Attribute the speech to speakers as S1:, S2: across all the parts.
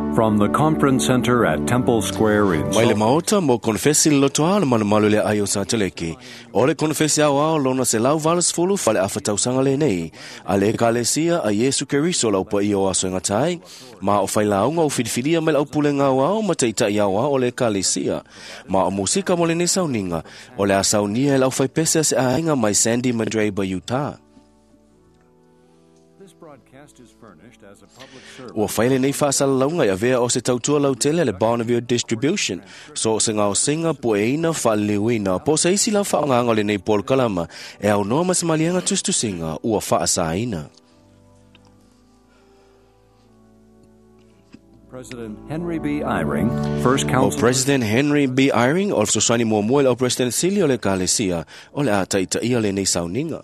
S1: From the conference center at Temple Square in
S2: Mai le maota mo konfesi lotoa le manumalu le ayo sa teleki. O le konfesi awa lona se lau valas fulu fale afatausanga le nei. A le kalesia a Yesu Keriso lau pa iyo aso ngatai. Ma o failaunga o fidifidia me lau pulenga wao ma teita iawa o le kalesia. Ma o musika mo le ne sauninga. O le asaunia lau fai pese se ainga mai Sandy Madreba Utah. Ua whaile nei whaasala launga ia vea o se tautua lau tele le Bonneville Distribution. So se ngao singa po e ina whaaliwina. Po se isi lau whaonganga le nei Paul Kalama. E au noa mas malianga tustu singa ua whaasa ina.
S1: President Henry B. Eyring, First Council.
S2: O President Henry B. Eyring, also sani mua mua o President Silio le Kalesia, o le ata ita ia le nei sauninga.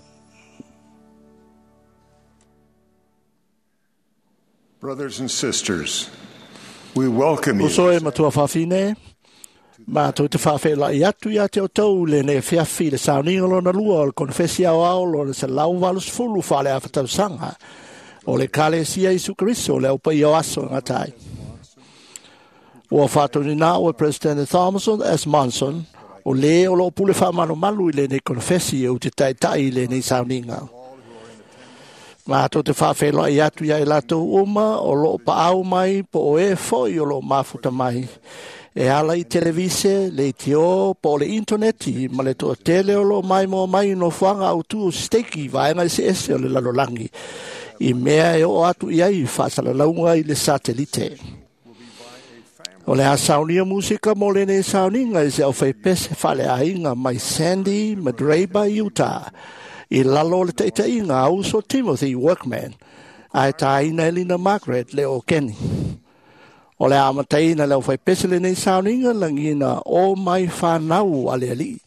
S3: Brothers and sisters, we welcome you.
S4: Oso e matua whawhine, ma tau te whawhela i atu i ate o tau le ne whiawhi le sauninga lo na lua o le konfesi au au lo le se lau valus fulu whale a whatau sanga o le Kalesia Isu Keriso le upa i o aso ngatai. O whātou ni nā o President Thomason S. Monson o le o lo pule whamano malu i le ne konfesi o te tai le ne sauninga. Ma to te whawhelo i atu ia i lato uma o lo pa au mai po o e foi o lo mafuta mai. E ala i televise, le tio, po le interneti, ma le to tele o lo mai mo mai no whanga au tu o steki vaenga i se ese o le lalolangi. I mea e o atu ia i whaasala launga i le satelite. O le a saunia musika mo le ne sauninga i se au whaipese whale a inga mai Sandy Madreba Utah. I lalo le teita inga au so Timothy Workman, ai taina Elina Margaret le o Kenny. O le amataina leo fai pesele nei sauninga langina o mai whanau ale ali.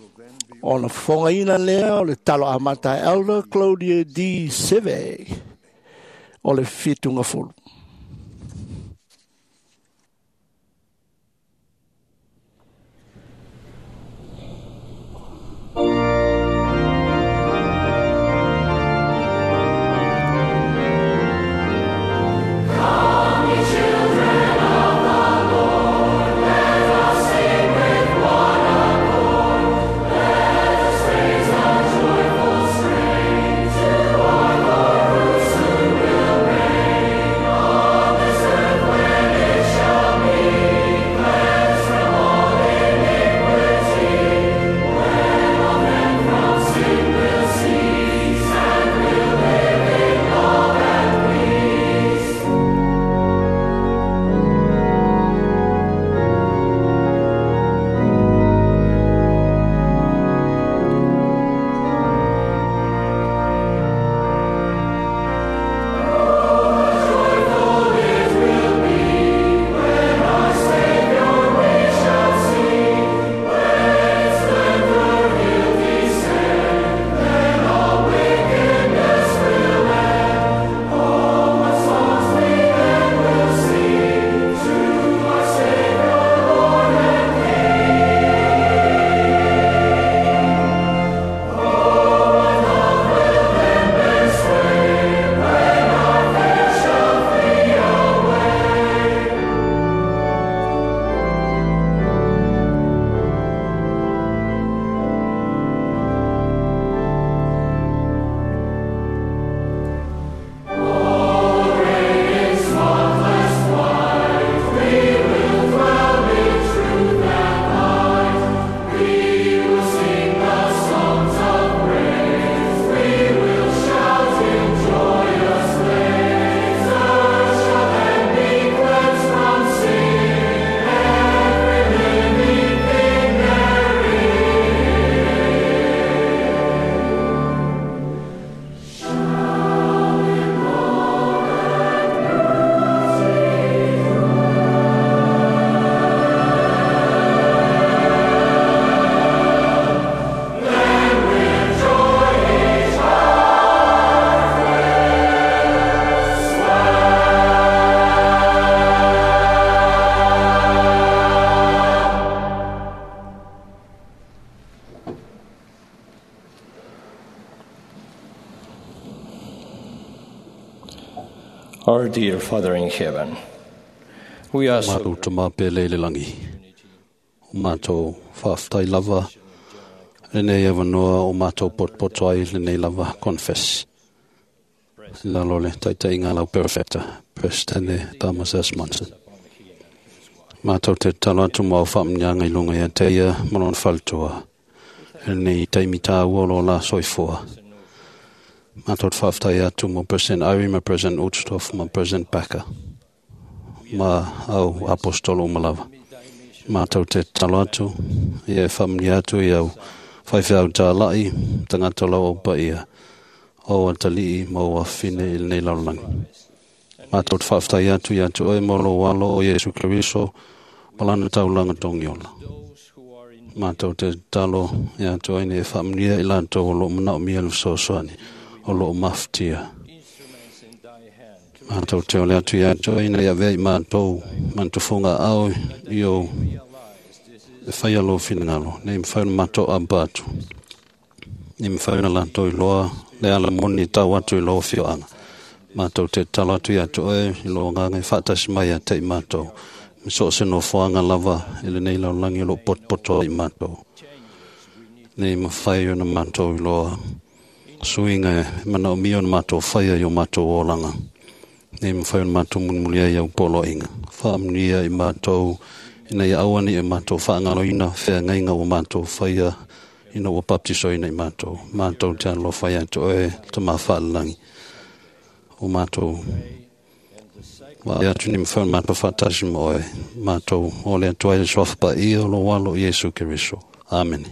S4: O na whongaina lea o le talo amata Elder Claudia D. Seve, o le fitunga fulu.
S5: Our dear Father in heaven, We ask
S6: Mātou te māpele le langi. O mātou whaftai lava. Lenei awanoa o mātou potpotoai lenei lava confess. Lalo le taitai ngā lau perfecta. Prestene Thomas S. Monson. Mātou te talo atu mau whamnyanga I lunga ia teia malon whaltoa. Lenei taimi tā uolo la soifua. Mātou te whaftai atu mo President Iri, ma President Uchthoff, ma President Baka. Ma au apostolo malawa. Mātou te talo atu, ia whamni atu I au whaiwhau tā lai, tangata lau au pa ia, o atali mo a whine I nei laulangi. Mātou te whaftai atu I atu oe molo walo o Jesu Keriso, malana taulanga tongiola. Mātou te talo I atu oe ne whamni I lanto o lo mana o mia lusosoani, o lo maftia. Mātou te ole atu I atu oe nei a vei mātou, mantufunga au I o whai alo whinangalo, nei mwhauna mato abatu. Nei mwhauna lanto I loa, le ala moni tau atu I loa whioanga. Mātou te talo atu I atu oe, I loa ngangai whaatasi mai a te I mātou. Miso seno whaanga lava, ele nei lau langi lo potpoto I mātou. Nei mwhai o na mātou I loa, suinga mana o mio na mātou whaia I o mātou o langa. Nei mwhai o na mātou munmulia I au polo inga. Whaamnia I mātou, ina ia awani I mātou whaangalo ina, whea ngainga o mātou whaia, ina o baptiso ina I mātou. Mātou te alo whaia to oe, te mā whaalangi. O mātou, wa ea tuni mwhau mātou whaatasi mo oe, mātou ole atuai le swafpa I o lo walo Jesu Keriso. Amen.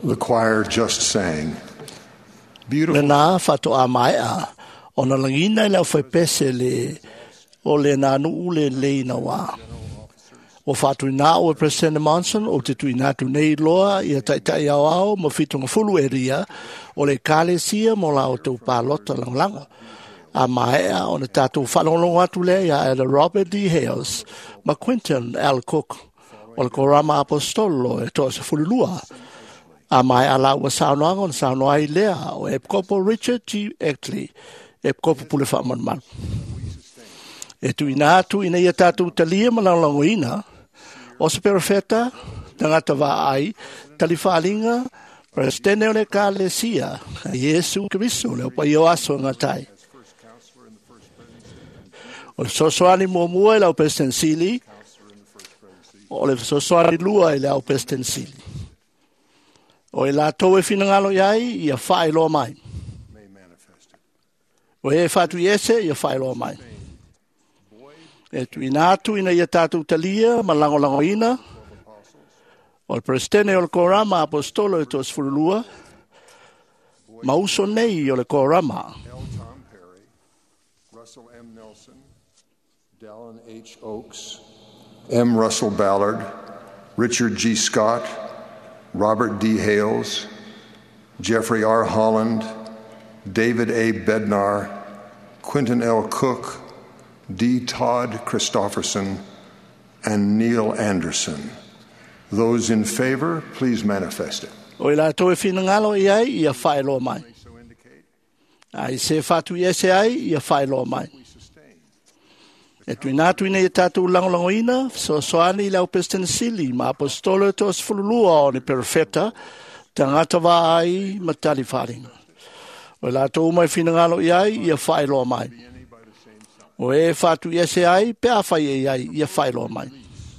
S3: The choir just sang.
S4: Le
S3: Beautiful.
S4: nā whatoa mai a, o na langina i lau whaipese le, o le nā nuu le leina wā. O whatu nā o President Monson, o te tui nā tu nei loa, i a taitai au au, mo fitunga fulu e ria, o le kālesia mo la o tau pālota langlango. A maea o na tātou whalonglong atu le, ia e le Robert D. Hales, ma Quinton L. Cook, o le Korama Apostolo e toa se fululua. A mai ala ua saunoanga o na saunoa i lea o Epkopo Richard G. Eckley, Epkopo pule whamanman. E tu ina atu ina ia tātou talia malango ina, o se perafeta, tangata wā ai, talifālinga, Prestene o le kālesia, a Yesu Kiriso, le opa i o aso ngatai. O le sosoani mua i lau President Seeley, o le sosoani lua i lau President Seeley. O e la tau e finangalo iai, ia whae loa mai. O e whatu iese, ia whae loa mai. E tu inatu ina ia tātou talia, ma lango ina. O le Prestene o le Korama Apostolo e tos furulua. Ma uso nei o le Korama.
S3: L. Tom Perry, Russell M. Nelson, Dallin H. Oaks, M. Russell Ballard, Richard G. Scott, Robert D. Hales, Jeffrey R. Holland, David A. Bednar, Quinton L. Cook, D. Todd Christofferson, and Neil Anderson. Those in favor, please manifest it.
S4: O ila to e finangalo iai, ia whae loa mai. Ai se whatu iese ai, ia whae loa mai. E tu inatu ina i tātou langolango ina, so soani i lau President Seeley, ma apostolo to as fululua o ni perfeta, tangata wā ai matali wharinga. O ila to umai finangalo iai, ia whae loa mai. O e whatu iese ai, pe a whai e ai, ia whae loa mai.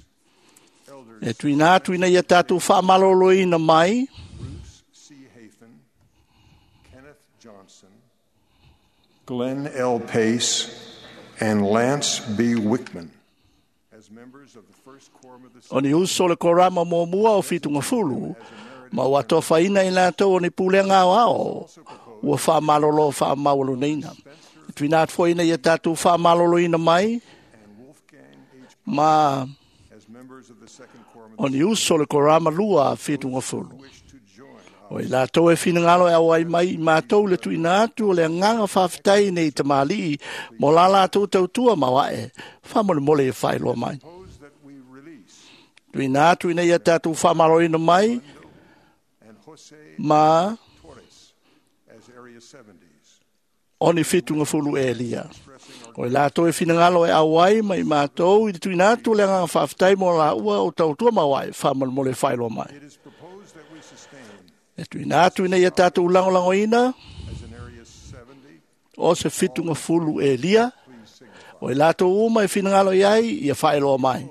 S4: E tu inatu ina i tātou whaamalolo ina mai,
S3: Bruce C. Hafen, Kenneth Johnson, Glenn L. Pace, and Lance B. Wickman as members of the First Quorum of the
S4: o ni uso le korama mo mua o fitunga fulu, ma ua tofa ina i lātou o ni pulenga o ao, ua whaamalolo whaamawalo neina. E tu inatu fo ina i tātou whaamalolo ina mai,
S3: and Wolfgang H.
S4: ma
S3: as members of the Second Quorum of
S4: o ni uso le korama lua fitunga fulu.
S3: wish to join
S4: O i lātou e finangalo e awai mai i mātou le tu inatu o le nganga whawhitai nei te mali mo la lātou tautua mawae, whamole mole e whailoa mai.
S3: those that we release
S4: Tu inatu ina ia tātou whamaro ina mai,
S3: and Jose
S4: ma
S3: Torres as Area 70s.
S4: o ni fitunga fulu e lia. O i lātou e finangalo e awai mai mātou i tu inatu le nganga whawhitai mo la ua o tautua mawae, whamole mole e whailoa mai.
S3: It is proposed that we sustain
S4: E tu inatu ina ia tātou langolango ina,
S3: as an Area 70.
S4: o se fitunga fulu e lia,
S3: Please signify.
S4: o i lātou uma e finangalo iai, ia whailoa mai.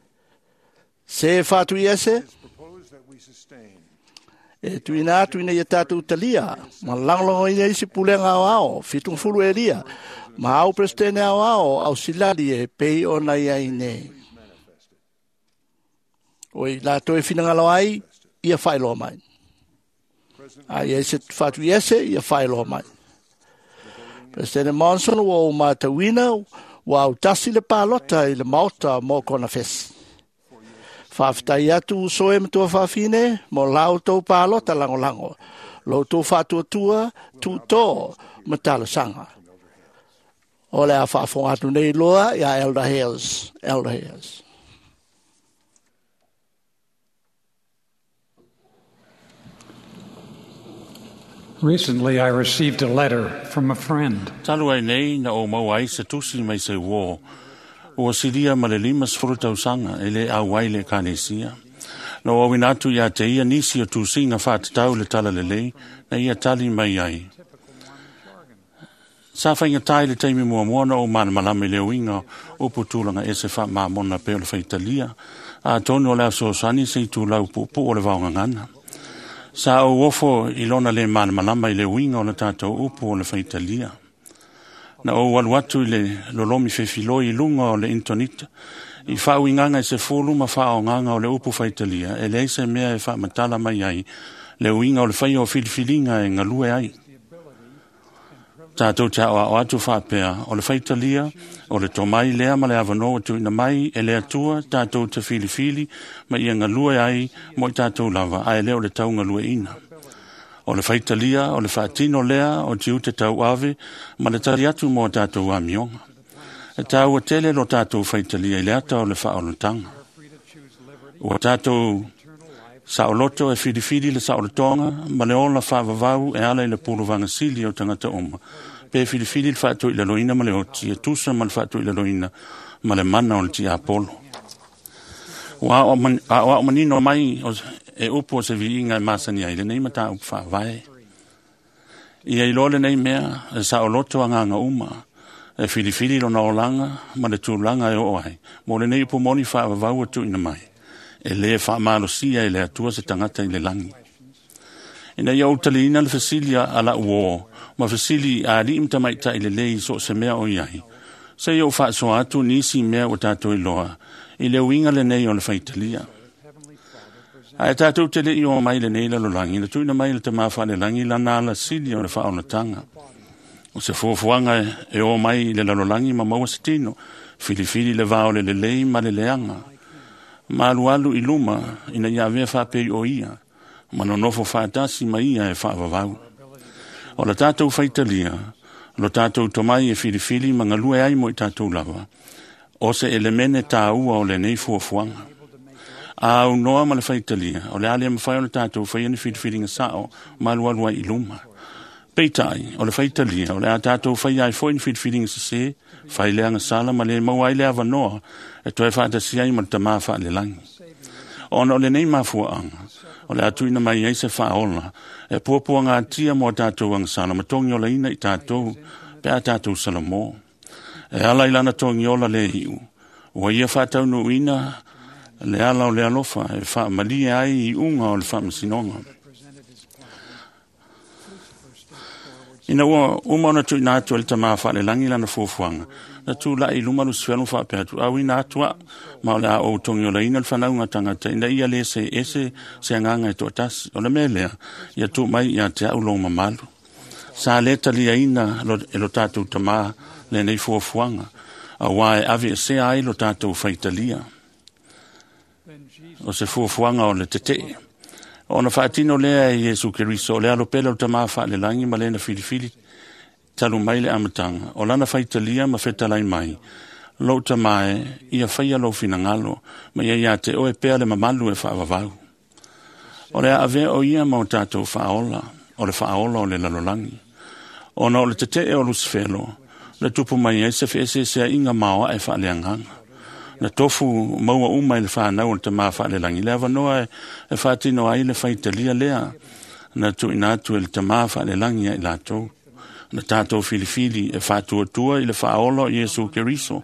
S4: Se whatu iese,
S3: It is proposed that we sustain
S4: e tu inatu ina ia tātou talia, ma langolango ina isi pulenga au ao, fitunga fulu e lia, ma au prestene au ao, au silali e pei o na ia ine. O i lātou e finangalo ai, ia whailoa mai. Ai e se whatu iese, ia whailoa mai. President Monson wa o mātawina, wa au tasi le pālota i le maota mō kona fesi. Whawhitai atu so e matua whawhine, mo lau tau pālota lango. Lo tau whatua tua, tu tō, matala sanga. O le a whawhong atu nei loa, ia Elder Hales. Elder Hales.
S5: Recently, I received a letter from a friend.
S7: Talu ai nei na o mau ai se tusi mai se wo. O siria ma le lima sfruta usanga ele a wai le kanesia. Na o winatu ya te ia nisi o tusi na whaat tau le tala le lei na ia tali mai ai. Sa whainga tai le teimi mua moana o mana malame le winga o putulanga e se wha maa mona pe o le whaitalia. A tonu o leo so sani se i tu lau pupu o le vaunga ngana. Sa o wofo ilona le mana malama i le winga o le tātou upu o le whaitalia. Na o waluatu i le lolomi whewhilo i lunga o le intonita. I whau inganga i se fulu ma whao nganga o le upu whaitalia. E le se mea e wha matala mai ai le uinga o le whai o whiliwhilinga e ngalue ai. Tātou te o atu whapea o le whaitalia o le tomai lea ma le avanoa tuina mai e lea tua tātou te whiliwhili ma ia ngalue ai mo i tātou lava ai leo le tau ngalue ina. O le whaitalia o le whaatino lea o tiu te tau ave ma le tari atu mo tātou a mionga. E tau a tele lo tātou whaitalia i lea tau le whaolotanga. O tātou saoloto e whiliwhili le saolotonga ma le ola whaavavau e ala i le puluvanga sili o tangata oma. Pe whiliwhili le whaatu i le loina ma le oti e tusa ma le whaatu i le loina ma le mana o le ti apolo. Wa o manino mai e upo se vi inga e masani ai le nei mata upo whaavae. Ia i lole nei mea e saoloto anga anga uma e whiliwhili lo na olanga ma le tūlanga e oai. Mo le nei upo moni whaavavau atu ina mai. E le whaamalosia e le atua se tangata i le langi. Ina ia utalina le fasilia ala uo, ma fasili a li imta maita i le lei so se mea o iai. Se iau whaaso atu nisi mea o tātou i loa, i le uinga le nei o le whaitalia. A e tātou te le i o mai le nei la lo langi, na tuina mai le te mawha le langi la nala sili o le whaonatanga. O se fuafuanga e o mai le la lo langi ma maua setino, whiliwhili le vao le lei ma le leanga. Ma alu i luma ina ia vea whapei o ia, ma no nofo whaatasi ma ia e whaavavau. O la tātou whaitalia, lo tātou tomai e whiliwhili ma ngalue ai mo i tātou lava, o se elemene tā ua o le nei fuafuanga. A au noa ma le whaitalia, o le alea mawhai o le tātou whaiani whiliwhili nga sao, ma alu i luma. Peitai, o le whaitalia, o le a tātou whai ai fwoi ni whiliwhili nga se, whai lea nga sala ma le mau ai lea wanoa, e toe whaatasi ai ma le tamā wha le langi. Ona o le nei mafuaanga, o le atuina mai ai se whaola, e puapua ngā tia mo tātou ang sala, ma tongi o la ina i tātou, pe a tātou salamo. E ala ilana tongi o la le hiu, ua ia whatau no ina, le ala o le alofa, e wha malia ai i unga o le wha masinonga. Ina ua umana tu ina atu el tamā wha le langi lana fuafuanga, na tu la i lumalu sfelu wha pe atu, au ina atua, ma o le a o tongi o la ina le whanaunga tangata, ina ia le se ese se anganga e to atasi, o le melea, ia tu mai ia te au lo mamalu. Sa le talia ina e lo tātou tamā le nei fuafuanga, a wae ave se ai lo tātou whaitalia. O se fuafuanga o le tetee. Ona whaatino lea e Jesu Keriso, lea lo pela o tamā wha le langi ma lena whiliwhili talu mai le amatanga. O lana whaitalia ma whetalai mai. Lo tamae, ia whaia lo finangalo, ma ia te oe pea le mamalu e whaavavau. O lea ave o ia ma o tātou whaola, o le whaola o le lalolangi. Ona o le tete e o lusfelo, le tupu mai e se whese sea inga maoa e wha leanganga. Na tofu maua uma i le whanau o te maa whaale langi. Lea wanoa e whaatino ai le whaitalia lea. Na tu inatu e le te maa whaale langi i latou. Na tātou whiliwhili e whātua i le whaolo i Jesu Keriso.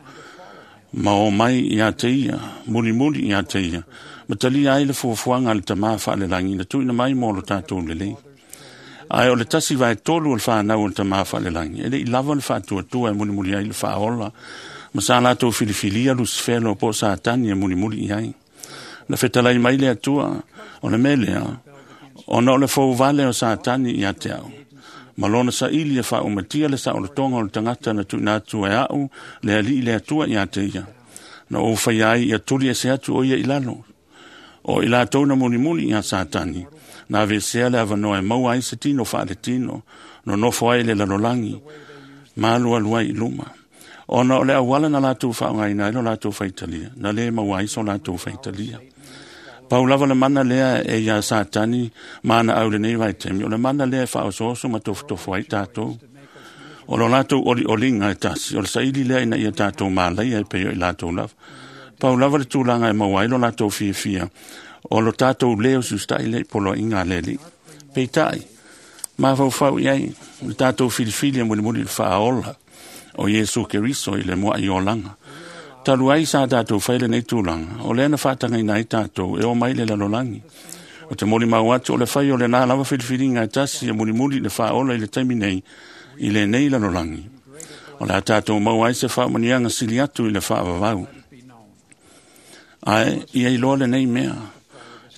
S7: Ma o mai i a te ia, muli i a te ia. Ma tali ai le fuafuanga le te maa whaale langi. Na tu ina mai mo lo tātou le lei. Ai o le tasi vai tolu o le whanau o te maa whaale langi. Ele i lava le whātua e muli ai le whaola. Ma sa lato whiliwhilia lusfelo po sa tani e muli iai. Na whetalai mai le atua, o le melea, o na o le fau vale o sa tani i ate au. Ma lona sa ili e wha umatia le sa o le tonga o le tangata na tu natu e au, le ali le atua i ate ia. Na o whai ai i aturi e se atu o ia ilano. O i lato na muli i a sa tani. Na ve sea le avanoa e mau ai se tino wha le tino, no nofo ai le lalolangi, ma alua i luma. Ona o le awala na lātou whaongaina ilo lātou whaitalia. Na le mawai so lātou whaitalia. Paulawa le mana lea e ia sātani mana au le nei vai temi. O le mana lea e whaososo ma tofu ai tātou. O lo lātou olinga e tasi. O le saili lea ina ia tātou mālai e peo i lātou lava. Paulawa le tūlanga e mawai lo lātou fia. O lo tātou leo sustai le polo inga leli. Peitai. Ma fau iai. Le tātou filifili e muli whaola. O Jesu Keriso i le mua i o langa. Talu ai sa tātou whaile nei tūlanga. O lea na whātanga i nai tātou e o mai le lalolangi. O te moli mau atu o le whai o le nā lawa whiliwhiringa e tasi e muli le whaola i le taimi nei i le nei lalolangi. O le tātou mau ai se whaamanianga sili atu i le whaavavau. Ai, ia i loa le nei mea.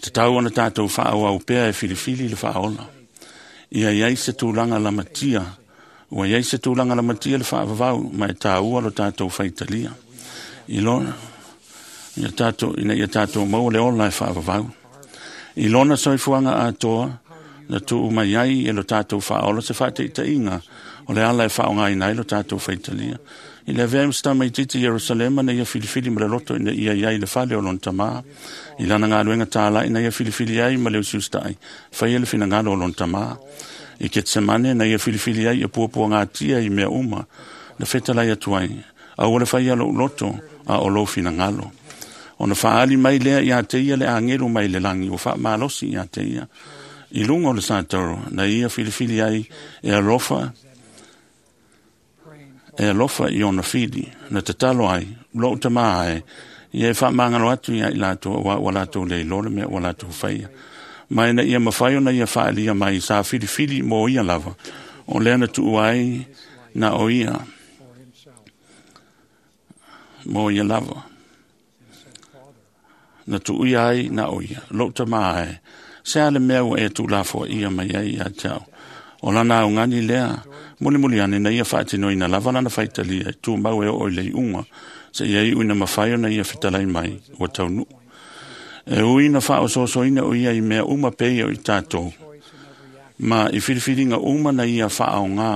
S7: Te tau ana tātou whaau au pēr e whiriwhiri le whaola. Ia iai se tūlanga la matia. Ua iai se tūlanga la matia le whaavavau, mai tā ua lo tātou whaitalia. I lona, ia tātou mau le ola e whaavavau. I lona soifuanga atoa, na tuu mai iai e lo tātou whaola se whateita inga, o le ala e whaonga i nai lo tātou whaitalia. I le vea msta mai titi Jerusalema na ia whiriwhiri ma le loto ina ia iai le whale o lon tamaa. I lana ngā luenga tāla ina ia whiriwhiri ai ma leo siustai. Whai ele whina ngā o lon tamaa. I Getsemane na ia whiriwhiri ai a puapua ngā tia i mea uma. Na whetalai atuai. A ole whai alo loto a o lo whina ngalo. O na whaali mai lea i a teia le angeru mai le langi o wha malosi i a teia. I lungo le sātaro na ia whiriwhiri ai e a rofa i ona whiri, na te talo ai, lo te maa ai, i e wha mangalo atu ia i lato, wa lato le lore mea, wa lato whaia. Mai na ia mawhaio na ia whaalia mai, sa whiri mo ia lava, o lea na tu ai na o ia, mo ia lava. Na tu ai na o ia, lo te maa ai, se ale mea e tu lafo ia mai ai a tau. O lana au ngani lea, muli ane na ia whaatino ina lava lana whaitalia, tu mau e o lei unga, se ia i uina mawhaio na ia whitalai mai, o taunu. E uina whao so ina o ia i mea uma pei o i tātou. Ma i whiriwhiringa uma na ia whao ngā,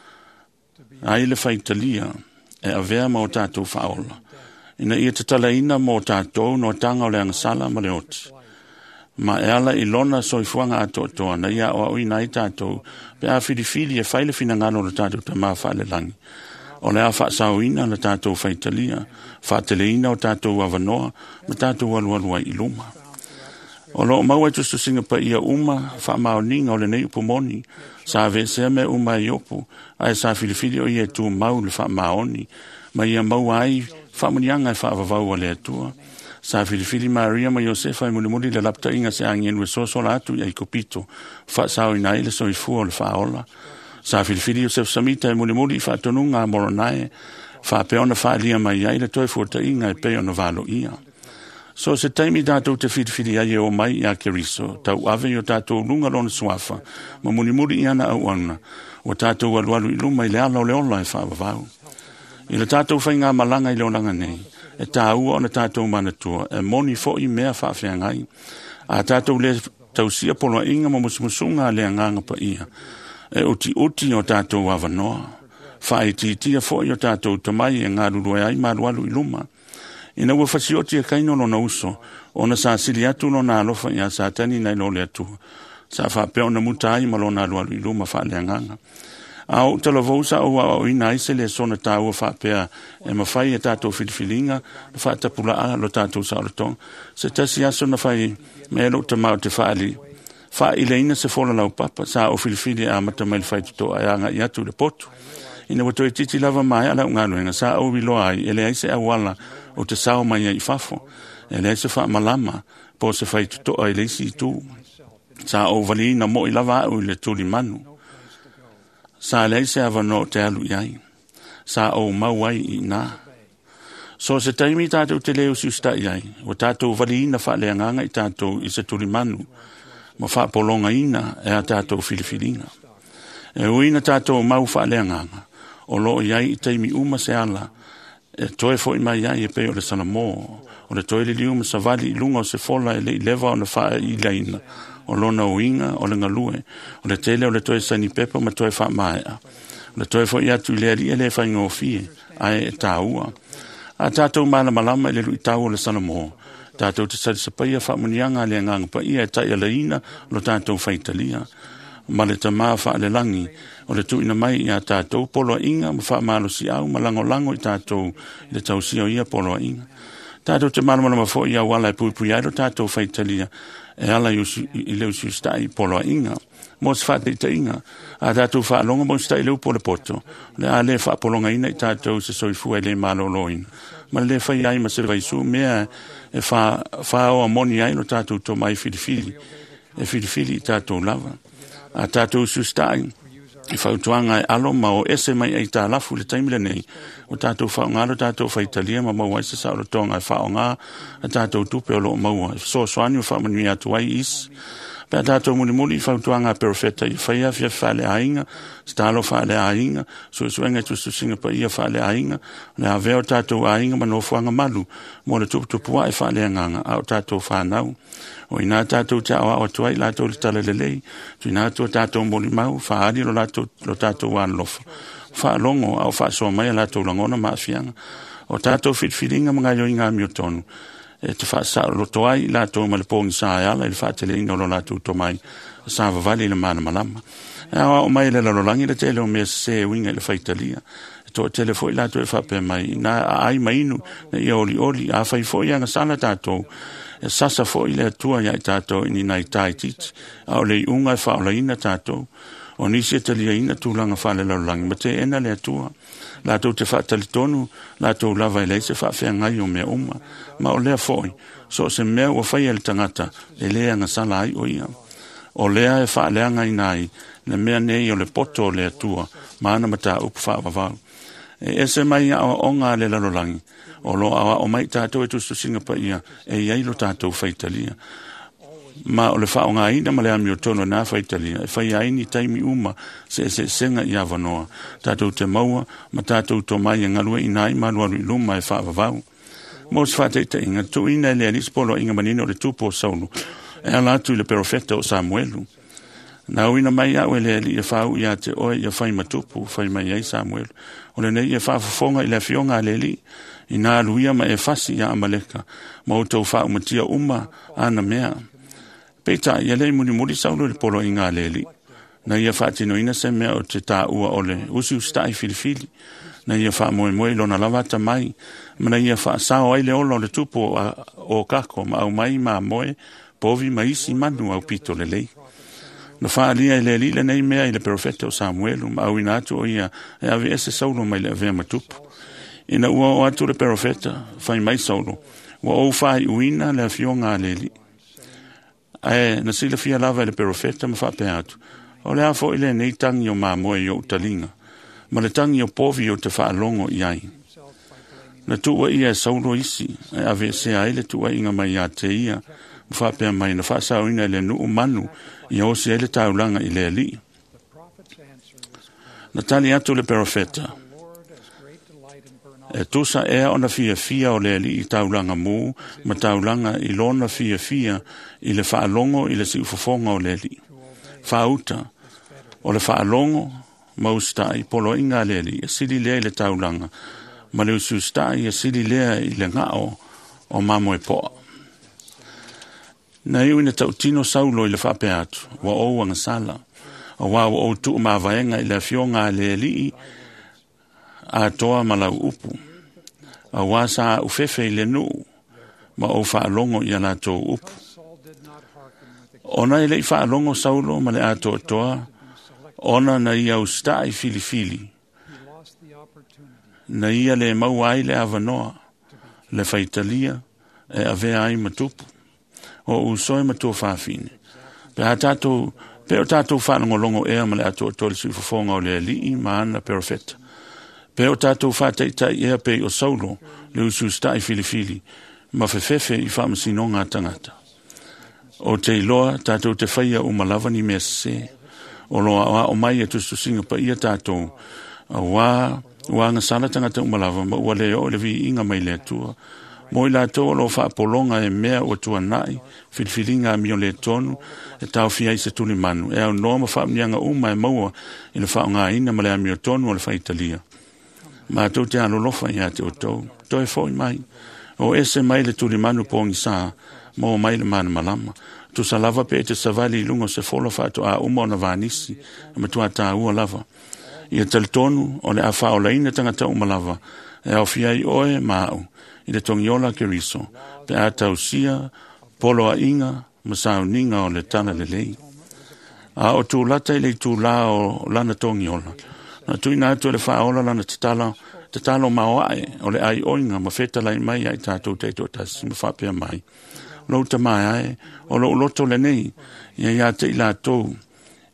S7: a ile whaitalia, e a vea ma o tātou whaola. Ina ia te tala ina mo tātou no tanga o le angasala ma le oti. Ma e ala i lona soifuanga atoa na ia o ina i tātou, pe a whiriwhiri e whaile whina ngano le tātou ta maa whaile langi. O le a whaasau ina le tātou whaitalia, whaatele ina o tātou awanoa, ma tātou alualua i luma. O lo maua i tustu singa pa ia uma, wha mao ninga o le nei upomoni, sa ave sea me uma i opu, ai sa whiriwhiri o ia tu mau le wha maoni, ma ia mau ai, wha munianga e wha avavau a le atua. Sa whiriwhiri Maria ma Iosefa i mulimuli le lapta inga se angenu e sosola atu i kopito, wha sao ina ile so i fua o le whaola. Sa whiriwhiri Iosef Samita i mulimuli i whaatonunga a moronae, wha peona wha alia mai ai le toi fuata inga e peona valo ia. So se taimi tātou te whiriwhiri ai o mai i a Keriso, tau ave o tātou lunga lona suafa, ma mulimuli i ana au ana, o tātou alualu i luma i le ala o le ola e whaavavau. I le tātou whainga malanga i leonanga nei, e tā ua o na tātou manatua, e moni fo i mea whaafea ngai. A tātou le tausia polo inga mo musumusunga le anganga pa ia. E uti o tātou awanoa. Whae titia fo i o tātou tamai e ngā rurua ai marualu i luma. Ina ua whasioti e kaino lo na uso, o na sa sili atu lo na alofa i a sa tani nai lo le atua. Sa whapeo na muta ai ma lo na alualu i luma wha le anganga. Au tala vousa o ina ise le sona tāua whapea e mawhai e tātou whiriwhiringa, na whaatapula a lo tātou sauratong. Se tasi aso na whai me lo te mau te whaali. Wha ile ina se fola lau papa, sa o whiriwhiri a mata mai whai tuto a anga i atu le potu. Ina wato e titi lava mai ala ungaluenga, sa au wiloa ai, ele aise a wala o te sao mai i fafo. Ele aise wha malama, po se whai tuto a ile isi i tū. Sa o wali na mo i lava au le tuli manu. Sa lei se avano te alu iai. Sa o mauai i nā. So se taimi tātou te leo siusta iai. O tātou wali ina wha leanganga i tātou i se turi manu. Ma wha polonga ina e a tātou whiriwhiringa. E uina tātou mau wha leanganga. O lo iai i taimi uma se ala. E toe fo i mai iai e peo le sana mō. O le toe li liuma sa vali i lunga o se fola e le i leva o na wha i leina. O lona o inga, o le ngalue, o le tele, o le toe sani pepa, ma toe wha maea. O le toe fo i atu lea ria le whai ngō fie, ai e tā ua. A tātou mana malama e le lui tāu o le sana mō. Tātou te sari sapaia wha munianga le nganga pa ia e tai ala ina, lo tātou whaitalia. Ma le tamaa wha le langi, o le tuina mai i a tātou polo inga, ma wha malo si au, ma lango i tātou, i le tau si o ia polo inga. Tātou te mana malama fo i a wala e pui aero tātou whaitalia, e ala i leu si stai polo inga. Mo se whaate i ta inga. A tātou wha longa mo stai leu polo poto. Le a le wha polonga ina i tātou se soifua e le malo loina. Ma le whai ai ma se vaisu mea e wha o amoni ai no tātou to mai whiriwhiri. E whiriwhiri i tātou lava. A tātou su stai. I whautuanga e alo ma o ese mai ei tā lafu le taimile nei. O tātou whaongalo tātou whaitalia ma maua isa sa o tonga e whaonga a tātou tupe o lo maua. So swani o whamanui atu ai isi. Pea tātou muli I whautuanga perfeta I whaia fia whale ainga, stalo whale ainga, suenga tu singa pa ia whale ainga, le a veo tātou ainga ma no whanga malu, mo le tupua e whale anganga, au tātou whanau. O ina tātou te awa o tuai lātou le tala lelei, tu ina tātou moli mau, whaari lo tātou wan lofa. Whaalongo au whaasoa mai lātou langona maafianga. O tātou whitwhiringa mga yo inga miotonu. E te whaasa lo toai lātou ma le pōngi sāiala, i le whaatele ino lo lātou tomai, sa vavali le mana malama. E awa o mai le lalolangi le tele o mea se winga le whaitalia. To tele foi lātou e whape mai, na ai mainu, na ia oli, a whai foi anga sana tātou, e sasa foi le atua ia I tātou ini nai tai titi, a o le unga e whaola ina tātou, o nisi e talia ina tūlanga whale lalolangi, ma te ena le atua, lātou te whaatali tonu, lātou lava e leise whaafea ngai o mea uma, ma o lea foi, so se mea ua whai ele tangata, e lea nga sala ai o ia. O lea e whaaleanga I nai, le mea nei o le poto o le atua, ma ana mata upu whaavavau. E se mai a onga le lalolangi, o lo awa o mai tātou e tustu singa pa ia, e iai lo tātou whaitalia. Ma o le whaonga ina ma le ami o tono nā whaitalia, e whai aini taimi uma se senga I avanoa. Tātou te maua, ma tātou to mai e ngalua I nai maluaru I luma e whaavavau. Mos whateita inga, tu ina e le alispolo inga manino le tupo o saulu, e alatu I le perofeta o Samuelu. Na uina mai au ele li e whau ia te oe ia whai matupu, whai mai ei Samuel. O le nei e whaafafonga I le fionga le li, I nā luia ma e whasi ia Amaleka, ma o tau whau matia uma ana mea. Peita ia lei muni saulu le polo I ngā le li. Na ia whaatino ina se mea o te tā ua ole, usi ustai filifili. Na ia wha moe lona lavata mai, ma na ia wha sao ai le olo le tupo o kako, ma au mai ma moe, povi ma isi manu au pito le lei. Na whaalia I le lile nei mea I le profeta o Samuelu, ma au ina atu o ia, e ave ese saulo mai le avea matupu. Ina ua o atu le profeta, whai mai saulo, ua ou whai uina le afionga le li. Ae, na sila fia lava le profeta ma whape atu. O le afo ile nei tangi o maa moe o utalinga, ma le tangi o povi o te whaalongo iai. Na tuwa ia e saulo isi, e ave se aile tuwa inga mai a te ia, whapea mai na whaasau ina le nuu manu, I osi ele taulanga I le li. Na tali atu le perofeta. E tusa ea ona fia o le li I taulanga mu, ma taulanga I lona fia I le whaalongo I le si ufofonga o le li. Whauta, o le whaalongo, maustai, polo inga le li, e sili lea I le taulanga, ma le usustai e sili lea I le ngao o mamo e poa. Na iu ina tautino saulo I le whape atu, wa ou anga sala, o wau o tu mawhaenga I le fionga le li a toa malau upu, a wasa ufefe I le nu, ma o whaalongo I ala tō upu. Ona I le whaalongo saulo ma le a toa, ona na ia ustai filifili, na ia le mauai le avanoa, le whaitalia, e avea ai matupu. O usoi ma tō whawhine. Pe o tātou whanongolongo ea ma le ato tōle si ufofonga o le li ma ana perfeta. Pe o tātou whateitai ea pe o saulo le usustai filifili ma whewhewe I whamasinonga tangata. O te iloa tātou te whaia o malawa ni mea se. O loa o mai e tustu singa pa ia tātou wā ngasala tangata o malawa ma ua leo le vi inga mai le atua. Moi la to lo fa polonga e mea o tua nai, filfilinga mi o le tonu, e tau fia I se tuli manu. E au noma fa mnianga uma e maua, I le fa ngā ina ma le mi o tonu o le fa Italia. Ma tau te alo lofa I ate o tau, to e foi mai. O ese mai le tuli manu pongi sa, ma o mai le mana malama. Tu sa lava pe te savali lungo se folo fa to a uma o na vanisi, ma tu a ta ua lava. I a tal tonu, o le a fa o la ina tangata uma lava, e au fia I oe ma au. I le tongiola ke riso, pe a tausia, polo a inga, masau ninga o le tana le lei. A o tū lata I le tū la o lana tongiola. Na tui na atu le whaola lana te talo maoae, o le ai oinga, ma feta lai mai ai tātou teito tasi, ma whapea mai. Louta mai ai, o lo loto le nei, ia te I la tōu,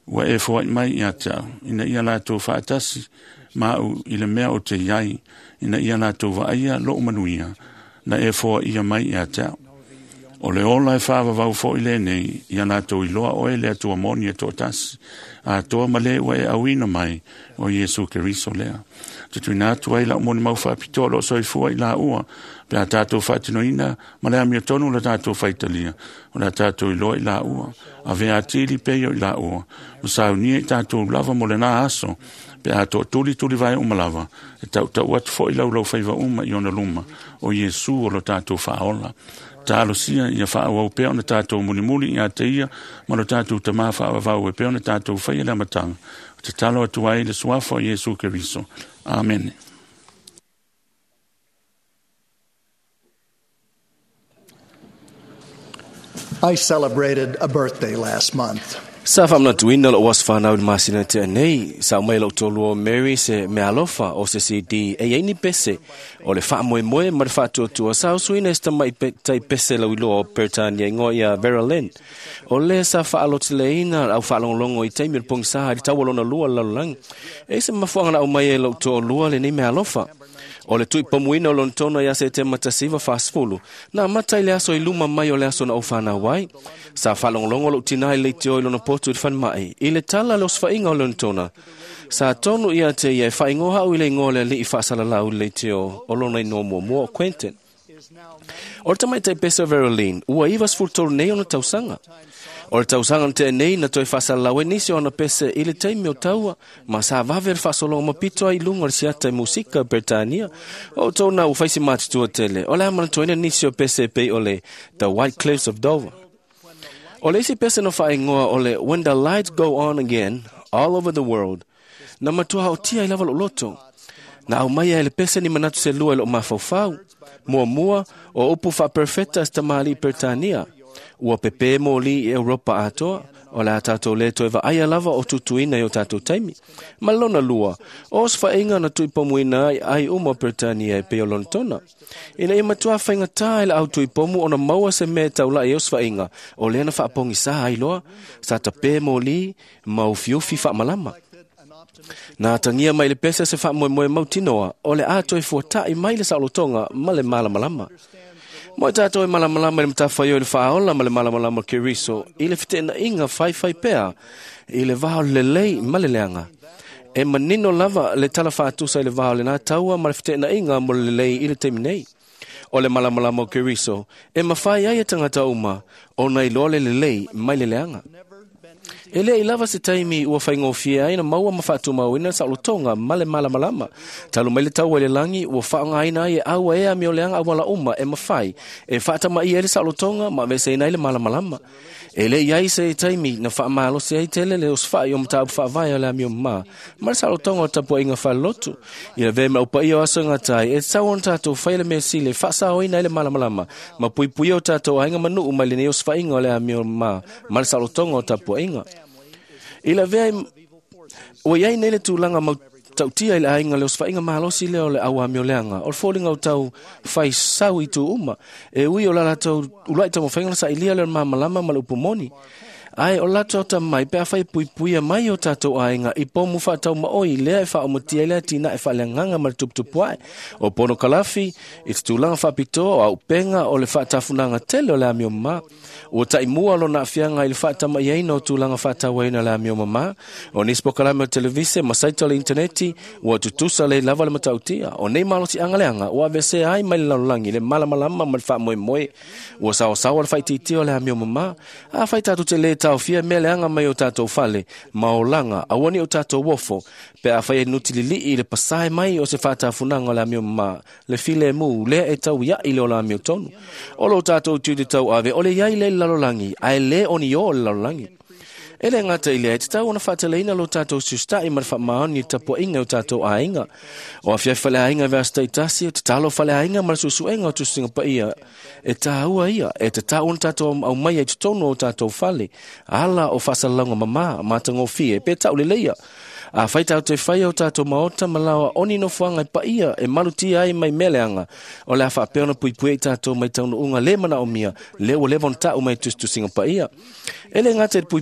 S7: ua e fo mai ia tau ina ia lātou whaatasi mau i le mea o te iai ina ia lātou vaia lo manuia na e fo ia mai ia tau o le ola e whaava vau fo i le nei ia lātou i loa o e le atua moni e tō tasi a toa male ua e awina mai o Iesu Keriso lea te tui nātu ai la moni mau whaapito lo soi fua i la ua pe a tātou whaatinoina ma le amia tonu la tātou whaitalia o la tātou i loa i la ua a vea tili peio i la ua o sau nie tātou lava mo le nā aso pe a tō tuli vai umalava e tau atu fo i lau whaiva uma i ona luma o Iesu o lo tātou whaola talo sia ia fa au pe ona tatou muli ia te ia ma lo tatou tama fa au pe ona tatou fa ia matang te talo atu ai le suafa o Iesu Keriso amen.
S8: I celebrated a birthday last month.
S2: Sa famna tuina lo was fa na masina te nei sa mai lo tolu Mary se me alofa o se CD e ni pese o le fa mo ma fa tu sa suina sta mai tai pese lo lo Pertania ngoia Veralyn o le sa fa lo tleina au fa longo i tai mi pong sa di tawolo na lua la lang e se mafuanga na o mai lo tolu le ni me alofa o le tui pamuina o lontono ia se te matasiva fasfulu na matai le aso i luma mai o le aso na ofana wai sa falonglongo lo tinai le tio i lono potu i fan mai i le tala le osfainga o lontona sa tonu ia te ia faingoha u i le ngole li i fasala u le tio o lona i no mua Quentin o le tamai te pesa Veralyn ua i vasfultolu nei o na tausanga o le tausanga te nei na toi fasala e nisi o na pese i le taimi o taua ma sa vaver fasolonga mapito ai lunga le siata i musika Pertania o tau na ufaisi matitua tele o le amana toina nisi o pese pei o le The White Cliffs of Dover o le isi pese no whaingoa o le When the Lights Go On Again All Over the World na matua o tia i lava lo loto na au mai e le pese ni manatu se lua i lo mafaufau mua o upu fa perfecta sta mali Pertania ua pepe mo li i Europa atoa o la tātou le toiva aia lava o tutuina i o tātou taimi. Malona lua, o sfainga na tui pomuina ai uma Pertania e peo lontona. Ina i matua whainga tā ila au tui pomu o na maua se me taula i o sfainga o lena whaapongi sa ai loa, sa ta pe mo li mau fiufi wha malama. Na tangia mai le pesa se wha moe mautinoa o le ato e fuata i mai le saulotonga ma le malamalama. Mo tato e malamalama le mtawhai o le whaola ma le malamalama Keriso i le fitena inga whai pea i le vahao le lei ma le leanga. E manino lava le tala whaatusa i le vahao le nā taua ma le fitena inga mo le lei i le teminei. O le malamalama Keriso e mawhai ai e tangata uma o nei lole le lei mai le leanga. E lea i lava se taimi ua whaingofia aina maua mawhatu mauina sa ulotonga male malamalama. Talu mai le taua le langi ua whaanga aina e aua ea mi o leanga awala uma e mawhai. E whaata mai ele sa ulotonga ma vese ina ile malamalama. E le iai se taimi na wha malo se ai tele le oswhai o mtaabu whaavai o le amio ma. Mara sa ulotonga o tapua inga whalotu. I le vema upa ia aso ngatai e tau on tato whaile me sile whaasa o ina ile malamalama. Ma pui o tato ainga manu umali ne oswhai inga o le amio ma. Mara sa ulotonga o tapua inga. Ila vea o iai nele tūlanga mau tautia ila ainga leo sfainga mahalosi leo le awa mio leanga o falling out tau fai sau i tu uma e ui o lala tau ulai tamo whainga sa ilia leo mamalama malupumoni ai o lato ta mai pe afai puipuia mai o tato ainga i pomu fa tau maoi lea e fa o mutia lea tina e fa leanganga mal tuptupuai o pono kalafi i tūlanga fa pito au penga o le fa tafunanga tele o le amio ma o tai mua lo na fianga i le fa tama iaina o tūlanga fa tawaina le amio mama o nispo kalame o televise masaito le interneti o tutusa le lava le matautia o nei malo si angaleanga o avese ai mai le laulangi le malamalama mal fa moe o sao le fa ititio le amio mama a fa tatu te le tau fia mele anga mai o tatou fale maolanga awani o tatou wofo pe a fai nutilili i le pasai mai o se fata funanga la mio ma le file mu le e tau ia i le la mio tonu o lo tatou tu de tau ave o le ia i le lalolangi ai le oni o le lalolangi ele ngata ile e tau ona fata leina lo tatou susta i marfa maoni tapo inga o tatou ainga o afia fale ainga ve staitasi te talo fale ainga mar susuenga o tu singa pa ia e taua ia e te tau on tatou au mai e tonu o tatou fale ala o fasalanga mama matango fie pe tau le leia a faita o te whai o tato maota malawa oni no fuanga pa ia e maluti ai mai meleanga o le afa peona puipue tato mai taunu unga le mana o mia le o levon tau mai tustu singa pa ia ele ngate puipue o tato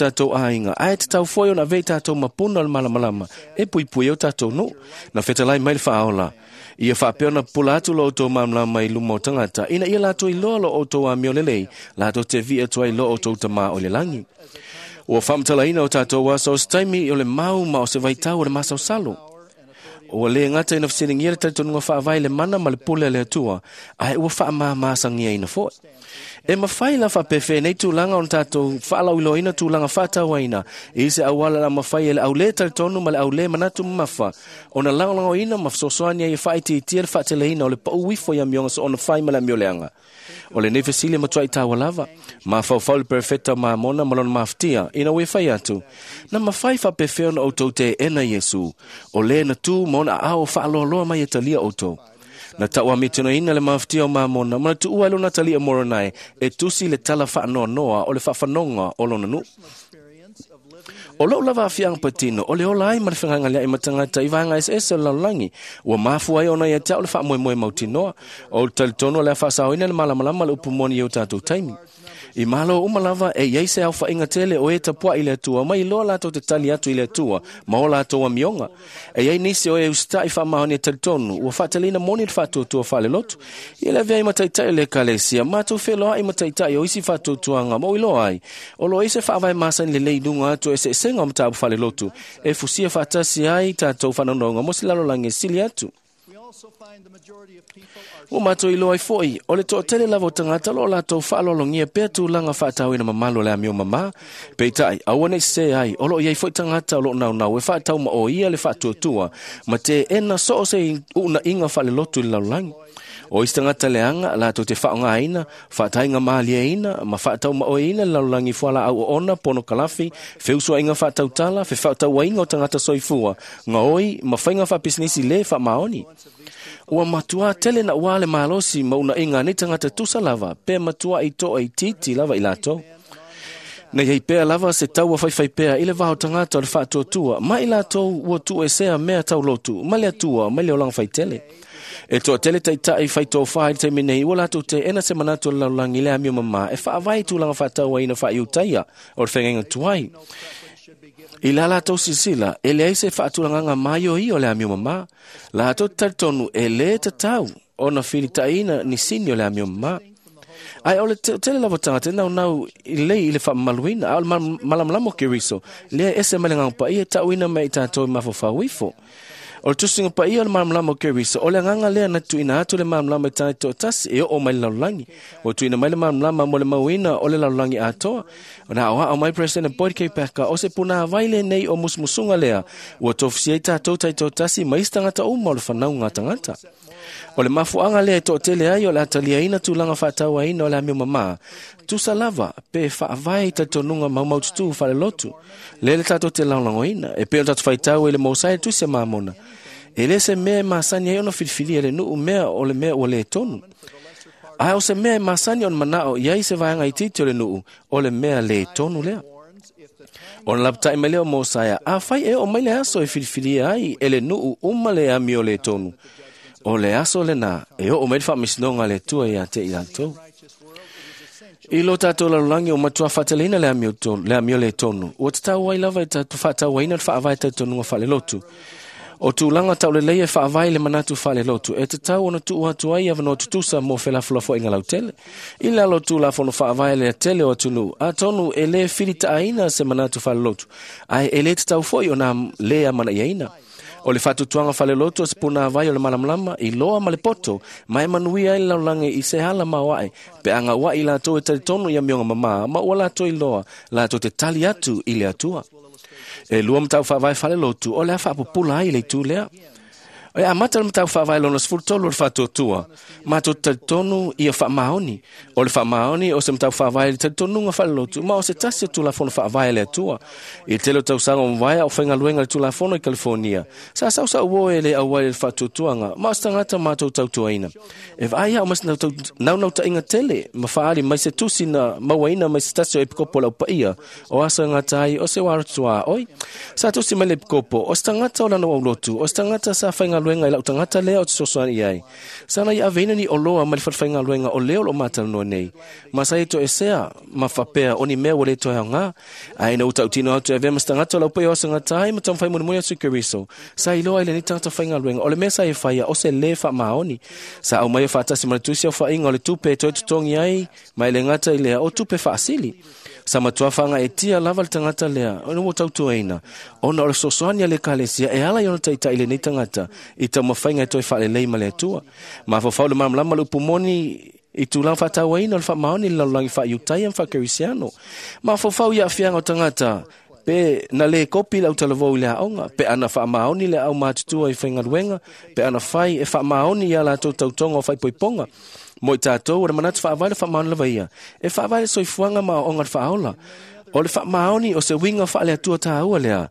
S2: tātou ainga. Ai te tau foi o na vei tātou mapuna o malamalama. E pui o tātou no. Na whetalai mai le whaaola. Ia whapeo na pula atu lo tō mamlama i lumo tangata. Ina ia lato i loa lo o tō a miolelei. Lato te via tua i lo o tō tama o le langi. Ua whamtalaina o tātou waso o staimi o le mau ma o se vaitau o le masau salo. O le ngata ina whasiringira taitonunga whaavai le mana ma le pule le atua. Ai ua whaamamasangia ina foe. E mawhai la whapefe nei tūlanga on tātou whaalau ilo ina tūlanga whātaua ina. I se awala la mawhai e le au le taitonu ma le au le manatu mawha. O na langolango ina mawhsosoania i whaiti i tia le whaatele ina o le pau wifo ya mionga so o na whai ma le mioleanga. O le nefesile matua i tāua lava. Ma whau le perfecta ma mona malona maftia ina ue whai atu. Na mawhai whapefe ona o tau te ena Yesu. O le na tū mona ao whaaloaloa mai e talia o tau. Na taua mitino ina le maftia o mamona, mana tu uailo na talia moronai, e tusi le tala whaanoa noa o le whawhanonga o lona nu. O lo lava afiang patino, o le ola ai ma le whanganga lea i matangata i vanga SS o laulangi, ua mafu ai ona ia tau le wha moe mautinoa, o le talitono le whasao ina le malamalama le upumoni i o tātou taimi. I malo umalava e iei se au whainga tele o e tapua i le atua, mai loa lato te tali atu i le atua, ma o lato wa mionga. E iei nisi o e usta i whamahoni e talitonu, ua whatalina moni le whatu tua whale lotu. I le vea i mataitai le kalesia, mātou wheloa i mataitai o isi whatu tuanga, mo i loa ai. O lo ise whaavai masan le leidunga atu e se senga o matabu whale lotu, e fusia whatasi ai tātou whanononga, mo si lalolange sili atu. O mato i loa i foi, o le toa tele lava o tangata lo la tau whaalolongia pēr tūlanga whaatau ina mamalo le amio mama. Peitai, awane se ai, o lo iei foi tangata o lo nau e whaatau ma o ia le whaatuatua, ma te ena so o se una inga whale lotu i laulangi. O istangata leanga, la tau te whaonga aina, whaatainga maalia ina, ma whaatau ma o ina le laulangi whala au o ona, pono kalafi, whiusua inga whaatau tala, whaatau wa inga o tangata soifua, nga oi, ma whainga whapisnisi le wha maoni. Ua matua tele na wale malosi mauna inga ni tangata tusa lava, pe matua i toa i titi lava i lato. Na iei pea lava se tau a whaiwhai pea ile vaho tangata o le whaatua tua, ma i lato ua tu e sea mea tau lotu, ma le atua, ma le o lang whai tele. E toa tele taita i whai tō whai te minei, ua lato te ena se manatu la langi le amio mama, e whaavai tu langa whaataua ina whai utaia, o le whengenga tuai. I la la tau sisila, e le eise whaatulanganga mai o i o le amio mama. La tau taritonu e le tatau, o na whiritaina ni sini o le amio mama. Ai o le tele lava tangata, nau i lei i le whaamaluina, au malamalamo ke riso, le ese malengang pa i e tauina me i tātou i mafo whawifo. O le tusinga pa i o le malamalamo ke riso, o le nganga lea na tuina atu le malamalamo i tātou tasi, e o mai laulangi. O tuina mai le malamalamo mo le mauina o le laulangi atoa. Na o mai President Boyd K. Packer o se puna vaile nei o musmusunga lea ua tofisia i tātou taito tasi ma istangata uma o le whanau ngā tangata. O le mafuanga lea to tele ai o le atalia ina tūlanga whaataua ina o le amio mama. Tusa lava pe whaavai taito nunga maumaututu whale lotu. Le tātou te laulango ina e pe o tātou whaitau e le mausai tusia mamona. E le se mea masani ai ono whirwhiri e le nuu mea o le mea o le tonu. Ai o se mea masani on manao iai se vaanga i titi o le nuu o le mea le tonu lea. O na laptai mai leo Mosaya, a whai e o mai le aso e whirwhiri ai e le nuu uma le ami o le tonu. O le aso le nā, e o mai whamisnonga le tua i a te i ato. I lo tātou lalulangi o matua whatelina le ami o le tonu. O te tau wai lava i tātou whatau waina le whaavai tātou nunga whale lotu. O tūlanga tau le leia whaavai le manatu whale lotu. E te tau ona tu atu ai avano tutusa mo whelafulafo inga lau tele. I le alo tūlafo no whaavai le tele o tunu. A tonu e le whirita aina se manatu whale lotu. Ai e le te tau foi o nā lea mana iaina. O le whatutuanga whale lotu o se puna vai o le malamlama i loa ma le poto. Mai manui ai laulangi i se hala ma wae. Pe anga wai la to e tali tonu ia mionga mama. Ma ua la to i loa. La to te tali atu i le atua. E lua mtau whaavai whale lotu, o lea whaapupula ai le tū lea. E a mata mtau whaavai lona sfurtolo le whatuatua. Mato talitonu ia whaamaoni. O le whaamaoni o se mtau whaavai le talitonu nga whale lotu. Ma o se tasi o tulafono whaavai le atua. I telo tau sanga o mwaya o whainga luenga le tulafono i California. Sa sausa uo e le awai le whatuatuanga. Ma o stangata mato tau tuaina. E vai au mas nau ta inga tele. Ma whaari mai se tusi na mawaina mai se tasi o epikopo lau paia. O asa ngatai o se waratua oi. Sa tusi mai le epikopo. O stangata o lana waulotu. O stangata sa whainga luenga I lau tangata lea o te sosoani iai. Sana I avena ni oloa ma le whawhainga luenga o leo lo mātala noa nei. Masai to esea ma whapea o ni mea wale to hea ngā. Ai na utau tino atu e vea mastangata lau pei o sanga tai ma tamwhai muni muni atu Keriso. Sa I loa I le ni tangata whainga luenga o le mea sa e whaia o se le wha maoni. Sa au mai e whaatasi manatusi au whainga o le tupe toi tutongi ai mai le ngata I lea o tupe whaasili. Sa matua whanga e tia lava le tangata lea o no tautu eina. Ona o le sosoania le kalesia e ala I ona taita I le nei tangata I tau mawhainga e toi wha le leima le atua. Ma fawhau le mamalama le upumoni I tūlang whatawaina o le whamaoni le laulangi wha iutai am whakerisiano. Ma fawhau ia whianga o tangata pe na le kopi lau talavou I le aonga pe ana whamaoni le au mātutua I whainga ruenga pe ana whai e whamaoni ia la tau tautonga o whai poiponga. Mo I tātou, ora manatu whaavale whamaoni la vaia. E whaavale soifuanga ma o onga whaaola. O le whamaoni o se winga whaale atua tāua lea.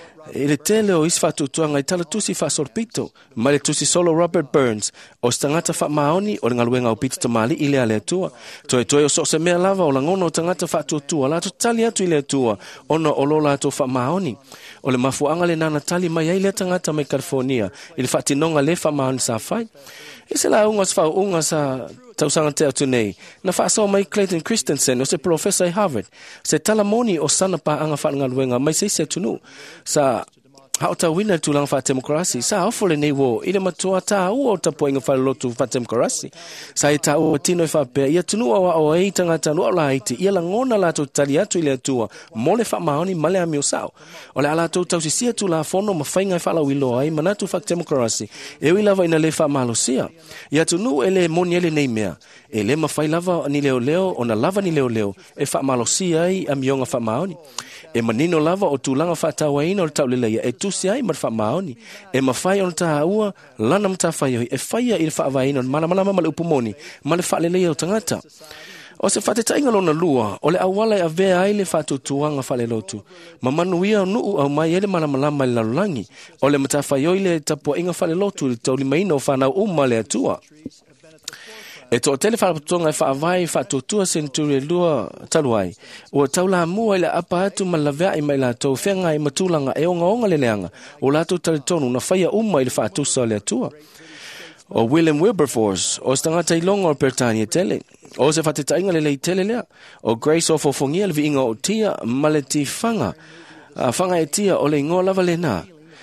S2: E le tele o isi whatutuanga I tala tusi whaasorpito. Ma le tusi solo Robert Burns. O se tangata whamaoni o le ngaluenga o pita tamali I le ale atua. Toi o so se mea lava o langono o tangata whatutua. La to tali atu I le atua. Ona o lola ato whamaoni. O le mafuanga le nana tali mai ai le tangata mai California. I le whatinonga le whamaoni sa whai. E se la unga sa unga sa tausanga te atu nei. Na whaasawa mai Clayton Christensen o se professor I Harvard. Se talamoni o sana pa anga whaanga luenga mai se tunu. Sa haota wina tulang wha demokrasi. Sa aufole nei wo. Ile matua ta ua o tapo inga whalotu wha demokrasi. Sa I ta ua tino I whapea. Ia tunu awa o ei tangata nua la haiti. Ia la ngona la to tali atu ile atua. Mole wha maoni male ami o sao. O le ala to tausisia tu la fono ma whainga I whala wilo ai. Manatu wha demokrasi. E lava ina le wha malosia. Ia tunu ele moni ele nei mea. E le mawhai lava ni leo leo. O na lava ni leo leo. E wha malosia ai ami onga wha maoni. E manino lava o tūlanga whatawaina o le taulileia e tusi ai mar whamaoni. E mawhai o le taha ua, lana mta whaioi, e whaia I le whaavaina o le malamalama ma le upumoni, ma le whaaleleia o tangata. O se whatetainga lona lua, o le awala e avea ai le whatutuanga whalelotu. Ma manuia o nuu au mai ele malamalama I lalulangi, o le mta whaioi le tapua inga whalelotu le taulimaina o whanau le atua. E to tele whalapatonga e whaavai whatutua centuria lua taluai. Ua taula mua I le apa atu malavea I mai la tau whenga I matulanga e onga le leanga. O la tu talitonu na whaia I le whaatusa le atua. O William Wilberforce, o stangata I longa o Pertania tele. O se whatetainga le tele lea. O Grace o fofongia le viinga o tia maleti whanga. Whanga e tia o le ingoa lava le nā.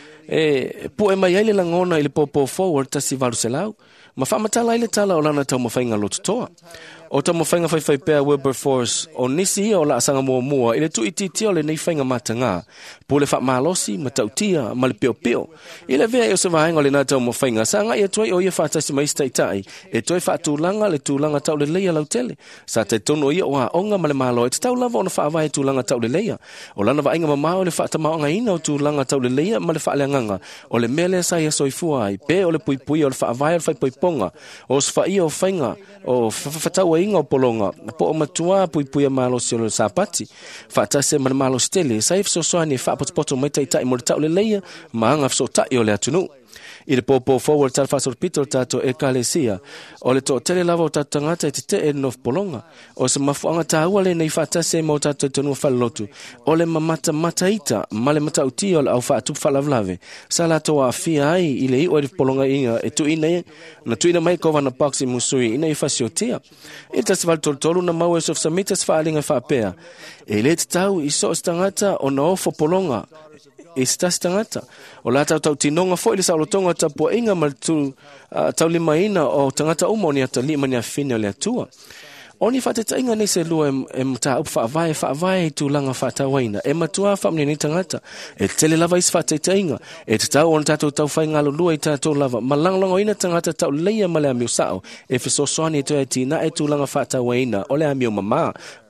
S2: E pu e mai ai le langona I le popo forward tasi valu se lau. Ma whamatala I le tala o lana tau mawhainga lotu toa. O tau mawhainga whai pēr Wilberforce o nisi o la asanga mua I le tu iti o le nei whainga matanga. Po le whamalosi, ma tau tia, ma le pio pio. I le vea o se vahenga o le nā tau mawhainga. Sa ngai e toi o ia whatasi mai staitai. E toi whaatulanga le tūlanga tau le leia lau tele. Sa te tono ia o a onga ma le malo. E te tau lava o na whaavai tūlanga tau le leia. O lana vainga mamao le whaatamaonga ina o tūlanga tau le leia ma le whaaleanganga. O le mele sa ia soifua ai. Pe o le puipui o le whaavai o le whaipoiponga. O sfai o whainga. O whatau inga o polonga. Po o matua puipuia malo si o le sapati. Whaatase ma le malo stele. Sa if so soani whaapotopoto mai tai mo le tau le leia. Maanga fso tai o le atunu. I le popo forward tal whasorpito o tato e kalesia. O le to tele lava o tato tangata e te te e nof polonga. O se mafuanga tāua le nei whaatase mo tato e tonua whalalotu. O le mamata mataita. Ma le mata uti o le au whaatup whalavlave. Sa la toa fia ai I le i o le polonga inga e tu ina na tu ina mai kovana Parks I Musui ina I whasiotia. I tasi wale tolu na mau e sof samitas whaalinga whaapea. E le te tau I so stangata o na ofo polonga. E stas tangata. O la tau tinonga fo I le saulotonga tapua inga mal tu tau lima ina o tangata umo ni ata lima ni a fine o le atua. O ni whateta inga nei se lua e mta up whaavai tu langa whatawaina. E matua whamni ni tangata. E tele lava is whateta inga. E te tau on tatou tau whai ngalo lua I tatou lava. Ma langlongo ina tangata tau leia ma le amio sao. E fisosoani e toa e tina e tu langa whatawaina o le amio mama.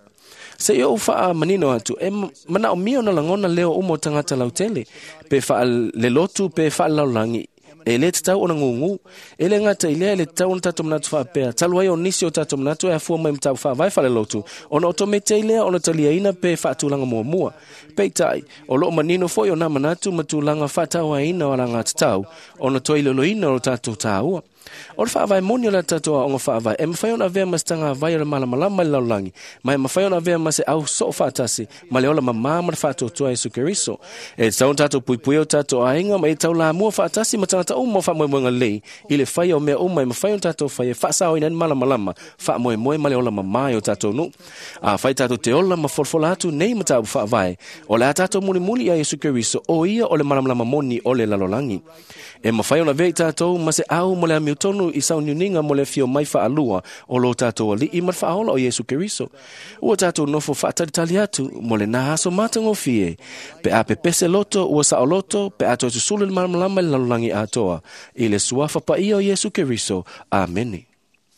S2: Se yo ufa manino atu e mana o mio na langona leo umo tangata lautele pe fa le lotu pe fa laulangi e le tau ona ngungu e le ngata ile le tau nta tomnatu fa pe talu ai onisi o tato mnatu e fu mai mta fa vai fa le lotu ona automate ile ona talia ina pe fa tulanga mua pe tai o lo manino foi ona manatu matulanga fa tau ina ona ngata tau ona toile lo ina o tato tau O le whaavai moni o le tatoa o ngā whaavai, e mawhai ona vea mastanga vai o le malamalama i laulangi, mai mawhai ona vea mase au so whaatasi, ma le ola mamama le whaatotua Yesu Keriso. E tau tato puipui o tato a inga, ma e tau la mua whaatasi, ma tangata uma wha lei, i le whai o mea uma, i mawhai o tato whai e whaasao ina malamalama, wha moe ma le ola mamai o tato nu. A whai tato te ola ma folfola atu nei ma tau whaavai, o le a tato muli a Yesu Keriso, o ia o le malamalama moni o le lalolangi. E mawhai ona vei tato, ma se au mo le amiutonu i sau niuninga mo le fio mai whaalua o lo tato ali i mar whaola o Yesu Keriso. Ua tato nofo whaatalitali atu mo le nahaso matango fie. Pe a pe pese loto ua sao loto, pe ato tu sulu le malamalama le lalulangi atoa. I le suafa pa i o Yesu Keriso. Ameni.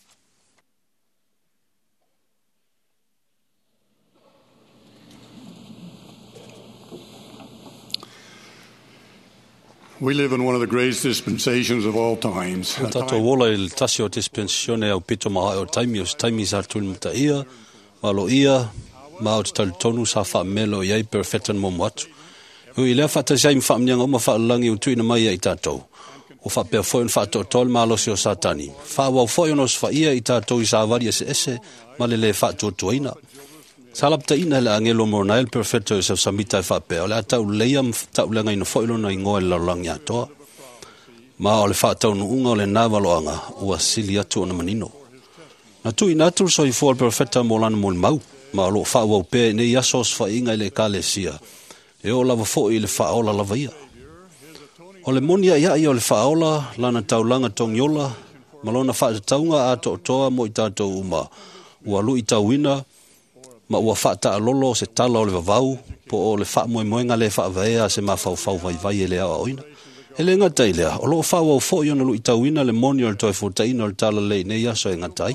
S9: We live in one of the greatest dispensations of all times.
S6: Tato wola il tasio dispensione au pito maa o taimi sa tulmuta ia, malo ia, maa o tal tonu sa wha melo iai perfetan mo watu. O i lea whata siai mwha mnianga o ma wha langi o tuina mai i tātou. O wha pia foi on wha to tol maa losi o satani. Wha wau foi on os wha ia i tātou i sa avari ese, ma le le wha tuaina. Salapta ina le angelo mornael perfetto sa samita fa pe ole atau leiam tau lenga ina foilo na ingoe la langia to ma ole fa tau no unga ole navaloanga ua silia tu na manino na tu ina tu so i for perfetta molan mol mau ma lo fa wo pe ne yasos fa inga le kalesia e ola va fo ile fa ola la vaia ole monia ia i ole fa ola lana tau langa tongiola malona fa taunga ato toa mo itato uma ua lu itawina ma ua whaata alolo se tala o le vavau, po o le wha moenga le wha vaea se ma whau vai e le awa oina. E le ngatai lea, o loo wha wau fo iona lu i tauina le moni o le toi futaina o le tala lei ne iaso e ngatai.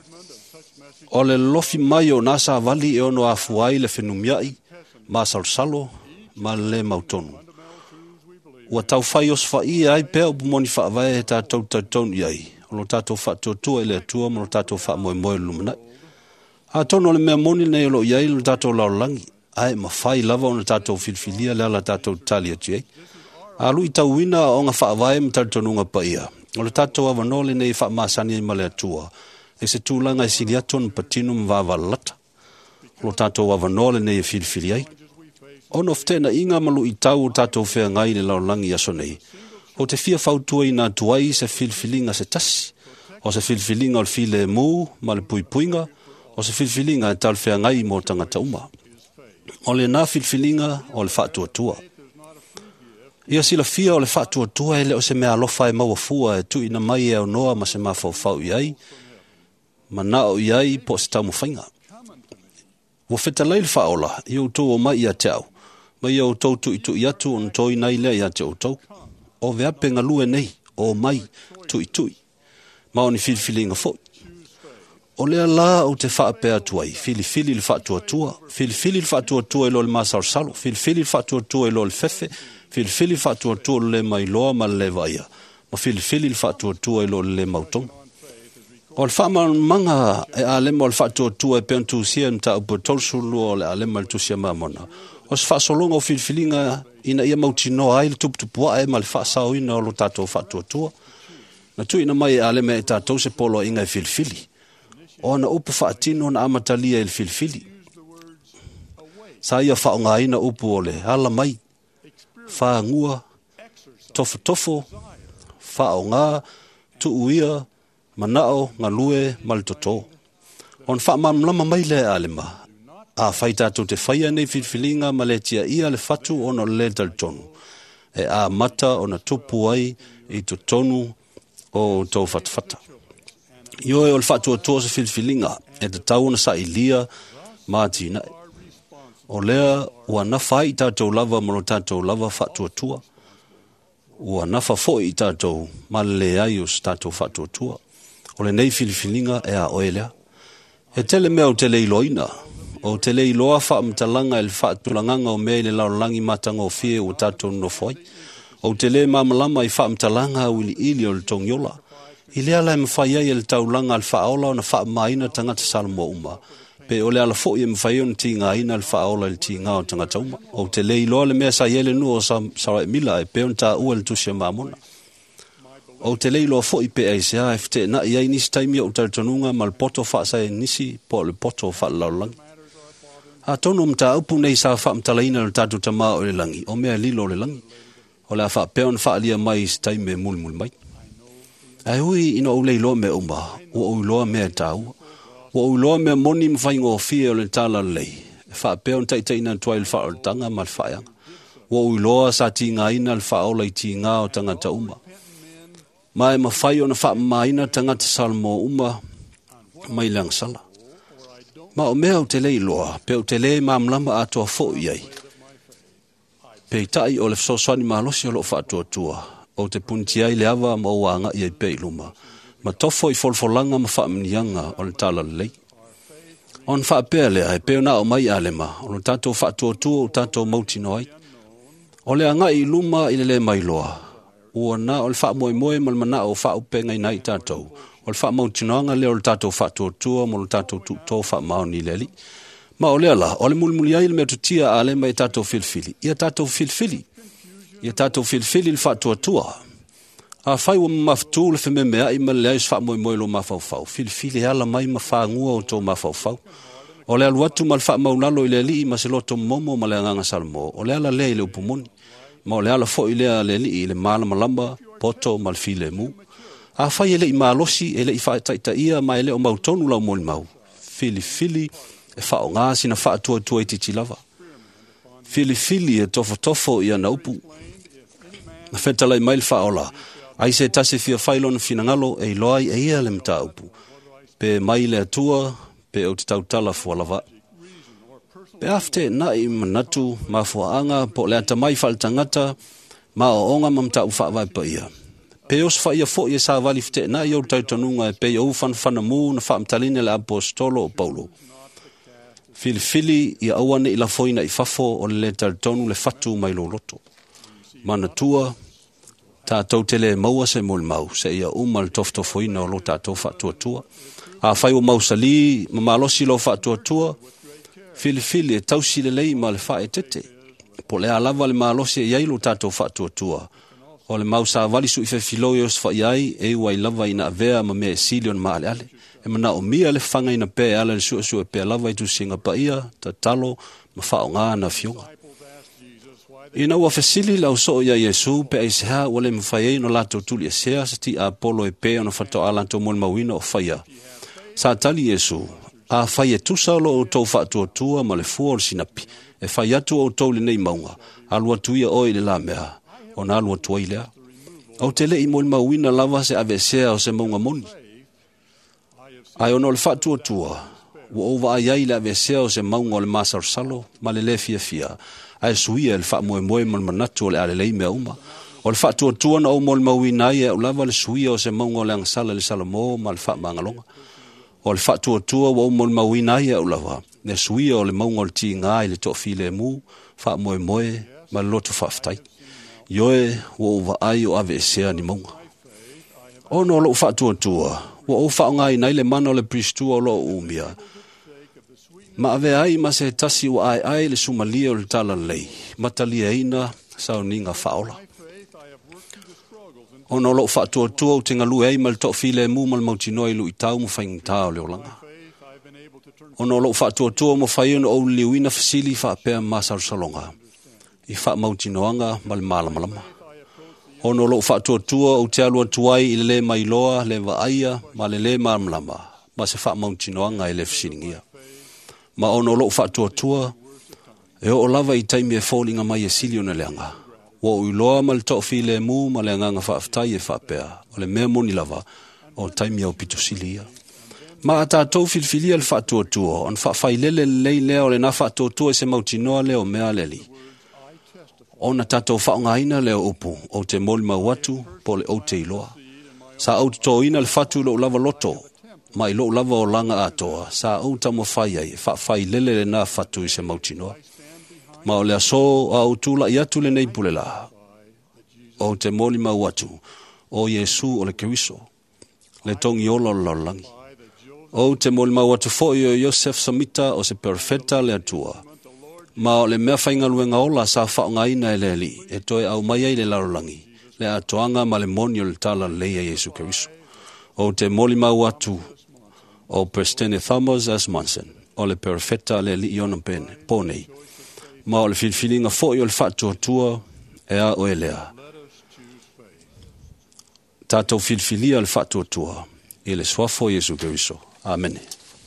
S6: O le lofi mai o nasa vali e ono a fuai le whenumiai, ma salsalo, ma le mautonu. Ua tau whai os wha ia ai pēo bu moni wha vaea e tā tau iai. O lo tātou wha tuatua e le atua, mo lo tātou wha moe lumanai. A tono le mea moni nei lo iai lo tatou laulangi. Ai ma whai lava o na tatou filfilia le ala tatou tali atu ei. A lui tauina o ngā whaavae ma tatonunga pa ia. O le tatou awanole nei wha maasani i male atua. E se tūlanga i siliaton patino mwawa lata. O tatou awanole nei e filfili ai. Ono ftena inga malu i tau tatou whea ngai le laulangi aso nei. O te fia fautua i nā tuai se filfilinga se tasi. O se filfilinga o le file mū ma le puipuinga. O se filfilinga e talwhea ngai mo tangata uma. O le nā filfilinga o le whaatuatua. Ia sila fia o le whaatuatua e le o se mea alofa e mawafua e tu ina mai e au noa ma se mawhau iai. Ma nao iai po se taumu whainga. Wo whetalai le whaola, i au tō o mai ia te au. Ma i au tau tu i tu i atu on tō i nei lea ia te au tau. O veape ngalue nei, o mai, tu i tui. Ma o ni filfilinga fo. O lea la o te whaapea tuai, filifili le whaatuatua, filifili le whaatuatua e lo le masarsalo, filifili le whaatuatua e lo le fefe, filifili le whaatuatua le mai loa ma le vaia, ma filifili le whaatuatua e lo le mautong. O le whaamanga e alema o le whaatuatua e peontusia nta upo tolsulu o le alema le tusia mamona. O se whaasolonga o filifilinga ina ia mautinoa ai le tuputupua e ma le whaasao ina o lo tātou whaatuatua. Na tu ina mai e alema e tātou se polo inga e filifili. O na upu whaatino na amatalia il filfili. Sa ia whaonga ina upu ole, hala mai, whaangua, tofo, whaonga, tuuia, manao, ngalue, malitoto. On whaamamlama mai le alema. A whaitatu te whaia nei filfilinga ma le tia ia le whatu ono le taltonu. E a mata o na tupu ai i to tonu o tau whatawhata. Io e o le whatua se filfilinga e te tau na sa ilia mātina. O lea ua nafa i tātou lava mono tātou lava whatua. Ua nafa fo i tātou male ai o tātou whatua. O le nei filfilinga e a oelea. E tele mea o tele iloina. O tele iloa whaamtalanga e le whaatulanganga o mea le laulangi matanga o fie o tātou no foi. O tele mamalama i whaamtalanga o ili o le tongiola. I lea lai mawhai ai le taulanga al whaola o na wha maina tangata salmo uma. Pe o le ala fo i mawhai o na ti ngā ina al whaola le ti ngā o tangata uma. O te lei loa le mea sa iele nu o sa mila e pe on ta ua le tusia mamona. O te leilo fo I pe ai sea e fte na ia nisi taimi o taritonunga mal poto wha sa e nisi po le poto wha laulangi. A tonu mta upu nei sa wha mtalaina le tatu tama o le langi, o mea lilo le langi. O le a wha peon wha lia mai si taimi e mulmul mai. Ai hui ino au leilo me umba, o uloa mea tau. O uloa mea moni mwhaingo o fia o le tala lei. Wha peon taitaina tuai le wha o le tanga mal whaanga. O uloa sa ti ngā ina le wha ola I ti ngā o tangata uma. Mai mawhai o na wha maina tangata salmo uma mai lang sala. Ma o mea o te lei loa, pe o te lei mamlama atoa fo iai. Pe tai o le fsoswani mahalosi o lo wha atua tua. O te punti ai le awa ma o wanga iai pe iluma. Ma tofo I folfolanga ma wha mnianga o le tala lei. On wha pea lea e peo na o mai alema, o le tato wha atua tua o tato mauti noi. O le anga I luma I le mai loa. Ua na o le wha moe moe ma le mana o wha upenga I nai tatou. O le wha mautinoanga leo le tatou wha tua mo le tatou tūtō wha maoni leli. Ma o le ala, o le mulmuli ai le mea tutia a le mai tatou filfili. Ia tatou filfili. Ia tatou filfili le wha tua. A whai wa maftu le whime mea I ma le ais wha moe moe lo mawhauwhau. Filfili ala mai ma whangua o tō mawhauwhau. O le aluatu ma le wha maunalo I le li I ma se loto momo ma le anganga salmo. O le ala le I le upumoni. Ma o le ala fo I lea le li I le mala malamba, poto ma le file mu. A whai ele I malosi, ele I whaetaita ia, ma ele o mautonu lau moli mau. Fili e whao ngāsi na whaatua tua I titi lava. Fili e tofo ia na upu. Na whetalai mail whaola. Ai se tase fia whailon finangalo e loai e ia le mta upu. Pe mai le atua, pe o te tautala fualava. Pe afte na I manatu, ma fuaanga, po le ata mai whaltangata, ma o onga mamta ufa vai pa ia. Pe os fa ia fo ia sa vali fte na ia o tautanunga e pe o whanwhana mu na whaamtaline le apostolo o Paulo. Fili ia awane I la foina I fafo o le tautonu le fatu mai lo loto. Mana tua, tātou tele maua se mol mau, se ia umal tofto foina o lo tātou fatua tua. A whai o mau sali, mamalosi lo fatua tua, Fili e tausi le lei ma le whae tete. Po le alava le malosi e iai lo tātou fatua tua. O le mau sa vali su I whewhiloi os wha iai e wai lava ina avea ma mea silion ma ale. E mana o mia le whanga ina pe ala le su e pe lava I tu singa pa ia, ta talo, ma whao ngā na fionga. Ina ua whesili lau so ia Yesu pe ai seha wale mwhai no lato tuli e sea sa ti a polo e pe ono whato alanto mol mawina o whaia. Sa tali Yesu, a whai e tusa lo o tau whaatua tua ma le fua o sinapi, e whai atu o tau le nei maunga, alua tuia oi le la mea. O na alua tua ilea. Au te le I mol mawina lava se avesea o se maunga moni. Ai ono le whaatua tua, ua ova ai le avesea o se maunga o le masar salo, ma le le fia. Ai suia le wha moe mal manatu o le alelei mea uma. O le whaatua tua na o mol mawina ai e au lava le suia o se maunga o le angasala le salamo ma le wha mangalonga. O le whaatua tua wa o mol mawina ai e au lava. Le suia o le maunga o le ti ngā I le to'file mu, wha moe ma le loto whaftai. Yoe wa uwa ai o ave esea ni maunga. O no lo whaatua tua, wa o whao ngai nei le mana o le pristua o lo umia. Ma ave ai ma se tasi wa ai le sumalia o le tala lei, matalia ina sao ninga whaola. O no lo whaatua tua o tinga lu ei ma le to'file mu ma le mautinoi lu I tau mo whaing tau leo langa. O no lo whaatua tua mo whaiona o liwina fasili whaapea masar salonga. I wha mautinoanga ma le malamalama. O no lo whaatua tua o te alua tuai I le mai loa, le waaia, ma le malamalama, ma se wha mautinoanga I le fasiningia. Ma o no lo whaatua tua, e o lava I taimi e fōlinga mai e silio na leanga. Wa ui loa ma le to'fi le mu ma le anganga whaaftai e whaapea, o le mea moni lava, o taimi au pito silia. Ma a tātou filfilia le whaatua tua, on whaafai lei lea o le na whaatua tua se mautinoa leo mea leli. Ona tātou whaongaina leo upu, o te moli mauatu, po le o te iloa. Sa au to ina le fatu lo lava loto, ma I lo lava o langa atoa, sa au tamo whai ai, whaafai le na fatu I se mautinoa. Ma o le aso au tula I atu le nei pulela, o te moli mauatu, o Yesu o le Keriso, le tongi ola o lalangi. O te moli mauatu fo I o Yosef Samita o se perfeta le atua. Ma o le mea whainga luenga ola sa whaongaina e le li, e toi au mai ai le larolangi. le atoanga ma le moni o le tala leia Yesu Keriso. O te moli mau atu o Prestene Thomas as Monson, o le perfetta le li iona ponei, ma o le filfilinga foi o le whatuatua e a o elea. Tātou filfilia le whatuatua, i le swafo Yesu Keriso. Amen.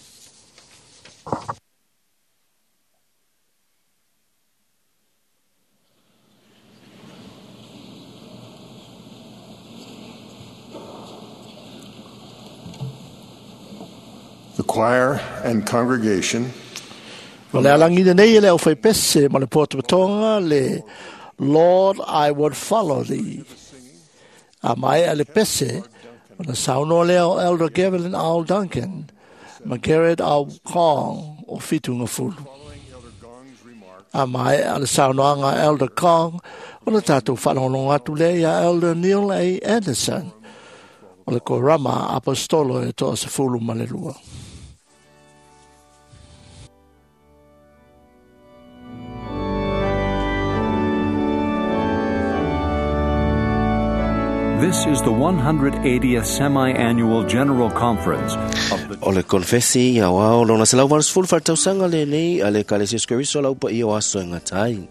S3: The choir and congregation
S4: ma le alangina nei le au fai pese ma le portapatonga le Lord, I would follow thee. A mai ale pese ma le sauno leo Elder Gavelin Al Duncan ma Garrett Al Kong o fitunga fulu. A mai ale saunoanga Elder Kong o le tatu whanonga atu lea Elder Neil A. Anderson o le korama apostolo e toa se fulu ma le lua.
S1: This is the 180th semi-annual General Conference of the...
S2: O le konfesi ia wao lona se lau varas fulu fartausanga le nei ale Kalesia Yesu Keriso lau pa ia o aso e ngatai.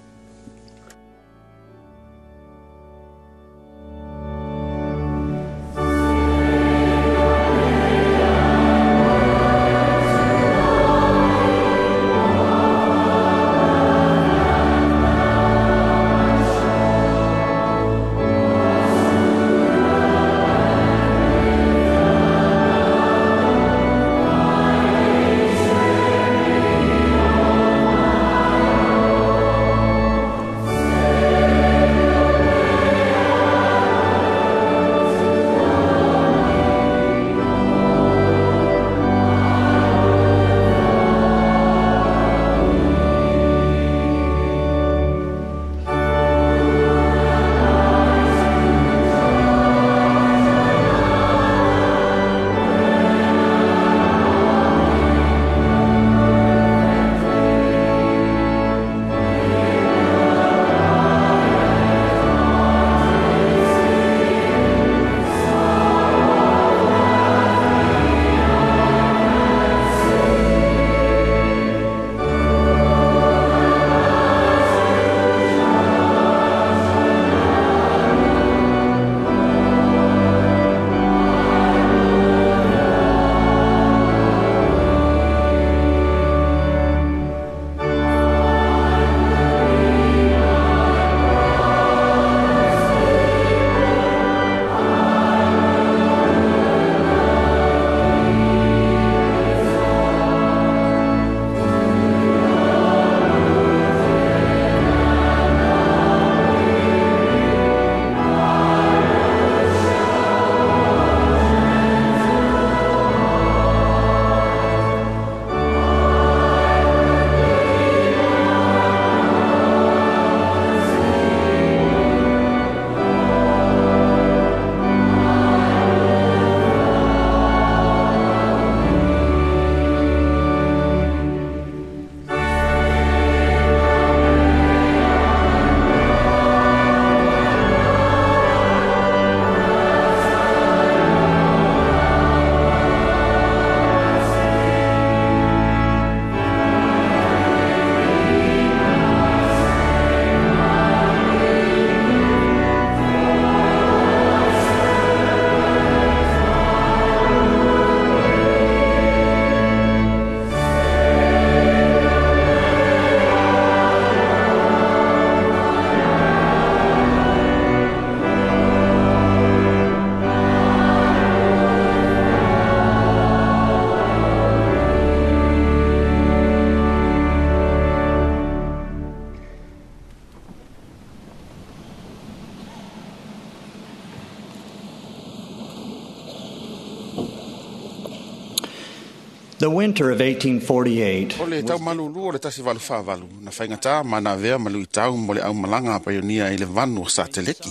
S8: The winter of 1848
S7: O le tau malulu o le tasi valu whavalu na whaingata mana vea malu I tau mo le au malanga paionia I le vanu o Sateleki.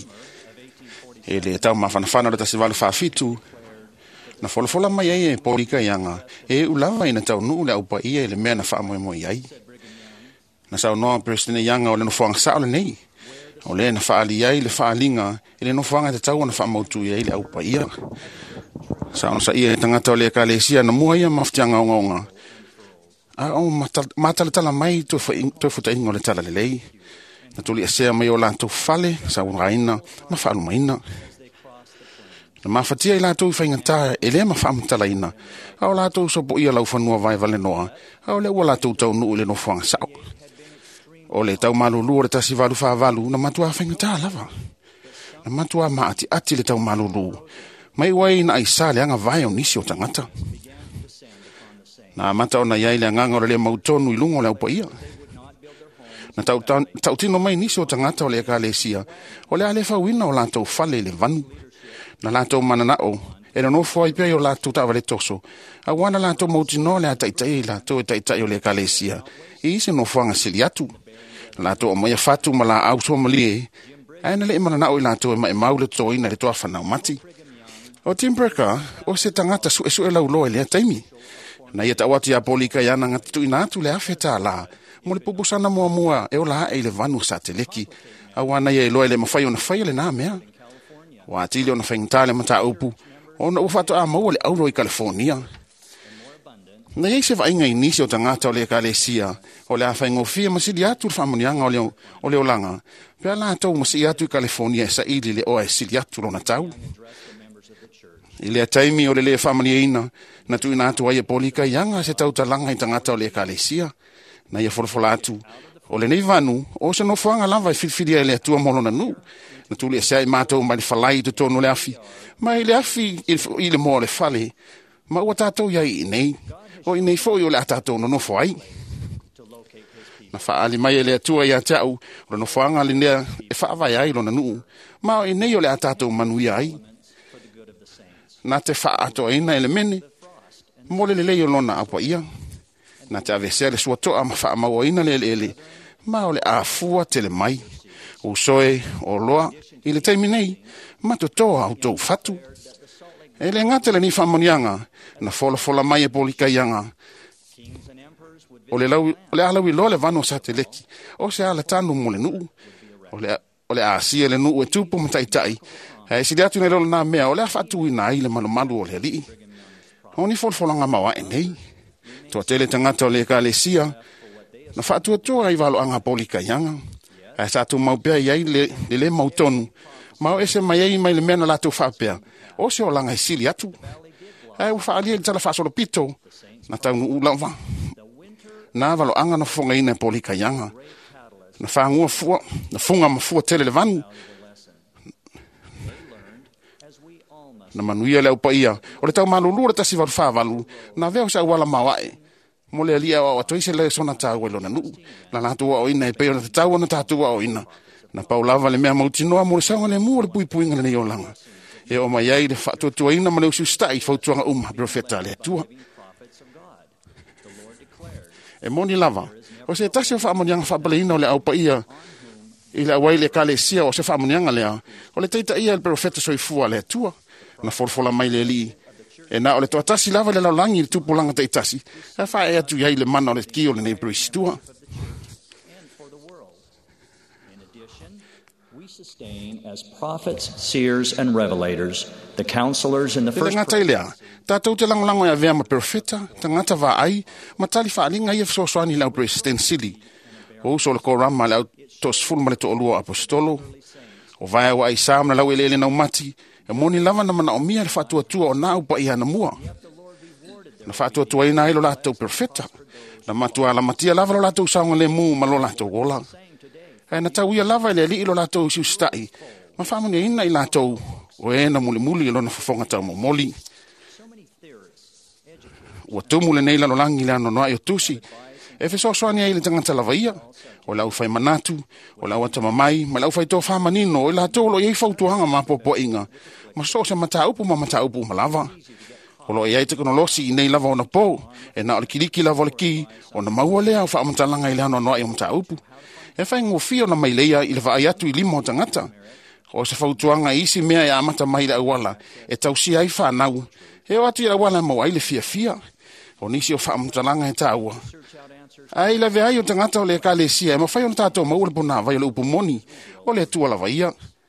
S7: E le tau mawhanawhana o le tasi valu whafitu na wholofola mai e polika ianga e ulawa ina tau nuu le au pa ia le mea na wha moe moe iai. Na sao noa Prestene ianga o le no whaang sao le nei
S10: O le na whaali ai le whaalinga, ele no whanga te tau na whamautu ia ile au pa ia. Sa ona sa ia e tangata o le kalesia na mua ia maftianga o ngonga. O matalatala mai to futa ingo le tala lelei. Na tuli asea mai o lantou fale, sa unraina, ma whaalu maina. Na mafatia i lantou i whaingata e le ma whaamutala ina. Au lantou sopo ia lau whanua vai vale noa. Au le ua lantou tau nuu le no whanga sao. O le tau malulu o le tasi valu whaavalu na matua whaingata lava. Na matua maati ati le tau malulu. Mai wai na aisa le anga vai o nisi o tangata. Na mata o na iai le anganga o le mautonu i lungo le upa ia. Na tau tino mai nisi o tangata o le kalesia. O le ale whawina o lantou fale le vanu. Na lantou mananao. E no fwai pia o lantou tawa le toso. A wana lantou mautino le a taitai lantou e taitai o le kalesia. I ise no fwanga sili atu. Lantou o mai fatu ma la au so malie. Aina le mananao i lantou e mai maule toina le toa whanau mati. O Tim Brecker, o se tangata su e lau loa le a taimi. Na ia tawati a polika yana ngati tu inatu le afeta la. Mo le pupusana mua e o la e le vanu sa te leki. A wana ia e loa le mawhai o na whai le nā mea. Wa atili o na whaingtale mata upu. O na ufato a maua le auro i California. Na ia se vainga inisi o tangata o le kalesia. O le a whaingofia masili atu le whamonianga o le olanga. Pea la tau masili atu i California sa ili le oa e sili atu lo na tau. I le taimi o le le whamani eina, na tu ina atu ai e polika ianga se tau talanga i tangata o le kalesia, na ia wholofola atu. O le nei vanu, o se no whanga lava i whiwhiria e le atua molo na nu, na tu le sea i mātou mai le whalai tu tonu le afi, ma i le afi i le mo le whale, ma ua tātou iai i nei, o i nei fo i o le a tātou no nofo ai. Na whaali mai e le atua i a tau, o no whanga le nea e whaavai ai lo na nu, ma o i nei o le a tātou manui ai. Na te wha ato ina ele mene, mole le leo lona apa ia. Na te avesea le suatoa ma wha maua ina le ele, ma o le afua tele mai. O soe, o loa, i le taimi nei, ma to toa au tau fatu. E le ngatele ni whamonianga, na fola mai e polika ianga. O le alawi lo le vano sa te leki, o se ala tanu mo le nuu. O le asia le nuu e tupu mataitai. E si atu nei rolo nā mea, o lea whatu i nā i le malu o le li. O ni folfolanga mawa e nei. Tua tele tangata o le kalesia, na whatu atua i walo anga polika ianga. E sa atu maupea iai le mautonu. Mau ese mai ei mai le mea na latu whapea. O se o langa i sili atu. E u whaalia le tala whasolo pito. Na taunu ulawa. Na walo anga na fonga ina polika ianga. Na whangua fua, na funga mafua tele le vanu. Na manuia le upa ia. O le tau malulu le tasi walu whaavalu. Na veo sa wala mawae. Mo le alia o atoise le sona tau e lona nuu. Na natua o ina e peo na te tau na tatua o ina. Na paulava le mea mautinoa mo le saunga le mua le puipuinga le neolanga. E o mai ai le whatuatua ina ma le usiu stai fautuanga profeta le atua. E moni lava. O se tasi o whaamonianga whaapaleina o le aupa ia. I le awai le kalesia o se whaamonianga lea. O le teita ia le profeta soifua le atua. Na folfola mai le li. E na o le toa tasi lava le laulangi le tupulanga te tasi. E wha e atu iai le mana o le ki o le nei pristua.
S11: We sustain as prophets, seers, and revelators, the counselors in the first...
S10: Ngata ilea, tātou te langolango ia vea ma perfeta, ta ngata va ai, ma tali whaalinga ia fsoswani lau presidentsili. O uso le korama lau tos fulma le to olua apostolo. O vai wa ai sam na lau ele na umati. E moni lava na mana o mia le whatuatua o nā upa ia na mua. Na whatuatua ina ilo lātou perfeta. Na matua la matia lava lo lātou saunga le mū ma lo lātou gola. E na tau ia lava ile li ilo lātou siu stai. Ma whamoni ina i lātou o e na muli ilo na whafonga tau mo moli. Ua tumu le neila lo langi le ano noa i o tusi. E whesosoani ai le tangata lava ia. O lau whai manatu, o lau atamamai, ma lau whai tō whamanino, o lau tōlo iei whautuanga ma popo inga. Ma so se mata upu ma lava. O lo iei te kono losi i nei lava o na pō, e na o le kiriki lava o le ki, o na maua lea o whaamantalanga i le ano noa i o mata upu. E whai ngofio na mai leia i le whaai atu i lima o tangata. O se whautuanga isi mea e amata mai le awala, e tausi ai whanau. E o atu i le awala mau ai le fia. O nisi o whaamtalanga he tāua. Ai la vea o tangata o le kalesia, e mawhai o na tātou maua le pona vai o le upumoni, o le tua la vaia.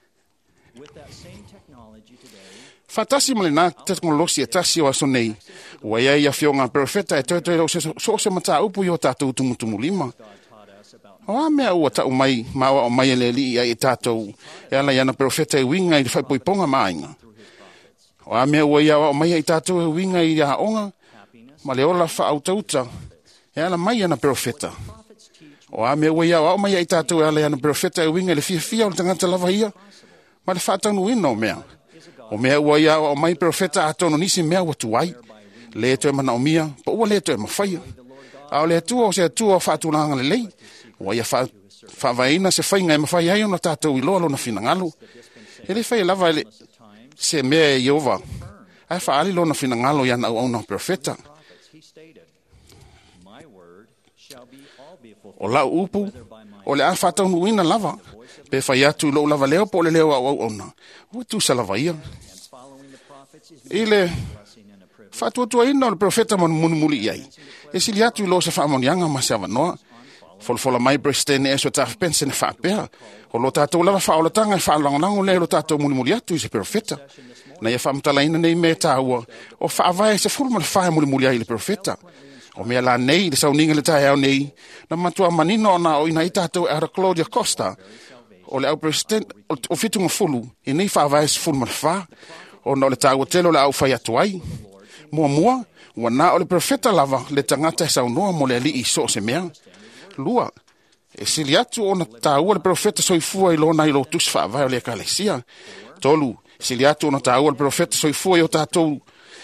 S10: Fatasi male nā teknolosi e tasi o aso nei, ua ia fionga profeta e toi o se mata upu i o tātou tumutumu lima. O a mea ua tau mai, maua o mai le li ai e tātou, e ala iana profeta e winga i le whaipoiponga mainga. O a mea ua ia o mai e tātou e winga i a onga, ma le ola wha au tauta, e ala mai ana profeta. O a mea ua ia o mai e tātou e ala iana profeta e winga i le fia o le tangata lava ia, ma le whaatanu ino o mea. O mea ua ia o mai profeta atono nisi mea ua tuai, le to e mana o mia, pa ua le to e mawhaia. A o le atua o se atua o whaatulanga le lei, ua ia whaavaina se whainga e mawhai ai ona tātou i loa lo na finangalo. E le whai lava ele se mea e Iova, ai whaali lo na finangalo ia na au na profeta. O lau upu, o le a whatau nuina lava, pe whai atu lo lava leo po le leo au ona. Ua tu sa lava ia. Ile whatuatua ina o le profeta muni iai. E sili atu i lo sa whaamonianga ma se avanoa. Folfola mai brestene e so taf pense ne whaapea. O lo tātou lava whaolatanga e whaalangolango le lo tātou muni atu i se profeta. Na ia whaamtalaina nei me tāua. O whaavae se fulma le whae muni ai le profeta. O mea la nei, le sauninga le tae au nei. Na matua manino na o ina i tātou era Claudia Costa. O le au president, o fitunga fulu. I nei whaavae se fulma le wha. O na o le tāua telo le au whai atu ai. Mua, wana o le profeta lava le tangata e saunoa mo le ali i so se mea. Lua, e sili atu o na tāua le profeta soifua i lona i lo tus whaavai o le kalesia. Tolu, sili atu o na tāua le profeta soifua i o tātou,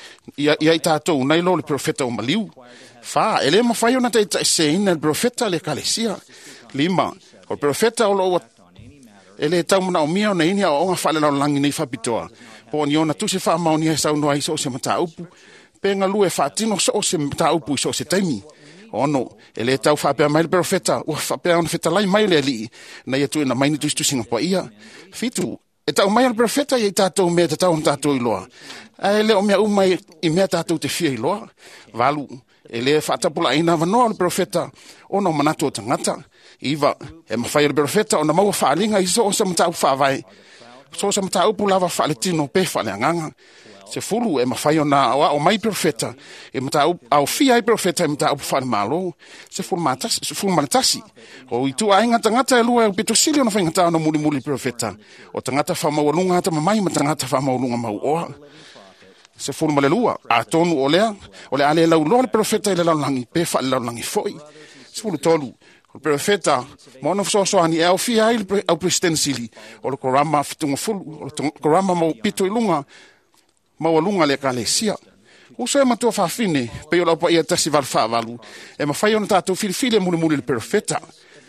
S10: i tātou na i lo le profeta o maliu. Fa, ele mawhai o na te se ina le profeta le kalesia. Lima, o le profeta o lo ele tau mana o mia o na inia o onga whale lau langi nei whapitoa. Po ni ona tu se wha maoni e saunoa i so se mata upu. Penga lu e whaatino so se mata upu i so se taimi. Ono, ele tau whapea mai le profeta, ua whapea ona wheta lai mai le ali, na ia tu e na maini tu Singapore ia. Fitu, e tau mai le profeta i tātou mea te tau tātou i loa. E le o mea umai i mea tātou te fia i loa. Valu, ele whaatapula ina wanoa le profeta, ona o manatu o tangata. Iwa, e mawhai le profeta, ona maua whaalinga i so sa matau whaavai. So sa matau pulava whaaletino pe whaaleanganga. Se fulu e mawhai o na o mai profeta, e mata au fia ai profeta, e mata au whare malo, se fulu manatasi. O i tu ainga tangata e lua e pito sili o na whaingata o na muli profeta. O tangata whamaulunga hata mamai, ma tangata whamaulunga mau oa. Se fulu malelua, a tonu o lea ale lau loa le profeta i le lau langi, pe wha le lau langi foi. Se fulu tolu, o profeta, mono fsosoani e au fia ai au presidensili, o le korama fitunga fulu, o le korama mau pito ilunga, mawalunga le kalesia. Uso e matua whawhine, pe o lau pa ia tasi whaavalu, e mawhai ona tātou whiriwhiri e muli le profeta.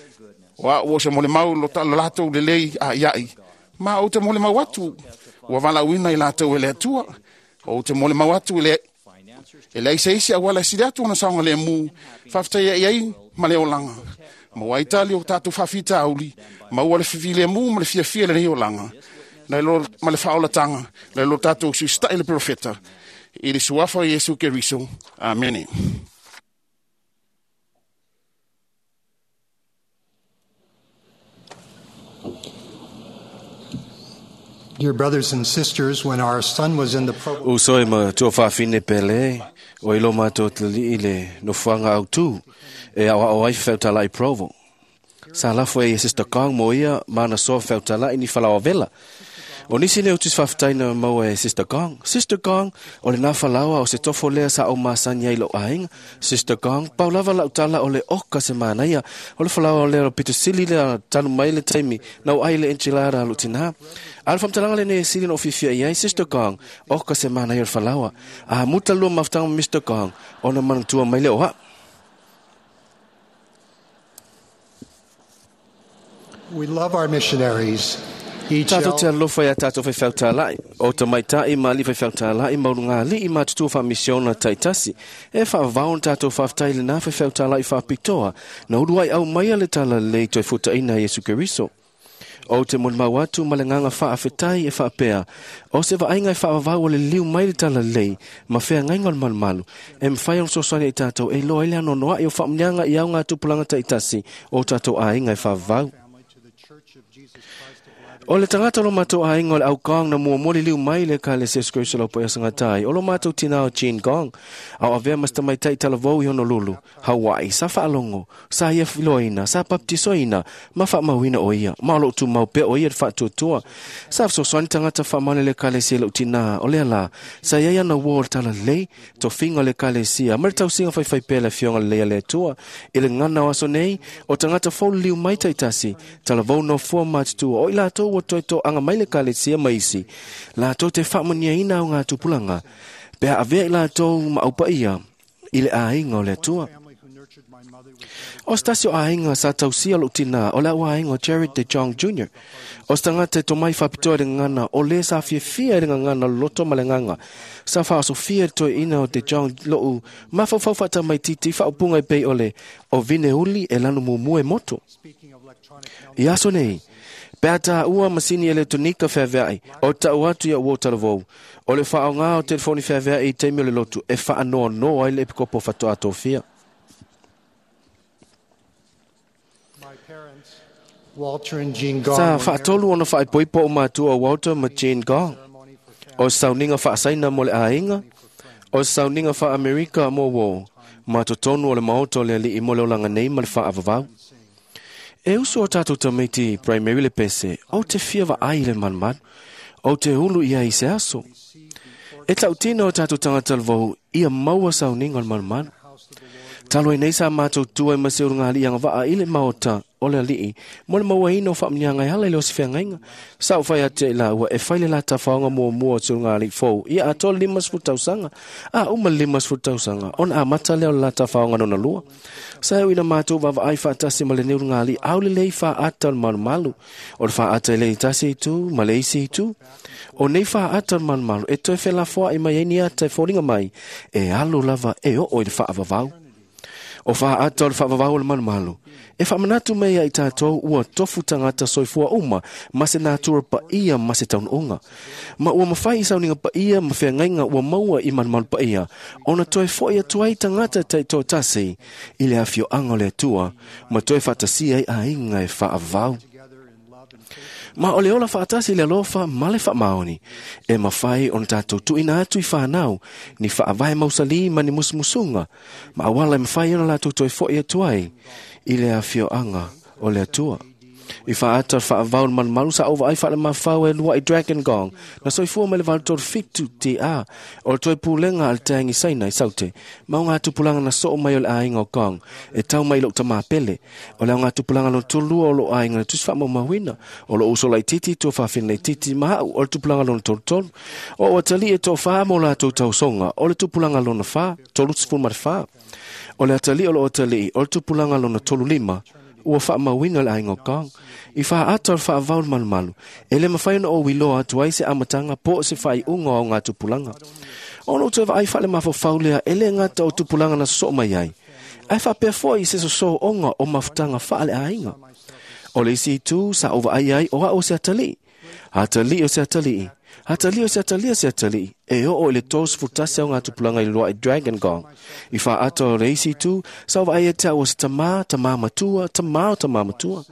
S10: O se mole mau lo latou le lei a iai, ma o te mole mau atu, ua wala uina i latou e le atua, o te mole mau atu e le isi a wala siri atu ona saonga le mu, whaftai iai ma le olanga. Ma wa itali o tātou whawhita auli, ma ua le whiwile mu, ma le fia le reo langa. Na lo male faula tanga na lo tato su sta il profeta il suafa Yesu Keriso. Amen.
S8: Dear brothers and sisters, when our son was in the program,
S2: usoi ma to fa fine pele o ilo ma to ile no fanga au tu e o ai felta lai provo sala foi sister Kang moia mana so felta lai ni fala vela. O nisi leo tis whaftaina mau e Sister Kang. Sister Kang, o le nā whalawa o se tofo lea sa o masanya i lo ahinga. Sister Kang, pau lava lau tala o le oka se manaia. O le whalawa o lea o pito sili lea tanu mai le taimi, nau ai le enchilada alu tina. Al whamtalanga le ne sili no fifia iai, Sister Kang, oka se manaia o whalawa. A muta lua maftanga Mr. Kang, o na manantua mai le oha.
S8: we love our missionaries.
S2: Tato te alofa ya tato fe feltalai. O ta maitai mali fe feltalai maunga li ima tutu fa misiona taitasi. E fa vaun tato fa ftaile na fe feltalai fa pitoa. Na uduai au maia le tala le toi futa ina Yesu Keriso. O te mon mawatu malenganga wha awhetai e wha apea. O se wa ainga e wha awau le liu mai le tala lei. Ma whea ngai ngal malu. E mwhai ang soswane i tātou. E loa ele ano noa i o wha mnyanga i au ngā tupulanga ta itasi. O tātou a inga e wha awau. O le tangata lo mātou a inga o le au kaong na mua mori liu mai le ka le seskoi salo po esanga tai. O lo mātou tina o Jean Gong. Au avea masta mai tai tala vau i Honolulu. Hawaii, sa wha alongo, sa ia filoina, sa baptisoina, ma wha mawina o ia. Ma lo tu mau pe o ia wha tuatua. Sa so swani tangata wha male le ka le sia lo tina o le ala. Sa ia ia na wōr tala lei, to finga le ka le sia. Mare tau singa whai pe le fionga le le tua. Ile ngana waso nei, o tangata fau liu mai tai tasi. Tala vau no fua mātua. O ila tau o toi to anga mai le ka le sia maisi. La tau te wha mania ina o ngā tupulanga. Pea avea ila tau ma aupa ia. Ile a inga o le tua. O stasio a inga sa tau sia lo tina o la wa inga Jared De Jong Jr. O stangate to mai whapitoa ringa ngana o le sa fia ringa ngana loto malenganga. Sa wha so fia to ina o De Jong lo ma whawhata mai titi whaupunga i pei ole o vine uli e lanu mumue moto. I aso nei, pea ta ua masini elektronika whawai o ta uatu ia uotaravou. O le wha o ngā o telefoni whawai i teimi o le lotu e wha anoa noa i le epikopo whatoa tō fia.
S8: Walter and Jean Gong.
S2: Sa whaatolu ona whaipoipo o mātua Walter ma Jean Gong. O sauninga whaasaina mo le ainga. O sauninga wha Amerika mo wo. Mātotonu o le maoto le li i mo le olanga nei ma le wha avavau. E usu o tātou tamaiti primary le pese. O te fia wa ai le manman. O te hulu ia i se aso. E tau tina o tātou tangata lvau ia maua sauninga o le manman. Talo e nei sa mātou tua i maseur ngā li anga waa i le maota o le alii. Mo le maua ino wha mnianga i hala i leo si whiangainga. Sa u whai ate i la ua e whaile la ta whaonga mua sur ngā li fau. Ia ato limas futausanga. Uma limas futausanga. On a mata leo la ta whaonga nona lua. Sa eo ina mātou wawa ai whaatasi ma le neur ngā li. Au le lei wha ata malu malu. O le wha ata i le itasi i tu, ma le isi i tu. O nei wha ata malu malu. E toi whela fua i mai eni ata i fōringa mai. E alu lava e o i le wha avavau. O wha ata o le whaavavau le malu malu. E wha manatu mea i tātou ua tofu tangata soifua uma ma se nātura pa ia ma se taun onga. Ma ua mawhai i sauninga pa ia ma whea ngainga ua maua i malu malu pa ia. Ona toi fo ia tuai tangata tai tō tasi i le awhio anga le tua ma toi whatasia i a inga e whaavavau. Ma o le ola whaatasi le alofa ma le whaamaoni. E mawhai on tātou tu ina atu i whanau ni whaavai mausali ma ni musmusunga. Ma awala e mawhai ona la toi fo ia tuai i le awhio anga o le atua. I whaata whaavau man malu sa ova ai whaale mawhau e lua i Dragon Gong. Na soifua me le valtor fitu ti a. O le toi pūlenga al tangi saina i saute. Ma o ngā tupulanga na so mai o le ainga o Gong. E tau mai lo ta mapele. O le ngā tupulanga no tolua o lo ainga na tusi wha mawina. O lo uso lai titi to whawhin lai titi maha o le tupulanga lo na tolu. O atali e to wha mo la tau songa. O le tupulanga lo na wha. Tolu tsifu mara wha. O le atali o lo atali. O le tupulanga lo na tolu lima. Ua wha mawina le ainga o Gong. I wha ata o wha avaul malu malu. E le mawhaina o wiloa tuai se amatanga po se whai unga o ngā tupulanga. Ono tu eva ai wha le mawhau whaulea e le ngata o tupulanga na so mai ai. Ai wha pia foi se so onga o mawhtanga wha le ainga. O le isi tu sa ova ai o o se atali. Atali o se atali. Atali o se atali o se atali. E o le tos futase o ngā tupulanga i loa i Dragon Gong. I wha ata o le isi tu sa ova ai e te o se tamā matua, tamā matua.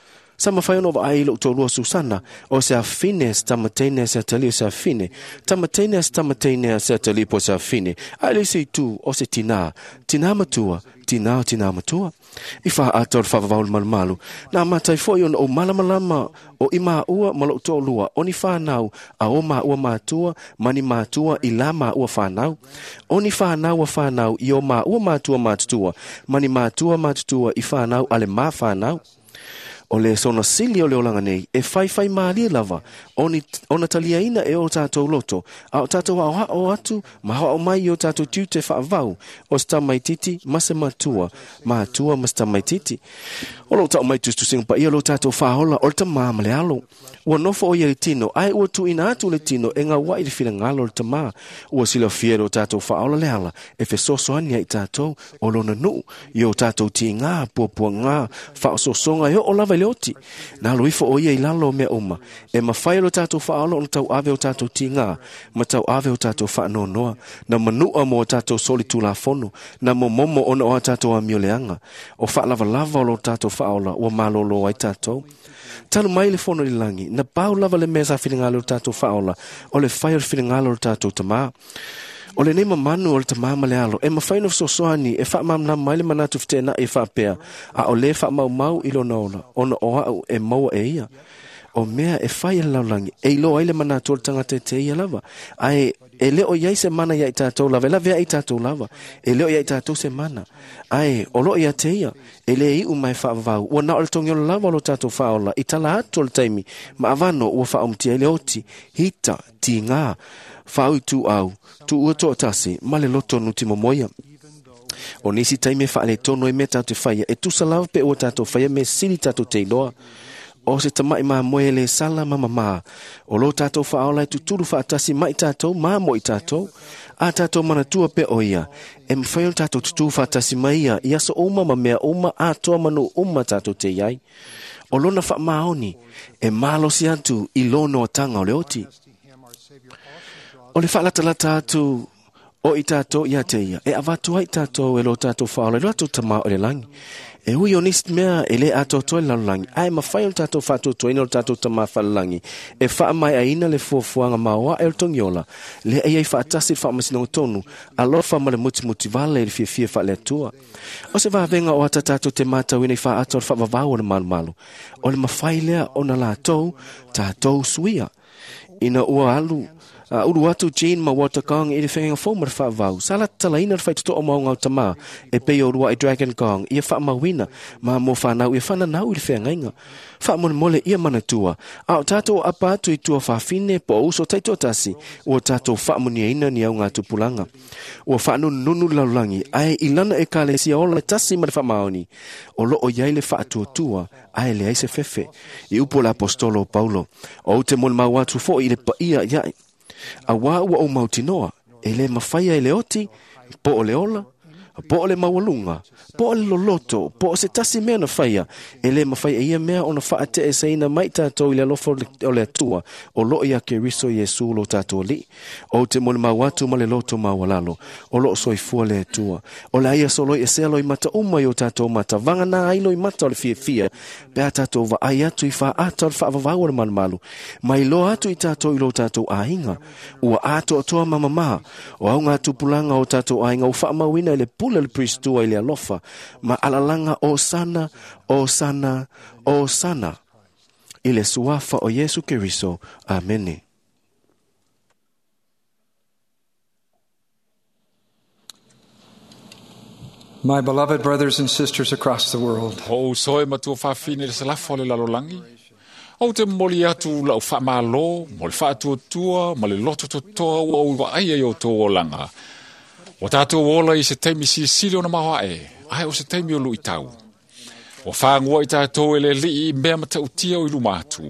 S2: Sa mawhai ono wa ai lo tōrua Susana o se a fine se tamatene se atali o se a fine. Tamatene se atali po se a fine. Ai le se tu o se tina. Tina matua. Tina matua. I wha ator whawawau malu malu. Nā matai foi on o malamalama o i maa ua malo tōlua. Oni whanau a o maa ua mātua, mani mātua i la maa ua whanau. Oni whanau a whanau i o maa ua mātua mātutua, mani mātua mātutua i whanau ale maa whanau. O le sona sili o le olanga nei, e whai maali lava, ona talia ina e o tātou loto, a o tātou o atu, ma o mai o tātou tiu te whaavau, o sta mai titi, mase mātua ma sta mai titi. O lo tau mai tustu singpa, ia lo tātou whahola, o le ta māma le alo. Ua nofo o ia le tino, ai ua tu ina atu le tino, e ngā wai le whina ngalo le ta mā. Ua sila fiero tātou whaola le ala, e fe sosoania i tātou, o lona nuu, i o tātou ti ngā, pua ngā, whaososonga, e o lava le oti. Na loifo o ia I lalo mea uma. E mawhai lo tātou whaala o tau ave o tātou tinga. Ma tau ave o tātou whaano noa. Na manua mo o tātou soli tula fono. Na mo momo ona o tātou a mioleanga. O whaalava lava o lo tātou whaola. Ua malolo ai tātou. Talu mai le fono I langi. Na pau lava le mea sa whiringalo o tātou whaola. O le whai o whiringalo o tātou tamaa. O le nema manu o le tamama le alo, e mawhaino sosoani, e wha mamna mai le manatu whtena e wha pea, a o le wha mau ilo naola, ona o au e maua e ia. O mea e whai e laulangi, e ilo ai le manatu o le tangata te ia lava. Ai, e leo iai se mana ia I tātou lava, e la vea I tātou lava, e leo ia I tātou se mana. Ai, o lo ia te ia, e le I umai wha vau, ua na o le tongi o le lava o lo tātou wha ola, I tala atu o le taimi, ma avano ua wha omtia I le oti, hita, ti ngā, whau tu au, tu ua toa tasi, ma le loto nuti momoia. O nisi taime wha le tono e me tātou whaia, e tu salawa pe ua tātou whaia me sili tātou te iloa. O se tamai maa moe le sala mama. O lo tātou whaola e tu turu wha atasi mai tātou, maa mo I tātou. A tātou mana tua pe o ia. E mwhail tātou tutu wha atasi mai ia, I aso uma ma mea uma a toa manu uma tātou te iai. O lona wha maoni, e malo si atu I lono o tanga o le oti. O le whalatalata atu o I tātou ia te ia, e avatu ai tātou e lo tātou whaola, e lo tātou tama o le langi. E hui o nist mea e le ato toi lalangi, ai mawhai o tātou whātou toi no tātou tama whalangi, e wha mai aina le fuafuanga maua e o tongiola, le ei whaatasi whaamasina o tonu, a lo wha ma le muti vale le fia wha le atua. O se wavenga o ata tātou te mātau ina I wha ato o wha na malu. O le mawhai lea o na la tātou suia. Ina ua alu, uru atu Jean ma Waterkong I le whenga fōma re whaavau. Sala talaina re whaituto o maunga o tamā. E pei o rua I Dragon Kong. Ia wha mawina. Ma mo whanau ia whananau I le whenga inga. Wha mole ia manatua. A o tātou apa atu I tua whawhine po uso taito tasi. Ua tātou wha munia ina ni au ngā tupulanga. Ua wha nunu laulangi. Ai ilana e ka le sia ola le tasi ma le wha maoni. O lo o iai le wha tua. Ai le aise fefe. I upo la apostolo Paulo. O te mon mawatu fo I le pa ia iai. A wā ua o mautinoa, e le mawhaia e le oti, po o le ola, po o le mawalunga, po o le loloto, po o se tasi mea na whaia, e le mawhaia ia mea o na wha te e saina mai tātou I le alofo o le atua, o lo ia ke riso Yesu lo tātou li, o te mole mawatu ma le loto mawalalo, o lo soifua le atua, o le aia solo I se alo I mata umai o tātou mata, vanga na ailo I mata o le fia, pe a tātou va ai atu I wha ata o le wha avavau o le manumalu, mai lo atu I tātou I lo tātou ahinga, ua ato o toa mamama, o au ngā tupulanga o tātou ahinga, o wha mawina le pula le pristua I le alofa, ma alalanga o sana, I le suafa o Yesu Keriso. Amene.
S12: My beloved brothers and sisters across the world.
S13: O soe matua whawhine le salafo le lalolangi. O te moli atu lau whamalo, mo le whaatua ma le loto totoa o ua aia I o tō o langa. O tātou ola I se teimi sili o na mawa ai o se teimi o lu I tau. O whangua I tātou ele li mea matau tia o I lumatu.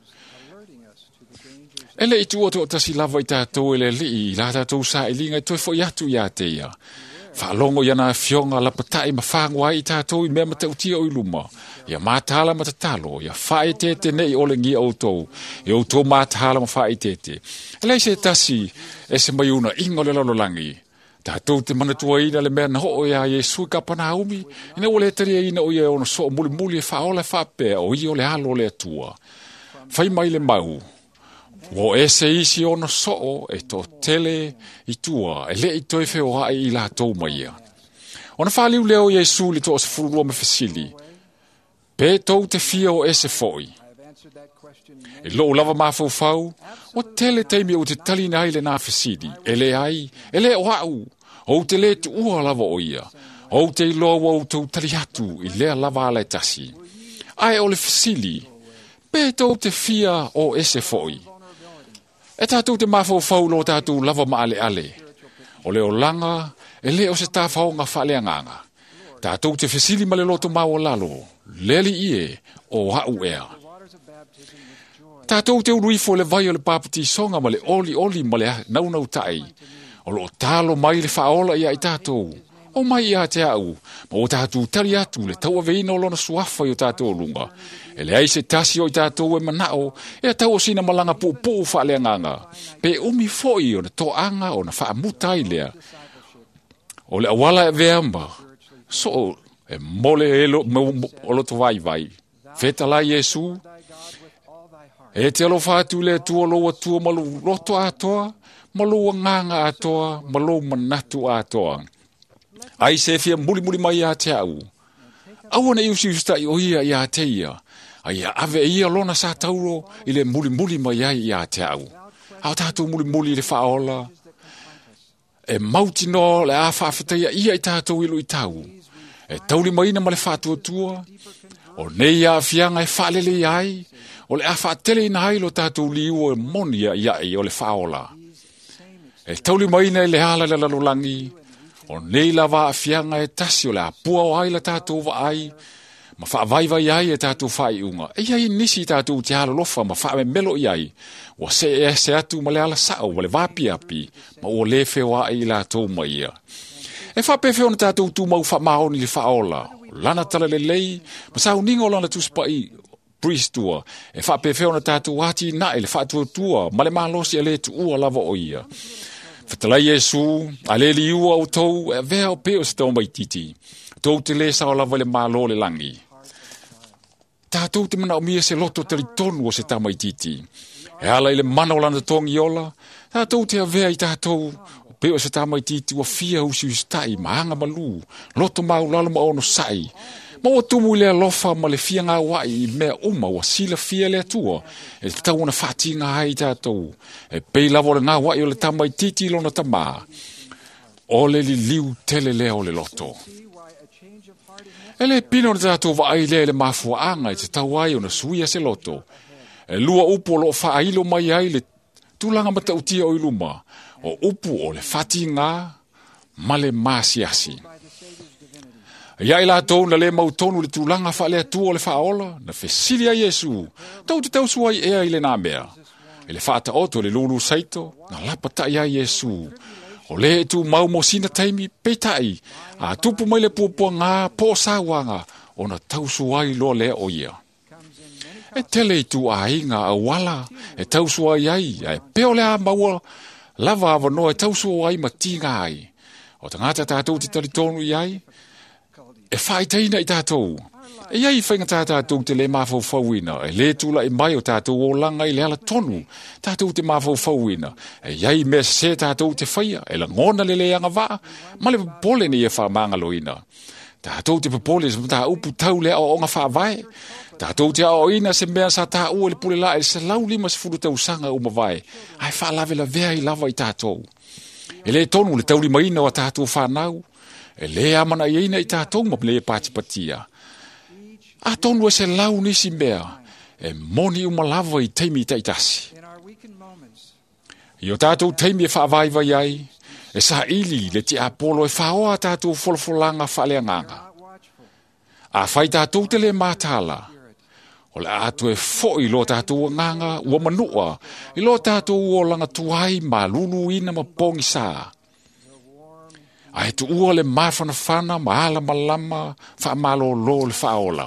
S13: Ele I tu o tasi lava I tātou ele li la tātou sa ilinga I toi fo iatu ia te ia. Whaalongo iana fionga la patai ma whangua I tātou I mea matau tia o I luma. Ia mātala matatalo, ia whae tete nei o le ngia o tōu. Ia o tō mātala ma whae tete. Ele se tasi e se maiuna ingo le lalolangi. Tātou te manatua ina le mea na ho o ia Yesu I kapana umi, ina o le taria ina o ia o na so muli e whaola whapea o ia o le halo le atua. Whai mai le mau, o ese isi o na so e to tele I tua, e le I toi wheo hai I la tau mai ia. O na whaliu leo Yesu li to o se fururua me fasili, pe tau te fia o ese foi. E lo lava mafau, o tele teimi o te tali nai le na fasili, e le ai, e le o au, o te le tu ua lava o ia, o te iloa o tau tali atu I lea lava ala tasi. Ai o le fasili, pe tau te fia o ese foi. E tātou te mafau lo tātou lava ma ale. O le o langa, e le o se tāwhao ngā whale anganga. Tātou te fasili ma le loto mau lalo, leli ie o hau ea. Tātou te uruifo le vai o le papati songa ma le oli ma le naunau tai. O lo talo mai le whaola ia I tātou. O mai ia te au, ma o tātou tari atu le tau aveina o lona suafa i o tātou lunga. E le ai se tasi o i tātou e manao, e tau o sina malanga pūpū whaaleanganga. Pe umi foi o na toanga o na whaamuta i lea. O le awala e veamba, so e mole o loto vai vai. Fetala Yesu, e te alo whātu le tua loa tua malu roto atoa, malu nganga atoa, malu manatu atoa. Ai se fia muli mai a te au. Au ana iusi ustai o ia i a te ia. Ai ave ia lona sa tauro i le muli mai ai i a te au. Au tātou muli le whaola. E mauti no le a whaafeteia ia i tātou ilu i tau. E tauli maina ma le whātua. O nei a fianga e whaalele ai. O le a whaatele ina hai lo tātou liu e monia i o le whaola. E tauli maina e le hala le lalolangi. O nei la va fianga e tasi o le apua o ai la tātou va ai. Ma wha vai ai e tātou whai unga. E iai nisi tātou te hala lofa ma wha me melo i ai. Wa se atu ma le ala sao, ma le vapi api. Ma o le whewa i la tau mai ia. E wha pe wheo na tātou tu mau wha mahoni le whaola. Lana tala le lei, ma sao ningo lana tu spai priest tua. E wha pe wheo na tātou wati na e le wha tua, ma le mahalosi e le tu ua lava o ia. Whatalai Yesu, a le li ua o tau, e vea o peo se tau mai titi. Tau te le sao lava le malo le langi. Tātou te mana o mia se loto tari tonu o se tau mai titi. E ala i le mana o lana tongi ola, tātou te a vea i tātou, o peo se tau mai titi ua fia usi ustai, mahanga malu, loto mau lalo ma ono sai. Ma o tumu i lea lofa ma le fia ngā wai i mea uma wa sila fia lea tua. E te tau na whati ngā hai tātou. E pei lavo le ngā wai o le tamai titi lona tamā. O le li liu tele lea o le loto. E le pino na tātou wa ai lea le mafua anga i te tau ai o na suia se loto. E lua upu o lo whailo mai ai le tulanga mata utia o iluma. O upu o le whati ngā ma le masiasi. Ia ila tau na le mautonu le tulanga wha lea tua o le whaola, na whesilia Yesu, tau te tau suai ea i le nā mea. E le whaata oto le lulu saito, na lapata ia Yesu. O le tu mau mo sina taimi peitai, a tupu mai le pupua ngā po sawanga, o na tau suai lo lea o ia. E tele tu a inga a wala, e tau suai ai, e peo lea maua, lava avanoa e tau suai ma tinga ai. O tangata tātou te talitonu iai, e whaitaina i tātou. E iai whainga tātou te le mawhau whauina. E le tula i mai o tātou o langa i le ala tonu. Tātou te mawhau whauina. E iai mea se tātou te whaia. E la ngona le leanga wā. Ma le pole ni e whamangaloina. Tātou te pole se mta upu tau le o onga whaavae. Tātou te ao ina se mea sa tā ua le pule la e se lau lima se furu tau sanga uma vai. Ai whaalawe la vea i lava i tātou. E le tonu le tauri maina o tātou whanau. E le amana i eina i tātou ma le pātipatia. A tonu e se lau nisi mea, e moni umalawa i teimi i taitasi. I o tātou teimi e whaavaiva iai, e sa ili le ti apolo e whaoa tātou folfolanga whaleanganga. A whai tātou te le mātala, o le atu e foi lo tātou nganga ua manua, i lo tātou o langa tuai ma lulu ina ma pongi saa. Ai tu ua le mawhanawhana, maala malama, whaamalo lo le whaola.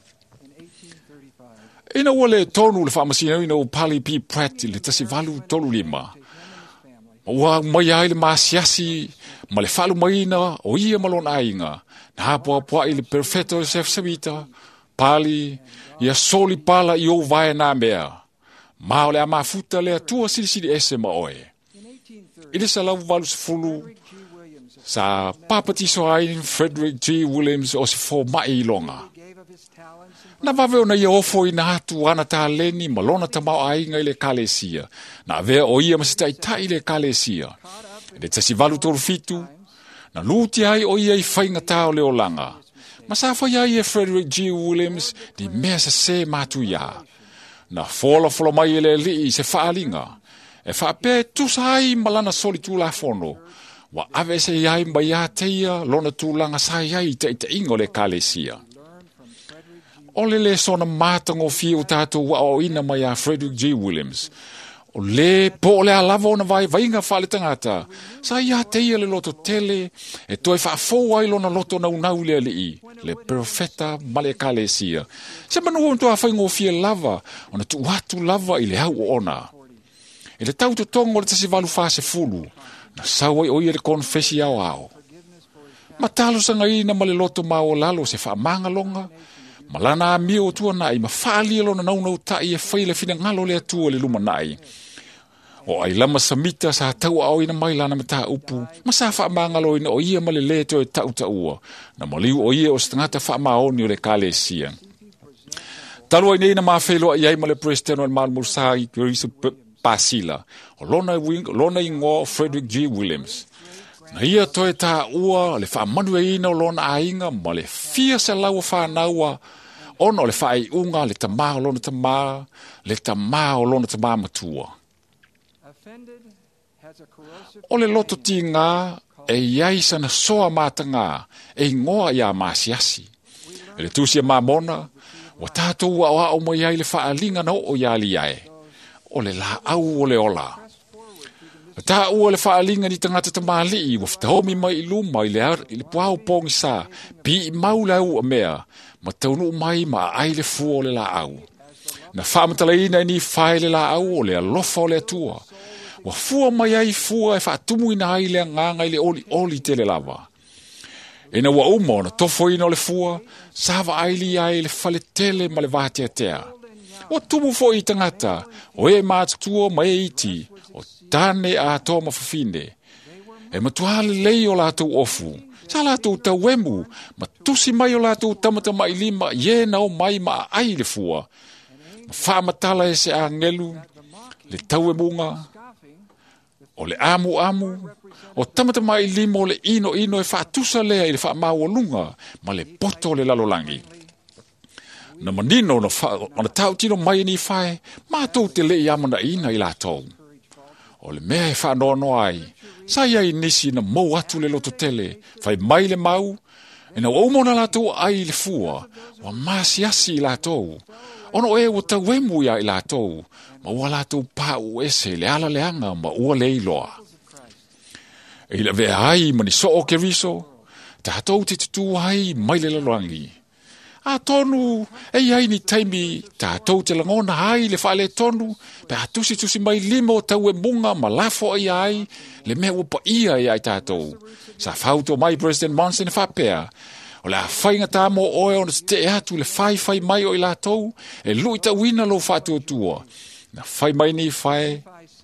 S13: Ina ua le tonu le whaamasina ina o Pali P. Pratt le tasi valu tolu lima. Ua mai ai le masiasi, ma le whalu maina o ia malon ainga. Na hapua pua i le perfetto Joseph Savita, Pali, ia soli pala i o vae nā mea. Mao le a mafuta le atua silisili ese ma oe. Ile sa lau valu se fulu, sa papatiso ai Frederick G. Williams o se fo mai longa. Na vaveo na ia ofo i na hatu ana tā leni malona tamau ainga i le kalesia. Na vea o ia masita i tai le kalesia. E tasi valu toru fitu, na luti ai o ia i whainga tau leo langa. Ma sa whai ai e Frederick G. Williams di mea sa se matu ia. Na fola mai e le li se whaalinga. E whape tusa ai malana soli tu la fono. Wa ave se iai mai a teia lona tūlanga sa iai te ingo le kalesia. Ole le sona mātango fiu tātou wa o ina mai a Frederick G. Williams. O le po le alava ona vai nga fa le tangata. Sa ia te ia le loto tele e toi fa fo ai lona loto na unau le ali le profeta male kalesia. Se manu on to fa ngo fie lava ona tu watu lava ile hau ona. Ele tau to tongo le tasi valu fa se fulu. Na sawa o ia le confessi ao. Matalo sanga ina male loto mao lalo se fa manga longa. Malana mio tua nai ma fali lona nau tai e faile fina ngalo le tua le luma nai. O ai lama samita sa tau au ina mai lana mata upu. Ma sa fa mangalo ina o ia male le to e tau taua. Na maliu o ia o stangata fa maoni o le kalesia. Talo ina ina mafelo ai male presteno al mal mursai Kiriso Pasila. O lona ingo Frederick G. Williams. Na ia toe ta ua le fa manu e ina o lona ainga ma le fia se lau fa naua ono le fa ai unga le tama o lona tama le tama o lona tama matua. O le loto ti ngā e iai sana soa matanga e ngoa ia masiasi. E le tusia mamona wa tātou wa o mo iai le fa alinga na o iali ai. O le la au o le ola. Ta ua le faalinga ni tangata tamali wa ftahomi mai luma ile puau pongi sa pi maula u mea ma taunu mai ma ai le fu le la au na famatalaina ni faile la au le alofa le tua wa fu mai ai fu e fatumu ina ai le nganga ile oli tele lava ina wa umo na tofo ina le fu sava ai li ai le fale tele ma le vate tea o tumu fo i tangata o e matua mai iti tane a toma fafine. E matuale lei o lātou ofu. Sa lātou tauemu, ma tusi mai o lātou tamata mai lima, ye na o mai ma ai le fua. Ma whaamatala e se a ngelu, le tauemunga, o le amu, o tamata mai lima o le ino e whaatusa lea i le whaamau lunga, ma le poto le lalolangi. Na manino na tau tino mai ni whae, mātou te le i amana ina i lātou. O le mea e whaanono ai, sa iai nisi na mou atu le loto tele, whai mai le mau, e na waumona lātou ai le fua, wa masiasi i lātou. Ono e o tauemu ia i lātou, ma ua lātou pāu ese le ala leanga ma ua le iloa. E la vea ai mani so o Keriso, tātou te tutu ai mai le laloangi. A tonu, e iai ni taimi, tātou te langona ai le whaale tonu, pe a tusi mai limo tau e munga ma lafo ai, le mea upa ia ai tātou. Sa whauto mai President Monson e whapea, o le a whainga tā mo oe o na te atu le whai mai o i lātou, e lui ta wina lo whātua tua. Na whai mai ni whai,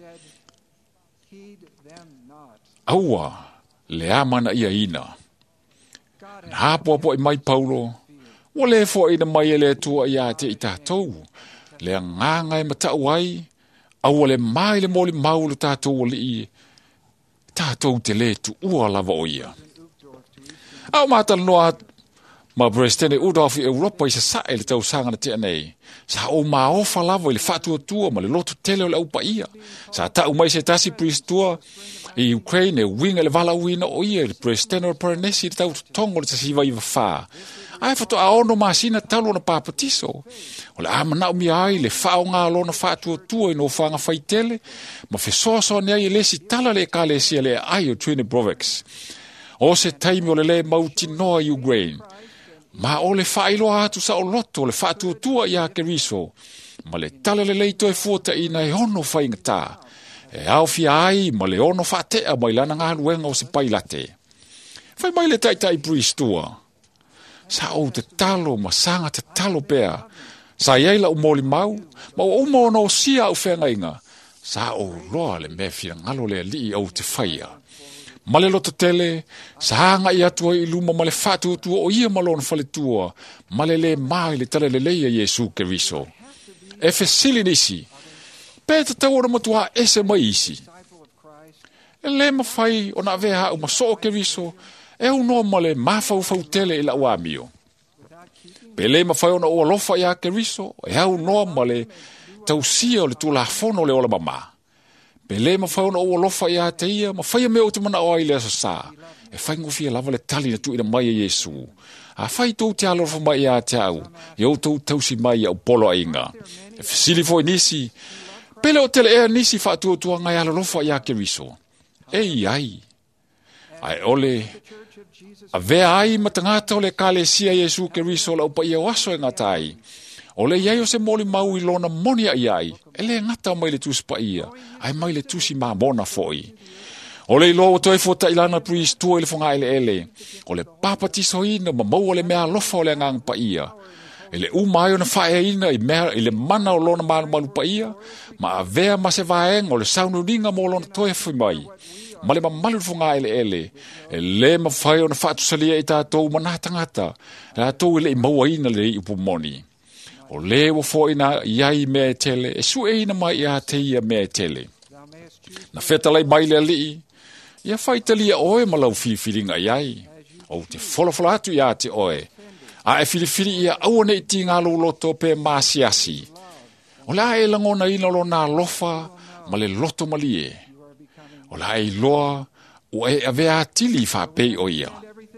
S13: aua, le amana ia ina. Na hapua po i mai Paulo, o le fo ina mai ele tua ia te i tātou, le nganga e matau ai, au le mai le moli maulu tātou li i, tātou te le tu ua lava o ia. Au mātala noa, ma Brestene Udolf i Europa i sa sae le tau sangana te anei, sa o maofa lava i le whatua tua, ma le loto tele o le upa ia, sa tau mai se tasi pristua, i Ukraine e winga le vala uina o ia, le Brestene o Paranesi le tau tongo le tasiva i wafaa. Ai fato a ono masina talo na papatiso. O le amana umi ai le whao ngā lona whātua tua ino whanga whaitele, ma whesoasoa ni ai lesi tala le ka lesi le ai o Twine Brovex. O se taimi o le le mauti noa i Ukraine. Ma o le whailo atu sa o loto le whātua tua i a Keriso. Ma le tala le leito e fuata ina e ono whaingata. E au fia ai ma le ono whaatea mai lana ngā luenga o se pailate. Whai mai le taitai pristua. Sa o te talo, ma sanga te talo pea. Sa iaila o moli mau, ma o umono o sia o whenga inga. Sa o loa le mea whina ngalo le li au te whaia. Ma le loto tele, sa hanga i atua i luma ma le whatu tua o ia malona whale tua, ma le mai le tala le leia Jesu Keriso. E whesili nisi, pēta tau ora matua ese mai isi. E le mawhai o na veha o maso o Keriso, e uno male mafau tele ila uamio. Pele mawhai ona o alofa ia Keriso, e au noa male tausia o le tula fono le ola mama. Pele mawhai ona o alofa ia te ia, mawhai me o te mana o aile asa sa. E whai ngofia lava le tali na tu ina mai a Jesu. A whai tau te alofa mai a te au, i au tau tausi mai au polo a inga. E whisili fo inisi, pele o tele ea nisi whaatua ngai alolofa ia ke riso. Ei ai. Ai ole, a vea ai matangata o le kalesia Yesu ke riso la upa ia waso e ngatai. Ole iai o se moli mau I lona moni a iai. Ele ngata o mai le tusi pa ia. Ai mai le tusi maa bona foi. Ole ilo o toi fota ilana priest tua ele fonga ele. Ole papa tiso ina ma mau ole mea lofa ole ngang pa ia. Ele umai o na whae ina I mea ele mana o lona malu pa ia. Ma a vea ma se vaeng ole saunu ringa mo lona toi fui mai. Ma le ma malu fonga ele. Ele ma whae o na whaatu salia I tātou manatangata. Tātou ele I maua ina le I upumoni. O le wo fo ina iai mea tele. E su e ina mai ia te ia mea tele. Na feta lai mai le li. Ia faitalia oe malau filifilinga iai. O te folofolo atu ia te oe. A e filifili ia aua nei ti ngā loto pe maasiasi. O la e langona ina lo nā lofa ma le loto malie. O la e loa o e avea tili fa pei o ia.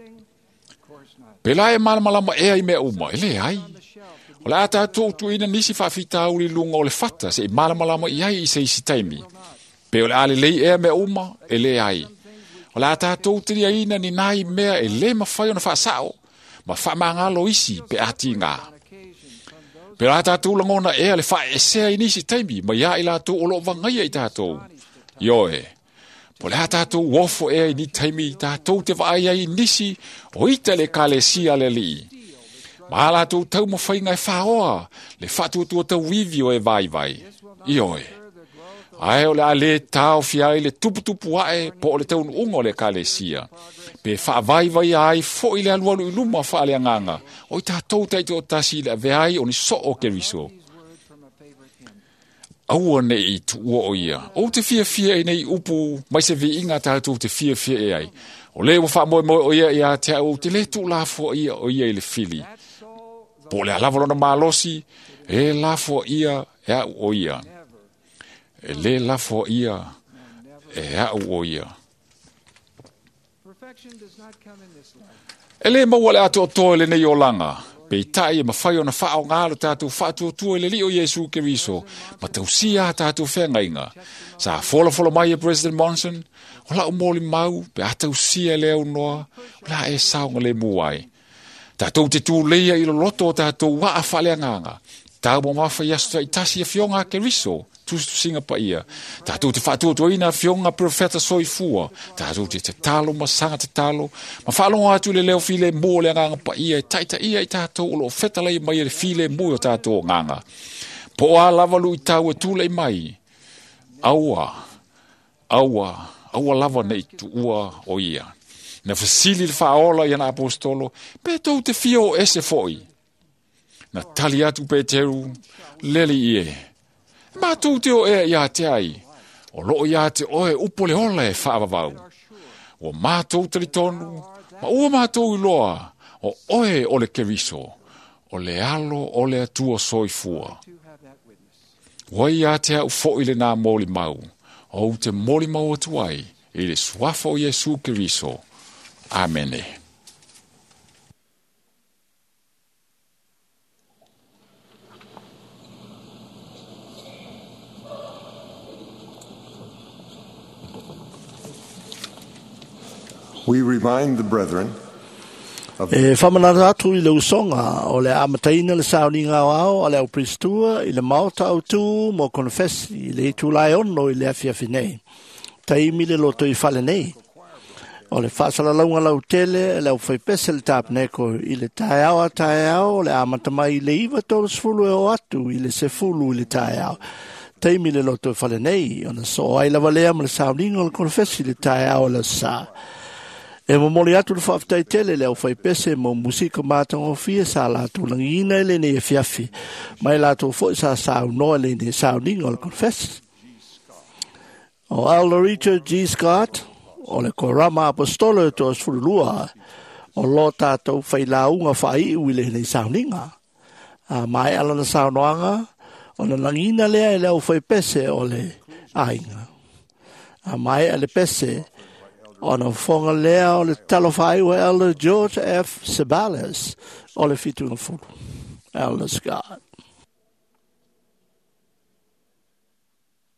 S13: Pe la e malamalama ea I mea uma, ele ai. O la ata tu ina nisi fa fita uli lunga o le fata se malamalama iai I se isi taimi. Pe o le ale lei ea mea uma, ele ai. O la ata tiri ina ni nai mea ele ma fai ona fa sao. Ma fa mangalo isi pe ati ngā. Pe la tātou langona ea le fa esea inisi taimi, ma ia I lātou olo vangaia I tātou. Ioe. Po le tātou wofo ea ini taimi, tātou te vaia inisi, o ita le kalesia le li. Ma lātou tau ma whainga e whaoa, le whatuatua tau wivio e vai. Ioe. Ai o le ale tau fiai le tupu ae, po le tau ungo le kalesia. Pe whaavai ai fo I le alualu I luma whaale anganga. O I tātou taito o tasi le aveai o ni so o ke riso. Aua nei I tuua o ia. O te fia I nei upu, mai se vi inga tātou te fia e ai. O le wa moe o ia te au te le tu lafo ia o ia I le fili. Po le alavalona malosi, e lafo ia e au o ia. E le lafo ia e au o ia. Ele mawale ato to le nei o langa. Pe tai ma fai ona fao ngalo tātou whātua tua le li o Yesu ke riso. Ma tau sia tātou whenga inga. Sa fola mai President Monson. O la umoli mau. Pe atau sia le au noa. O la e saunga le muai. Tātou te tū leia I lo loto tātou waa whale anganga. Tāu mo mawha yasta I tasi a fionga ke riso. Tu singa pa ia. Tātou te whātua tua ina fionga profeta soi fua. Tātou te talo ma sanga te talo. Ma whalonga atu le leo file mo le nganga pa ia. Taita ia I tātou ulo feta lei mai le file mo o tātou nganga. Po a lavalu I tāu e tūlei mai. Aua lava nei tu ua o ia. Na fasili le whaola I ana apostolo. Pe tau te fio ese foi. Na tali atu Peteru. Leli ie. Mātou te o ea ia te ai. O loo ia te oe upo le ola e whaavavau. O mātou talitonu. Ma ua mātou I loa. O oe o le keriso. O le alo o le atua soifua. Wai ia te au fo I le nā moli mau. O te moli mau atu ai. I le swafo Yesu keriso. Amene.
S3: We remind the brethren of
S4: whamanara atu I le usonga o le amataina le sauninga o le au pristua I le mauta au tu mo confessi I le tu lai ono I le afiafinei. Taimi le loto I fale nei. O le whaasala launga lau tele le au whaipese le tāpneko I le taeao le amatamai I le iwa tōru sfulu e o atu I le sefulu I le taeao. Taimi le loto I fale nei. Ona so ai lava lea ma le sauninga o le confessi le taeao le sa. E mo moli atu le whaafitai tele le au whaipese mo musika mātango fia sa lātu langina ele ne e fiafi. Mai lātu fo sa sau noa le ne sau ninga o le confess. O Elder Richard G. Scott, o le korama apostolo e toa sfurulua, o lo tātou whailaunga whai uile ne sau ninga. Mai ala na sau noanga, o na langina lea e le au whaipese o le ainga. Mai ale pese, o na fonga lea o le talofai o Elder George F. Sebales o le fitunga fulu. Elder Scott.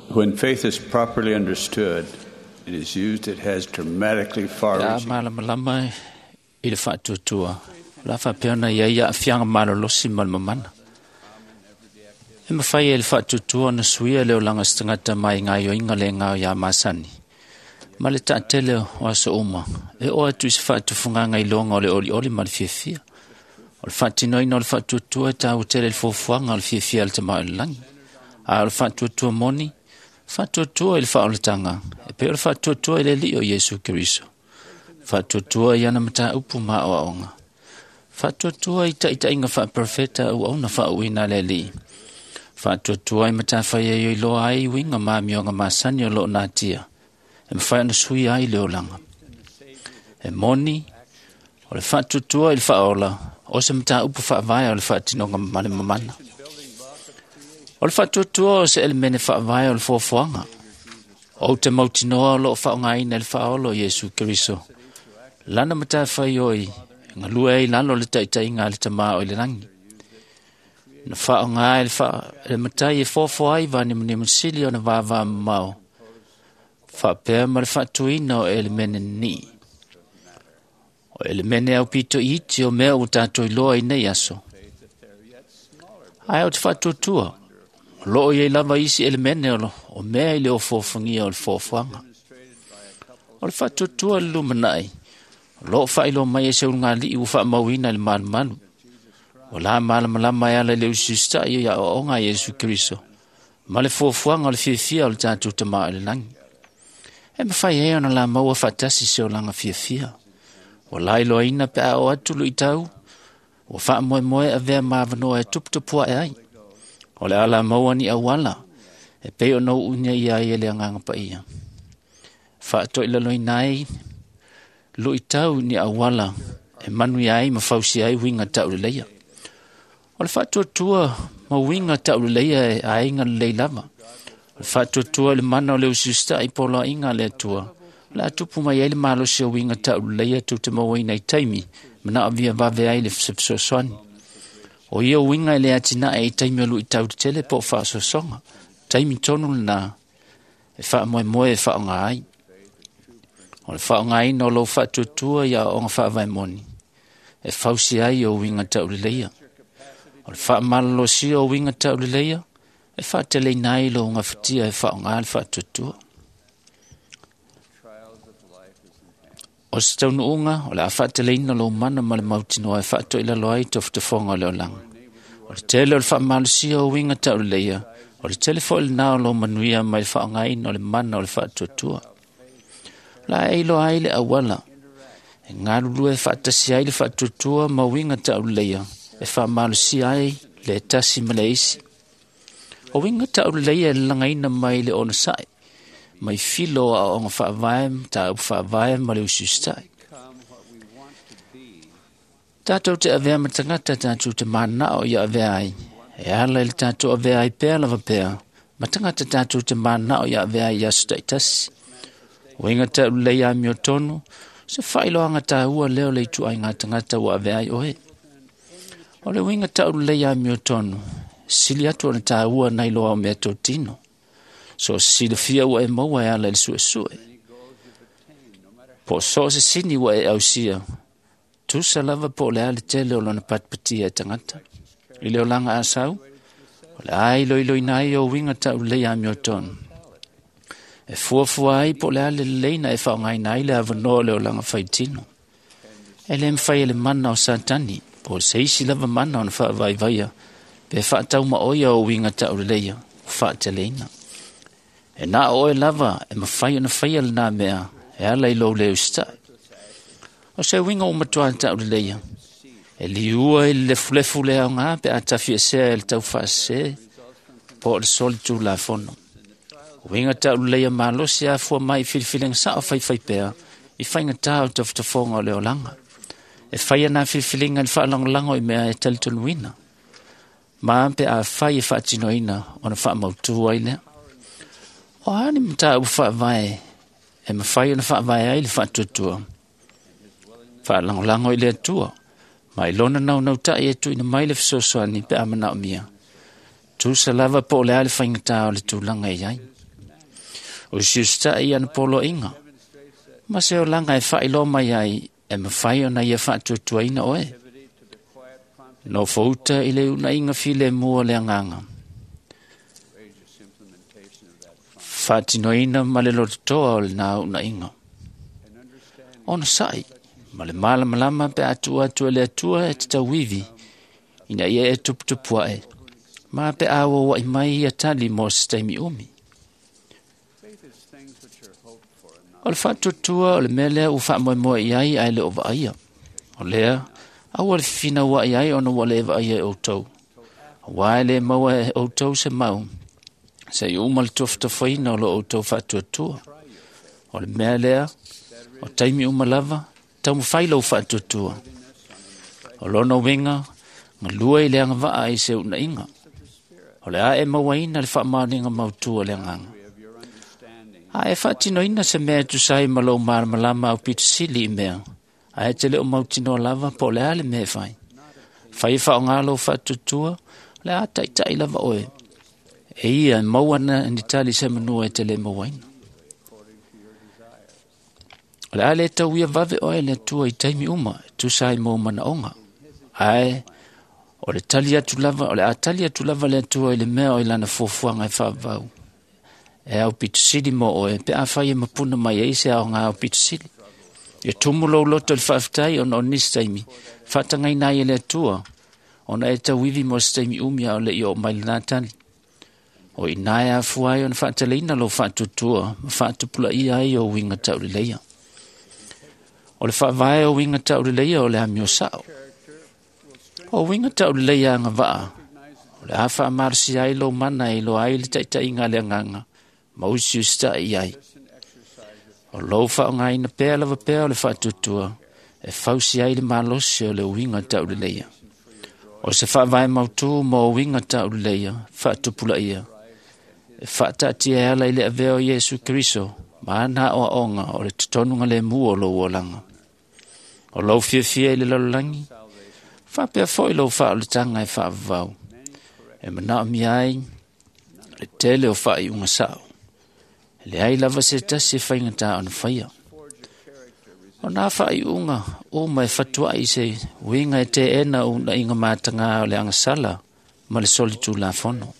S14: When faith is properly understood, it is used, it has dramatically far-reaching.
S15: Malama i le whaatuatua. La whapeona ia whianga malolosi malmamana. E mawhai e le whaatuatua na suia leo langa stangata mai ngai o inga le ngau ia masani. Ma le taatele o aso uma. E o atu isi whaatufunga ngai longa o le oli ma le fiafia. O le whaatinoina o le whaatuatua ta utele le fofuanga o le fiafia le tamau le langi. A o le whaatuatua moni. Whaatuatua i le whaoletanga. E pe o le whaatuatua i le li o Yesu Keriso. Whaatuatua i ana mata upu maa o aonga. Whaatuatua i ta inga whaaprofeta u auna whaauina le li. Whaatuatua i mata whaia i loa ai winga maa mionga maa sani o lo natia. E mwhai ana sui ai leo langa. E moni, o le whaatuatua i le whaola, o se mata upu whaavaya o le whaatinonga male mamana. O le whaatuatua o se elemene whaavaya o le fofuanga. O te mautinoa o lo whaongaina le whaolo Yesu Keriso. Lana mata whai oi, ngā lua e lalo le taitai ngā le tamaa o le rangi. Na whaonga e le matai e fofuai vani mani musili o na vāvā mau. Whapea ma le whaatuina o elemene ni. O elemene au pito iti o mea o tātou i loa i nei aso. Ai o te whaatuatua. Loo ye lava isi elemene o mea i le o fofungia o le fofuanga. O le whaatuatua le lumanai. Loo whailo mai e seu ngā li u wha mawina le malu. O la malama ala le usista i a o ngā Yesu Keriso. Ma le fofuanga o le fiafia o le tātou tamaa le langi. E mawhai e ona la maua whatasi seo langa fiafia. O lailo ina pe a o atulu i tau. O wha moe a vea mawanoa e tuputupua e ai. O le ala maua ni awala. E peo no unia ia i ele anganga pa ia. Wha to ila loi nai. Lo i tau ni awala. E manu ia ai mawhausi ai winga tau le leia. O le whaatuatua ma winga tau le leia e a inga le leilama. O le whaatuatua le mana o le ususta i polo inga le atua. Le atupu mai ele malo se o winga tau le leia tu te mawaina i taimi. Mana a via vave ai le fsepsoswani. O ia winga ele atina e taimi olu i tau te tele po whaasosonga. Taimi tonu na e wha moe e whaonga ai. O le whaonga ai no lo whaatuatua ia o ngā whaavai moni. E whausi ai o winga tau le leia. O le wha malalo si o winga tau le leia. E wha tele nai lo ngā whatia e whaonga ai le whaatuatua. O se tau nuunga, o le a whaatele ina lo mana ma le mautinoa e whaato ila loai tof te whonga leo langa. O le tele o le wha malusia o winga tau le leia. O le tele fo le nao lo manuia mai le whaonga ina o le mana o le whaatuatua. La eilo ai le awala. E ngā lulu e whaatasi ai le whaatuatua ma winga tau le leia. E wha malusia ai le tasi ma le isi. O winga tau le leia e langa ina mai le ona sai. Mai filo a o ngā whaavaem, ta au whaavaem ma le usustai. Tātou te avea matangata tātou te mana o ia avea ai. E ala ili tātou avea ai pēr lava pēr. Matangata tātou te mana o ia avea ai asu taitasi. O inga tau leia mio tonu, se whailo anga tā ua leo le tu ai ngā tangata o avea ai ohe. O le winga tau leia mio tonu, sili atu ana tā ua nei loa o mea tō tino. So si le fia ua e maua e ala le sue. Po so se sini ua e au sia. Tu sa lava po le ale tele o lona patpatia e tangata. I leo langa asau. O le ai loi nai o winga tau leia mio tonu. E fuafua ai po le ale leina e whaongai nai le avanoa leo langa whaitino. E le mwhai le mana o satani. Po se isi lava mana o na whaavai vaia. Pe whaatau ma oia o winga tau leia. Whaateleina. E nā oe lava e mawhai o na whaia le nā mea. E ala i lou leo stai. O se winga o matua tau leia. E li ua i le fulefu lea o ngā pe a tawhi e sea e le tau whaase. Po le soli tū la fono. Winga tau leia malosi a fua mai filifiling sa o whai pēr. I whainga tāu tof te whonga o leo langa. E whaia nā filifilinga le whaalangolango i mea e talitoluina. Ma ampe a whai e whaatinoina o na whaamautu ai lea. O ani mta u whaavai, e mawhai na whaavai ai le whaatuatua. Whaalangolango i le atua, mai lona nau tai e tu ina mai le whasosoani pe amana o mia. Tu sa lava po le ale whaingata o le tūlanga i ai. O siusta i an polo inga. Ma se o langa e whai lo mai ai e mawhai o na ia whatuatua ina oe. No fauta i le una inga file mua le anganga. Whatino ina ma le lototoa o le nā una inga. Ona sai, ma le malama pe atua le atua e te tawivi, ina ia e tuputupua e. Ma pe awa wa i mai ia tali mo staimi umi. O le whatutua o le mele u wha moe iai ai le ova aia. O lea, awa le fina wa iai ona wa le eva aia e outou. Wa le maua e outou se mau. Se i umal tofta whaina o lo outou whatutua. O le mele o taimi umalava, tau mwhaila u whatutua. O lona winga, ngā lua i leanga waa i se una inga. O le a e mawaina le whaamaninga mautua le nganga. A e whatino ina se mea tu sai malo malama au pitu sili i mea. A e te leo mautino lava po le ale mea whai. Whai whao ngalo whatutua, le a taitai lava oe. E ia mauana ni tali se manua e te le mawaina. O le ale tau ia vave oe le tua i taimi uma, tu sai mo mana onga. Ai, o le tali atu lava, o le a tali atu lava le tua i le mea o ilana fuafuanga e whaavau. E au pitu sili mo oe, pe a whai e mapuna mai e se au ngā au pitu sili. E tumulo loto le whaaftai o no nistaimi, whatangai nai e le tua, o na e tau wivi mo staimi umia o le i o mai le nātani. O i nai a fuai o na whaataleina lo whaatutua, ma whaatupula i ai o winga tau le leia. O le whaavae o winga tau le leia o le amio sao. O winga tau le leia nga waa. O le awha amarsi ai lo mana i lo ai le taita inga le nganga. Mausi usta i ai. O lo wha o ngai na pēla wa pēla o le whaatutua. E whausi ai le malosi o le winga tau le leia. O se whaavae mautu mo winga tau le leia. Whaatupula ia. E whaatati e ala i le aveo Yesu Keriso. Maana o onga o le tutonunga le mua lo uolanga. O lau fia i le lalolangi. Whapea fo i lau wha o le tanga e whaavau. E mana o mi ai, le tele o wha i unga sao. Le ai lava se tasi e whaingata o na whaia. O nā wha i unga, o mai whatua i se winga e te ena o na inga mātanga o le anga sala, ma le solitu la fono.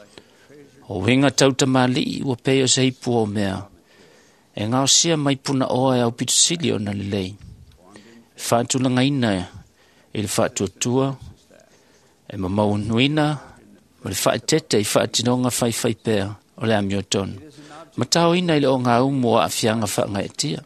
S15: O winga tauta mali ua peo se hipu o mea. E ngāo sia mai puna oa e au pitu sili o na le lei. Whaatulanga ina e le whaatuatua, e mamau nuina, o le whaatete i whaatinonga whai pēr o le amio tonu. Matao ina i le o ngā umo a whianga whaanga e tia.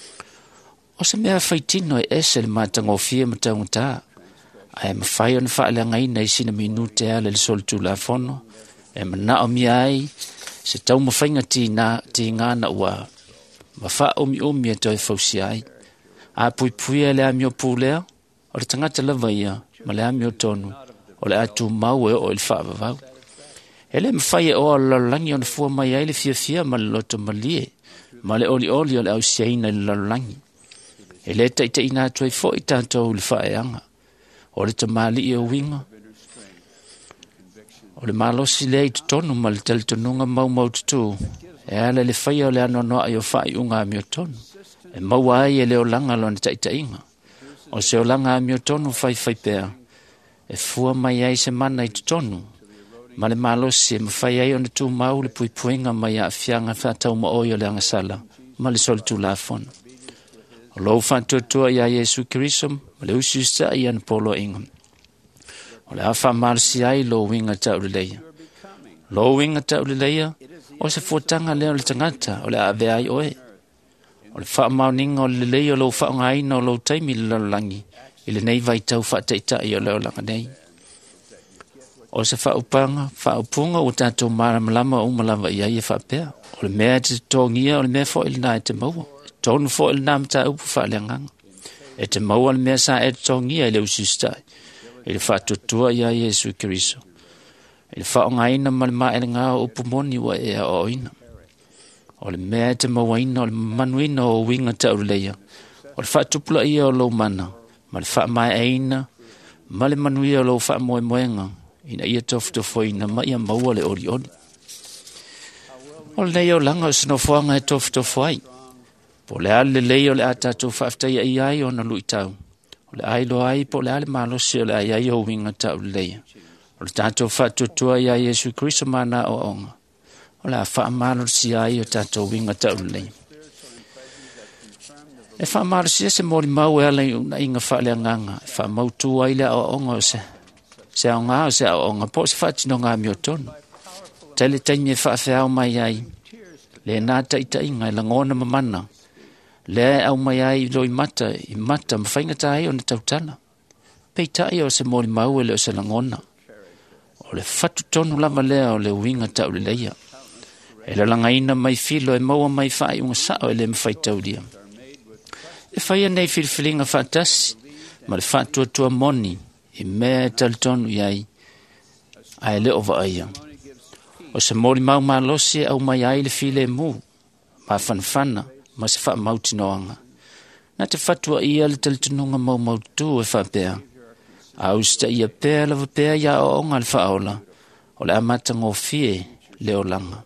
S15: O se mea whaitino e ese le mātanga o fia matau ngata. A e mawhai o na whaaleanga ina i sina minute ale le solitu la fono. E mana o mi ai, se tau mawhainga ti ngāna ua. Ma wha omi e toi fausi ai. A pui e le amio pūlea, o le tangata lava ia, ma le amio tonu, o le atu mau e o il whaavavau. E le mawhai e o lalolangi o na fua mai ai le fia ma le loto malie, ma le oli o le au siaina le lalolangi. E le taita ina atu e fo i tātou le whaeanga, o le tamali i o winga. O le malosi le i tonu ma le talitonunga mau tutu, e ala le whaia o le anonoa i o whai unga amio tonu. E maua ai e leo langa lo na taita inga. O se o langa amio tonu whai pēr. E fua mai ai se mana i tonu. Ma le malosi e mawhai ai o na tū mau le puinga mai a whianga whatau ma oi o le angasala. Ma le solitu la fono. O lou whantuatua i a Yesu Keriso, ma le usiusta i an polo inga. O le awha marsi ai lo winga tau le leia. Lo winga tau le leia, o se fuatanga leo le tangata, o le ave ai oe. O le wha mauninga o le leia o lo wha ngaina o lo taimi le lalolangi, i le nei vai tau wha teita i o leo langa nei. O se wha upunga o tātou malama o malama i ai e wha pēr. O le mea te tōngia, o le mea fo ili nā e te maua. Tōnu fo ili nā mta upu wha le nganga. E te maua le mea sa e te tōngia i le usustai. I le wha tutua i a Yesu Keriso. I le wha ngaina ma le maere ngā upu moni wa e a oina. O le mea te mawaina o le manuina o winga tau leia. O le wha tupula ia o lo mana. Ma le wha mai aina. Ma le manuia o lo wha moenga. Ina ia tofto foina ma ia maua le ori ori. O le nei o langa o sinofoanga e tofu ai. Po le ale lei o le atatu whaftai ai ai o na lui tau. O le ailo ai po le ale malosi o le ai ai o winga tau leia. O le tātou whatutua ia Yesu Christo mana o onga. O le a whaamalosi ai o tātou winga tau leia. E whaamalosi se mori mau e alai una inga whaalea nganga. E whaamautu ai le o onga o se. Se au ngā o se au onga. Po se whatino ngā mi o tonu. Tele taimi e whaafeau mai ai. Le nā taita inga e langona mamana. Le au mai ai loi mata I mata mawhaingata ai o na tautana. Pei tai o se mori mau e le o se langona. O le whatu tonu lava lea o le winga tau le leia. E le langaina mai filo e maua mai whai unga sao e le mwhai tauria. E whaia nei whiriwhiringa whatasi, ma le whatuatua moni, I mea talitonu iai, ai le ova aia. O se mori mau malosi au mai ai le file e mu, ma whanwhana, ma se wha mauti noanga. Na te whatua ia le talitununga mau mautu e whapea. Au sta ia pea lava pea ia o onga le whaola, o le amata ngō fie leo langa.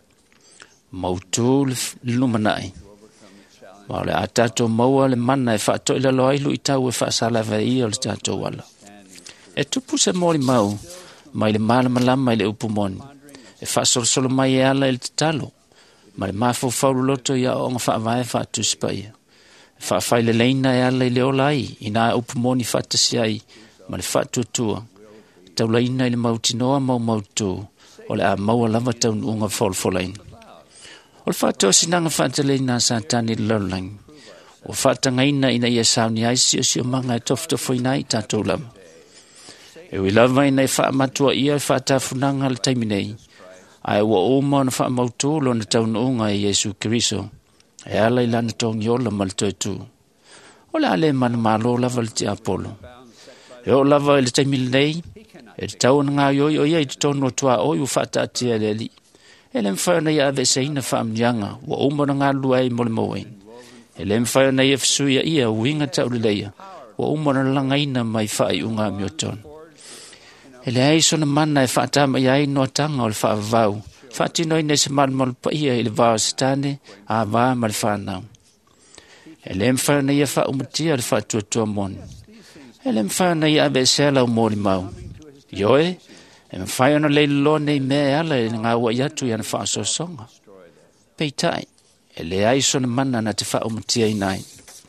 S15: Mautu le lumanai. Ma le a tātou maua le mana e whaatoi la loa ilu I tau e whaasalawa ia o le tātou wala. E tupu se mori mau, mai le malamalama I le upumoni. E whaasolosolo mai e ala I le tatalo. Ma le mawhauwhauru loto ia o ngā whaavae whaatusipa ia. E whaafai le leina e ala I le ola ai, I nā upumoni whaatasi ai, ma le whaatuatua. Tau leina I le mautinoa mau mautu, o le a maua lava tau unga wholfolaina. O le whātua sinanga whātaleina sa tani laulangi. O whātangaina ina ia sauni aisi o si o manga e tofutofo ina I tātou lama. E ui lava ina e whaamatua ia e whātafunanga le taiminei. Ai ua oma na whaamautu lo na taununga e Yesu Kiriso. E ala I lana tongi ola ma le toitu. O le ale mana malo lava le te Apollo. E o lava e le taiminei. E te tau na ngā ioi o ia I te tonu o tua oi u whaatatia le li. E le mwhaona ia ave seina whaamnianga, wa oma na ngā lua e mole moen. E le mwhaona ia fsuia ia winga taulileia, wa oma na langaina mai whai unga mioton. E le aiso na mana e whaatama ia no tanga o le whaavau, whaatino ina se malmol pa ia I le vāo satane, a vā ma le whanau. E le mwhaona ia whaumatia le whaatuatua moni. E le mwhaona ia ave sela o mori mau. Ioe, e mwhai ona leilo nei mea ala e ngā ua iatu I ana whaasosonga. Pei tai, e le aiso na mana na te whaumatia I nai.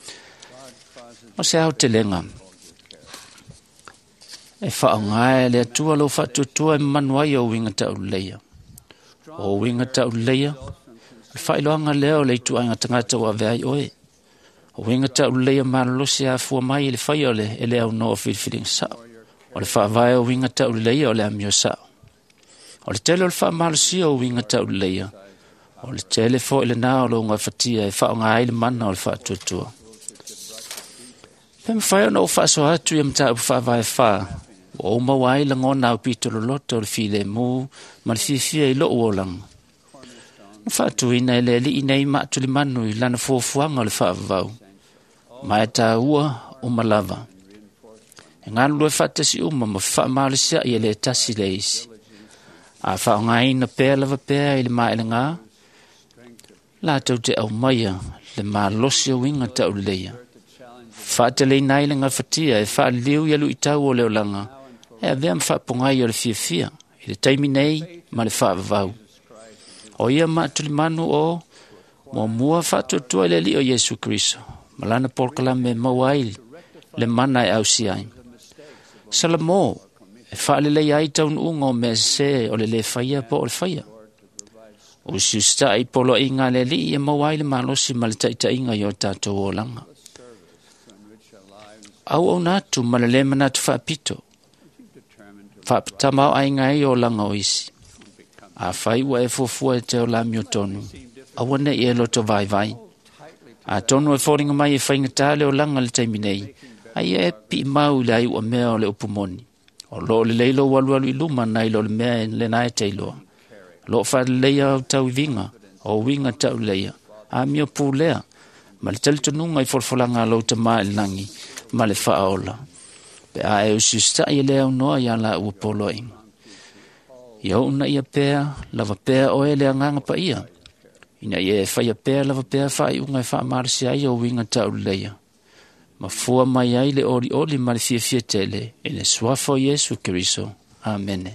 S15: O se au te lenga. E whaongae le atua lo whatutua e manuai o winga tau leia. O winga tau leia, e whailoanga leo le tuanga tangata wa vei oe. O winga tau leia maralosi a fua mai le whaiole e le au noa whirwhiring sao. O le whaavae o winga tau leia o le amio sao. O le tele o le whaamalosi o winga tau leia. O le tele fo ele nā o lo ngā whatia e whaonga aile mana o le whaatuatua. Pema whai ona o whaaso atu I mta upu whaavae wha. O mawai la ngona au pitolo loto o le file mu, ma le fifia I loo o lang. Na whaatu ina ele li ina I maatu li manu I lana fuafuanga o le whaavau. Mai ta ua o malava. E ngā lua whatasi uma ma whaamalisia I ele tasi le isi. A whaonga ina pēr lava pēr I le maile ngā. La tau te au maia le maa losi o winga tau leia. Whaatele nai le ngā whatia e wha liu yalu I tau o leo langa. E a vea mwhaapongai o le fia. I le taimi nei ma le whaavavau. O ia maatu li manu o mua mua whaatuatua le li o Yesu Kristo. Malana polkalame mawai le mana e au si ai. Salamo, e whaalelei ai taun unga o mea se o le whaia po o le whaia. O siusta I polo I ngā le li e mawai le malosi ma le taita inga I o tātou o langa. Au au nātu ma le lema nātu whaapito. Whaapitamau ai ngai o langa o isi. A whai ua e fufua e te o la mio tonu. Awane I e loto vai vai. A tonu e whoringa mai e whainga tāle o langa le taiminei. Ai e pi mau le ai ua mea o le upumoni. O lo le leilo walualu I luma nai lo le mea le nae teiloa. Lo wha le leia au tau vinga, o winga tau leia. A mio pūlea, ma le talitonunga I folfolanga lo te maa langi, ma le whaola. Pe a e usista I lea unoa I ala ua polo inga. Ia una ia pēa, lava pēa o e lea nganga pa ia. Ina ia e whaia pēr lava pēr whai unga e wha marasi ai o winga tau leia. Ma fua mai ai le oli ma le fia tele. E le suafo Yesu Keriso. Amen.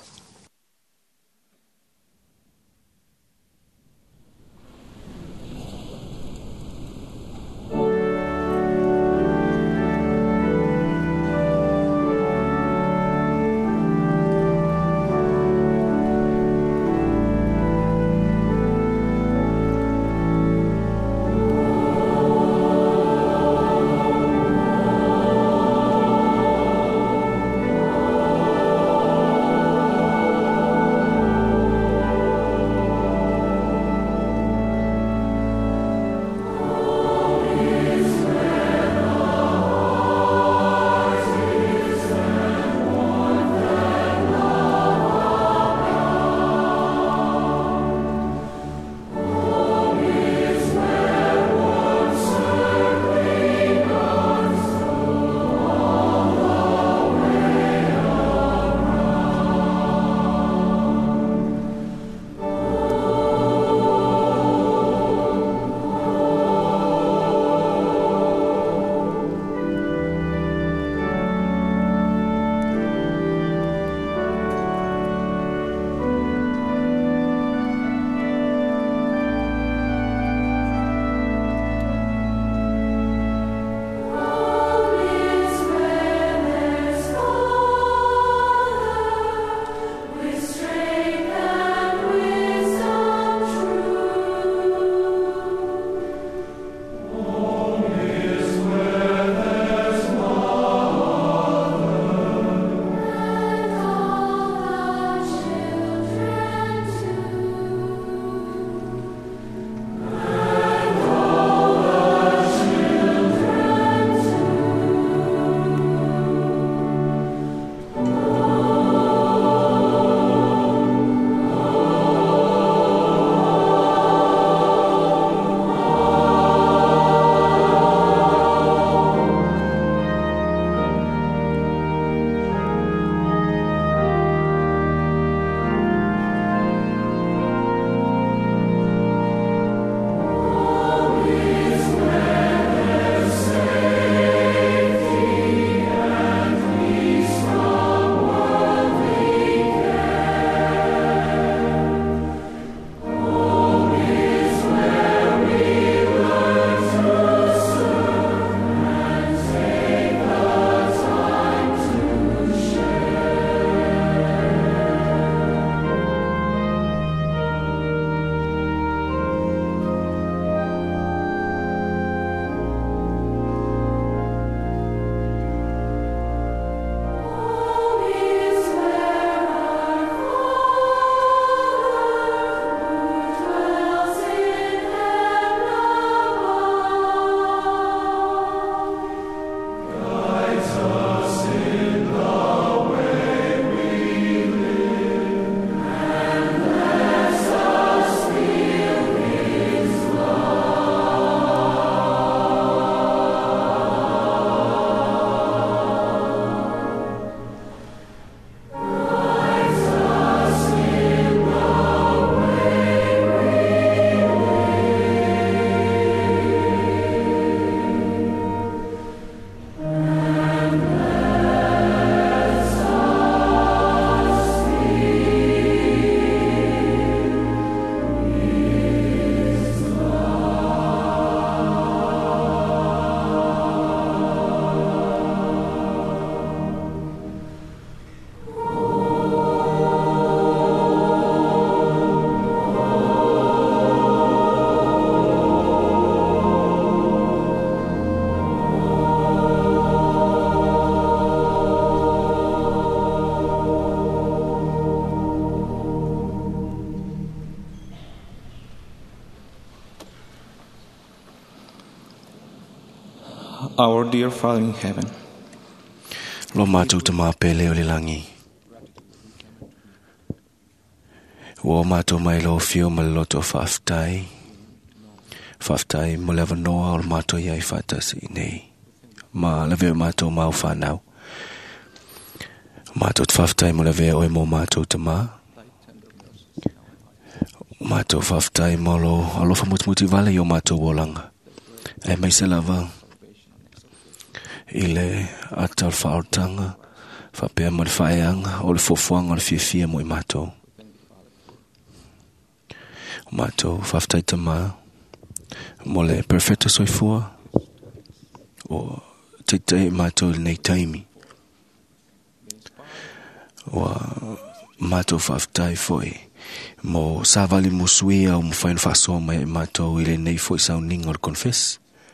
S16: Our dear Father in heaven,
S2: lo mātou te māpele o le langi. Wo mātou mai lo fio ma loto whaftai. Whaftai mo lewa noa o mātou iai whatasi nei. Ma lewe mātou mau whanau. Mātou te whaftai mo lewe oe mo mātou te mā. Mato faftai molo alofa mutmuti vale yo mato wolanga. E mai se lava. Ile atal fautanga fa pe mo faanga o le fofuanga le fifia mo mato. Mato faftai tama mole perfecto soifua o te mato nei taimi. Wa mato faftai foi mo savali musuia o mo fain faso mai mato ile nei foi sounding or confess.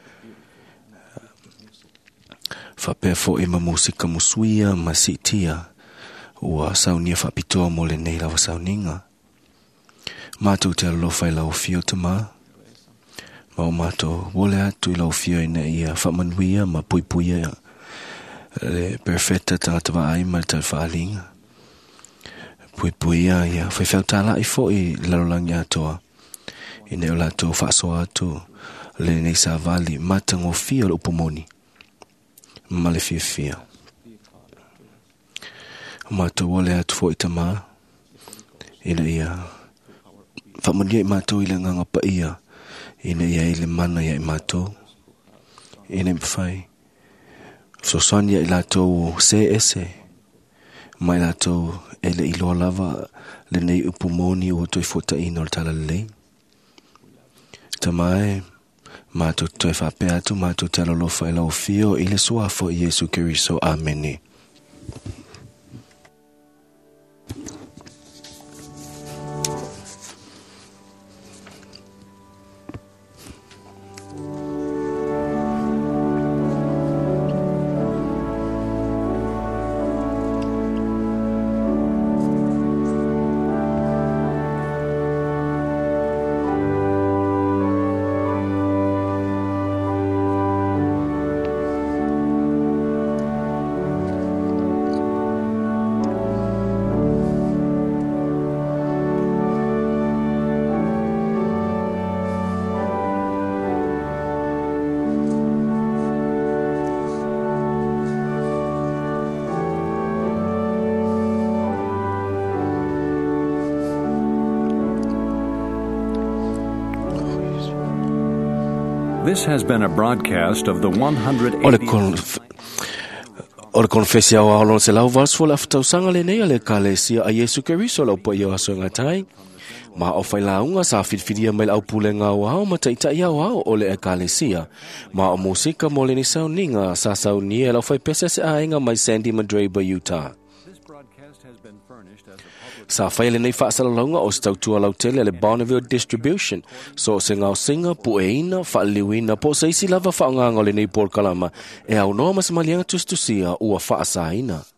S2: Fa pe fo ima musika musuia masitia wa saunia fa pito mo le nei la sauninga. Mato te lo fai la ofio tama. Ma mato wole atu la ofio ina ia fa manuia ma puipuia le perfetta tata ai ma tal falinga. Puipuia ia fai feltala I fo I larolang ia toa. Ine ola to fa so atu le nei sa vali matango fio lo pomoni. Male fia. Mato wole atu fo itama. Ina ia fa manuia mato ile nganga pa ia. Ina ia ile mana ia mato. Ina mfai. So sonia ilato se ese. Mai lato ele ilo lava le nei upumoni o toi fota ino tala le. Tamae mato toi fa pe atu mato tala lo fa ila ofio ile soa fo Yesu Keriso. Ameni.
S1: This has been a broadcast of the 180th...
S2: Ora konfesia wa lon se lau vas fola ftau sanga le nei le kalesia a Yesu Keriso lau po yo aso ngatai. Ma o fai launga sa fitfidia mai au pulenga wa ma taita ia wa o le kalesia. Ma o musika mo le ni sauninga sa saunia lau fai pese se ainga mai Sandy Madreba, Utah. Sa fai le nei fa sala launga o stau tua lau tele le Bonneville Distribution. So se ngau singa pu eina fa liwina po se isi lava fa nganga le nei por kalama. E au no mas malianga tustusia ua fa asaina.